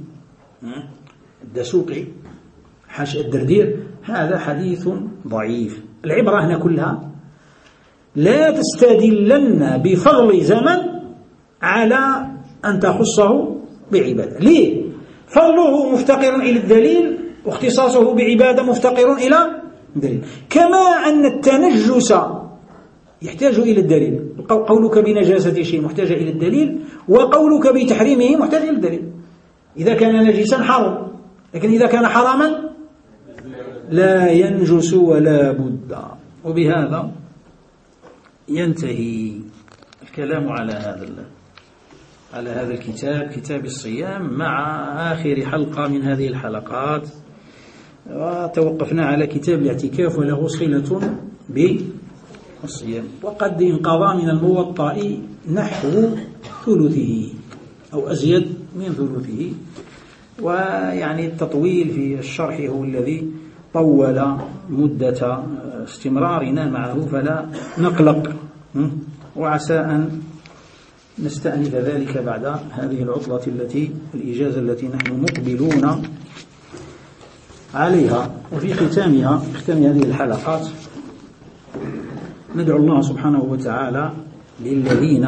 الدسوقي حاشية الدردير. هذا حديث ضعيف. العبرة هنا كلها لا تستدلن بفضل زمن على أن تخصه بعبادة. ليه؟ فضله مفتقر إلى الدليل، واختصاصه بعبادة مفتقر إلى الدليل، كما أن التنجس يحتاج إلى الدليل. قولك بنجاسة شيء محتاج إلى الدليل، وقولك بتحريمه محتاج إلى الدليل. إذا كان نجسا حرم، لكن إذا كان حراما لا ينجس ولا بد. وبهذا ينتهي الكلام على هذا الكتاب، كتاب الصيام، مع آخر حلقة من هذه الحلقات. وتوقفنا على كتاب الاعتكاف وله صلة بالصيام، وقد انقضى من الموطأ نحو ثلثه أو أزيد من ثلثه، ويعني التطويل في الشرح هو الذي طول مدة استمرارنا معه، فلا نقلق، وعسى أن نستأنف ذلك بعد هذه العطلة الإجازة التي نحن مقبلون عليها. وفي ختام هذه الحلقات ندعو الله سبحانه وتعالى للذين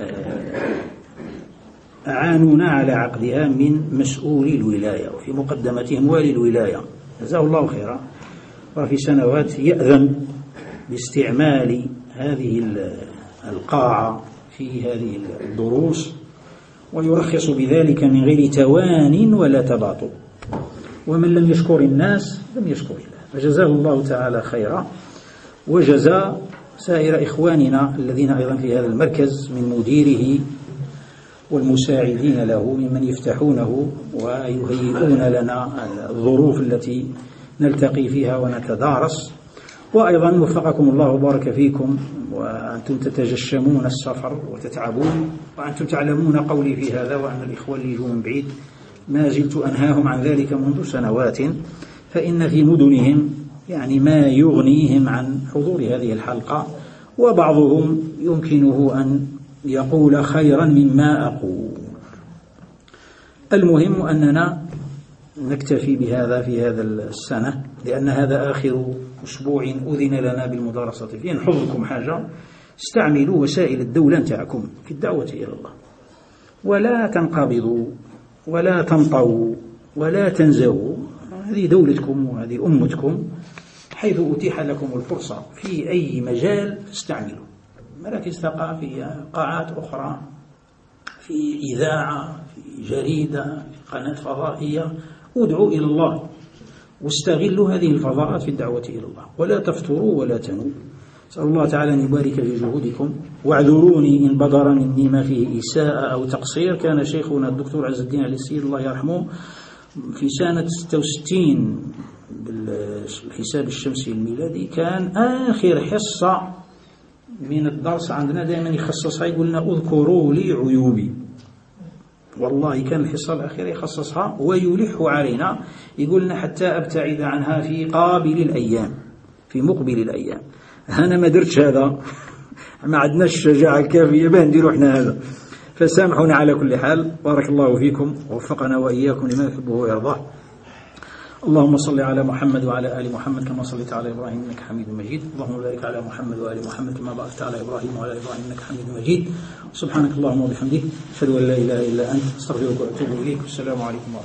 أعانونا على عقدها من مسؤولي الولاية، وفي مقدمتهم والي الولاية جزاه الله خيرا، وفي سنوات يأذن باستعمال هذه القاعة في هذه الدروس، ويرخص بذلك من غير توان ولا تباطؤ. ومن لم يشكر الناس لم يشكر الله، فجزاه الله تعالى خيرا، وجزاء سائر إخواننا الذين أيضا في هذا المركز من مديره والمساعدين له، ممن يفتحونه ويهيئون لنا الظروف التي نلتقي فيها ونتدارس. وأيضا وفقكم الله وبارك فيكم، وأنتم تتجشمون السفر وتتعبون، وأنتم تعلمون قولي في هذا، وأن الإخوة اللي يجوا من بعيد ما زلت أنهاهم عن ذلك منذ سنوات، فإن في مدنهم يعني ما يغنيهم عن حضور هذه الحلقة، وبعضهم يمكنه أن يقول خيرا مما أقول. المهم أننا نكتفي بهذا في هذا السنة، لأن هذا آخر أسبوع أذن لنا بالمدارسة فيه. نحضركم حاجة: استعملوا وسائل الدولة نتاعكم في الدعوة إلى الله، ولا تنقبضوا ولا تنطوا ولا تنزووا. هذه دولتكم وهذه أمتكم، حيث أتيح لكم الفرصة في أي مجال استعملوا. مراكز ثقافية، قاعات أخرى، في إذاعة، في جريدة، في قناة فضائية، ادعوا إلى الله واستغلوا هذه الفضاءات في الدعوة إلى الله، ولا تفتروا ولا تنوا. أسأل الله تعالى أن يبارك في جهودكم، واعذروني إن بدر مني ما فيه إساءة أو تقصير. كان شيخنا الدكتور عز الدين علي السيد الله يرحمه في سنة 66 بالحساب الشمسي الميلادي، كان آخر حصة من الدرس عندنا دائما يخصصها، يقولنا اذكروا لي عيوبي. والله كان الحصة الأخيرة يخصصها ويلح علينا، يقولنا حتى أبتعد عنها في قابل الأيام، في مقبل الأيام. أنا ما درتش هذا، ما عندناش الشجاعة الكافية باه نديروا احنا هذا، فسامحونا على كل حال. بارك الله فيكم ووفقنا وإياكم لما يحبه ويرضاه. اللهم صل على محمد وعلى آل محمد كما صليت على إبراهيم إنك حميد مجيد. اللهم بارك على محمد وآل محمد كما باركت على إبراهيم وعلى إبراهيم إنك حميد مجيد. سبحانك اللهم وبحمدك، أشهد أن لا إله إلا أنت، أستغفرك وأتوب إليك. والسلام عليكم ورحمة الله.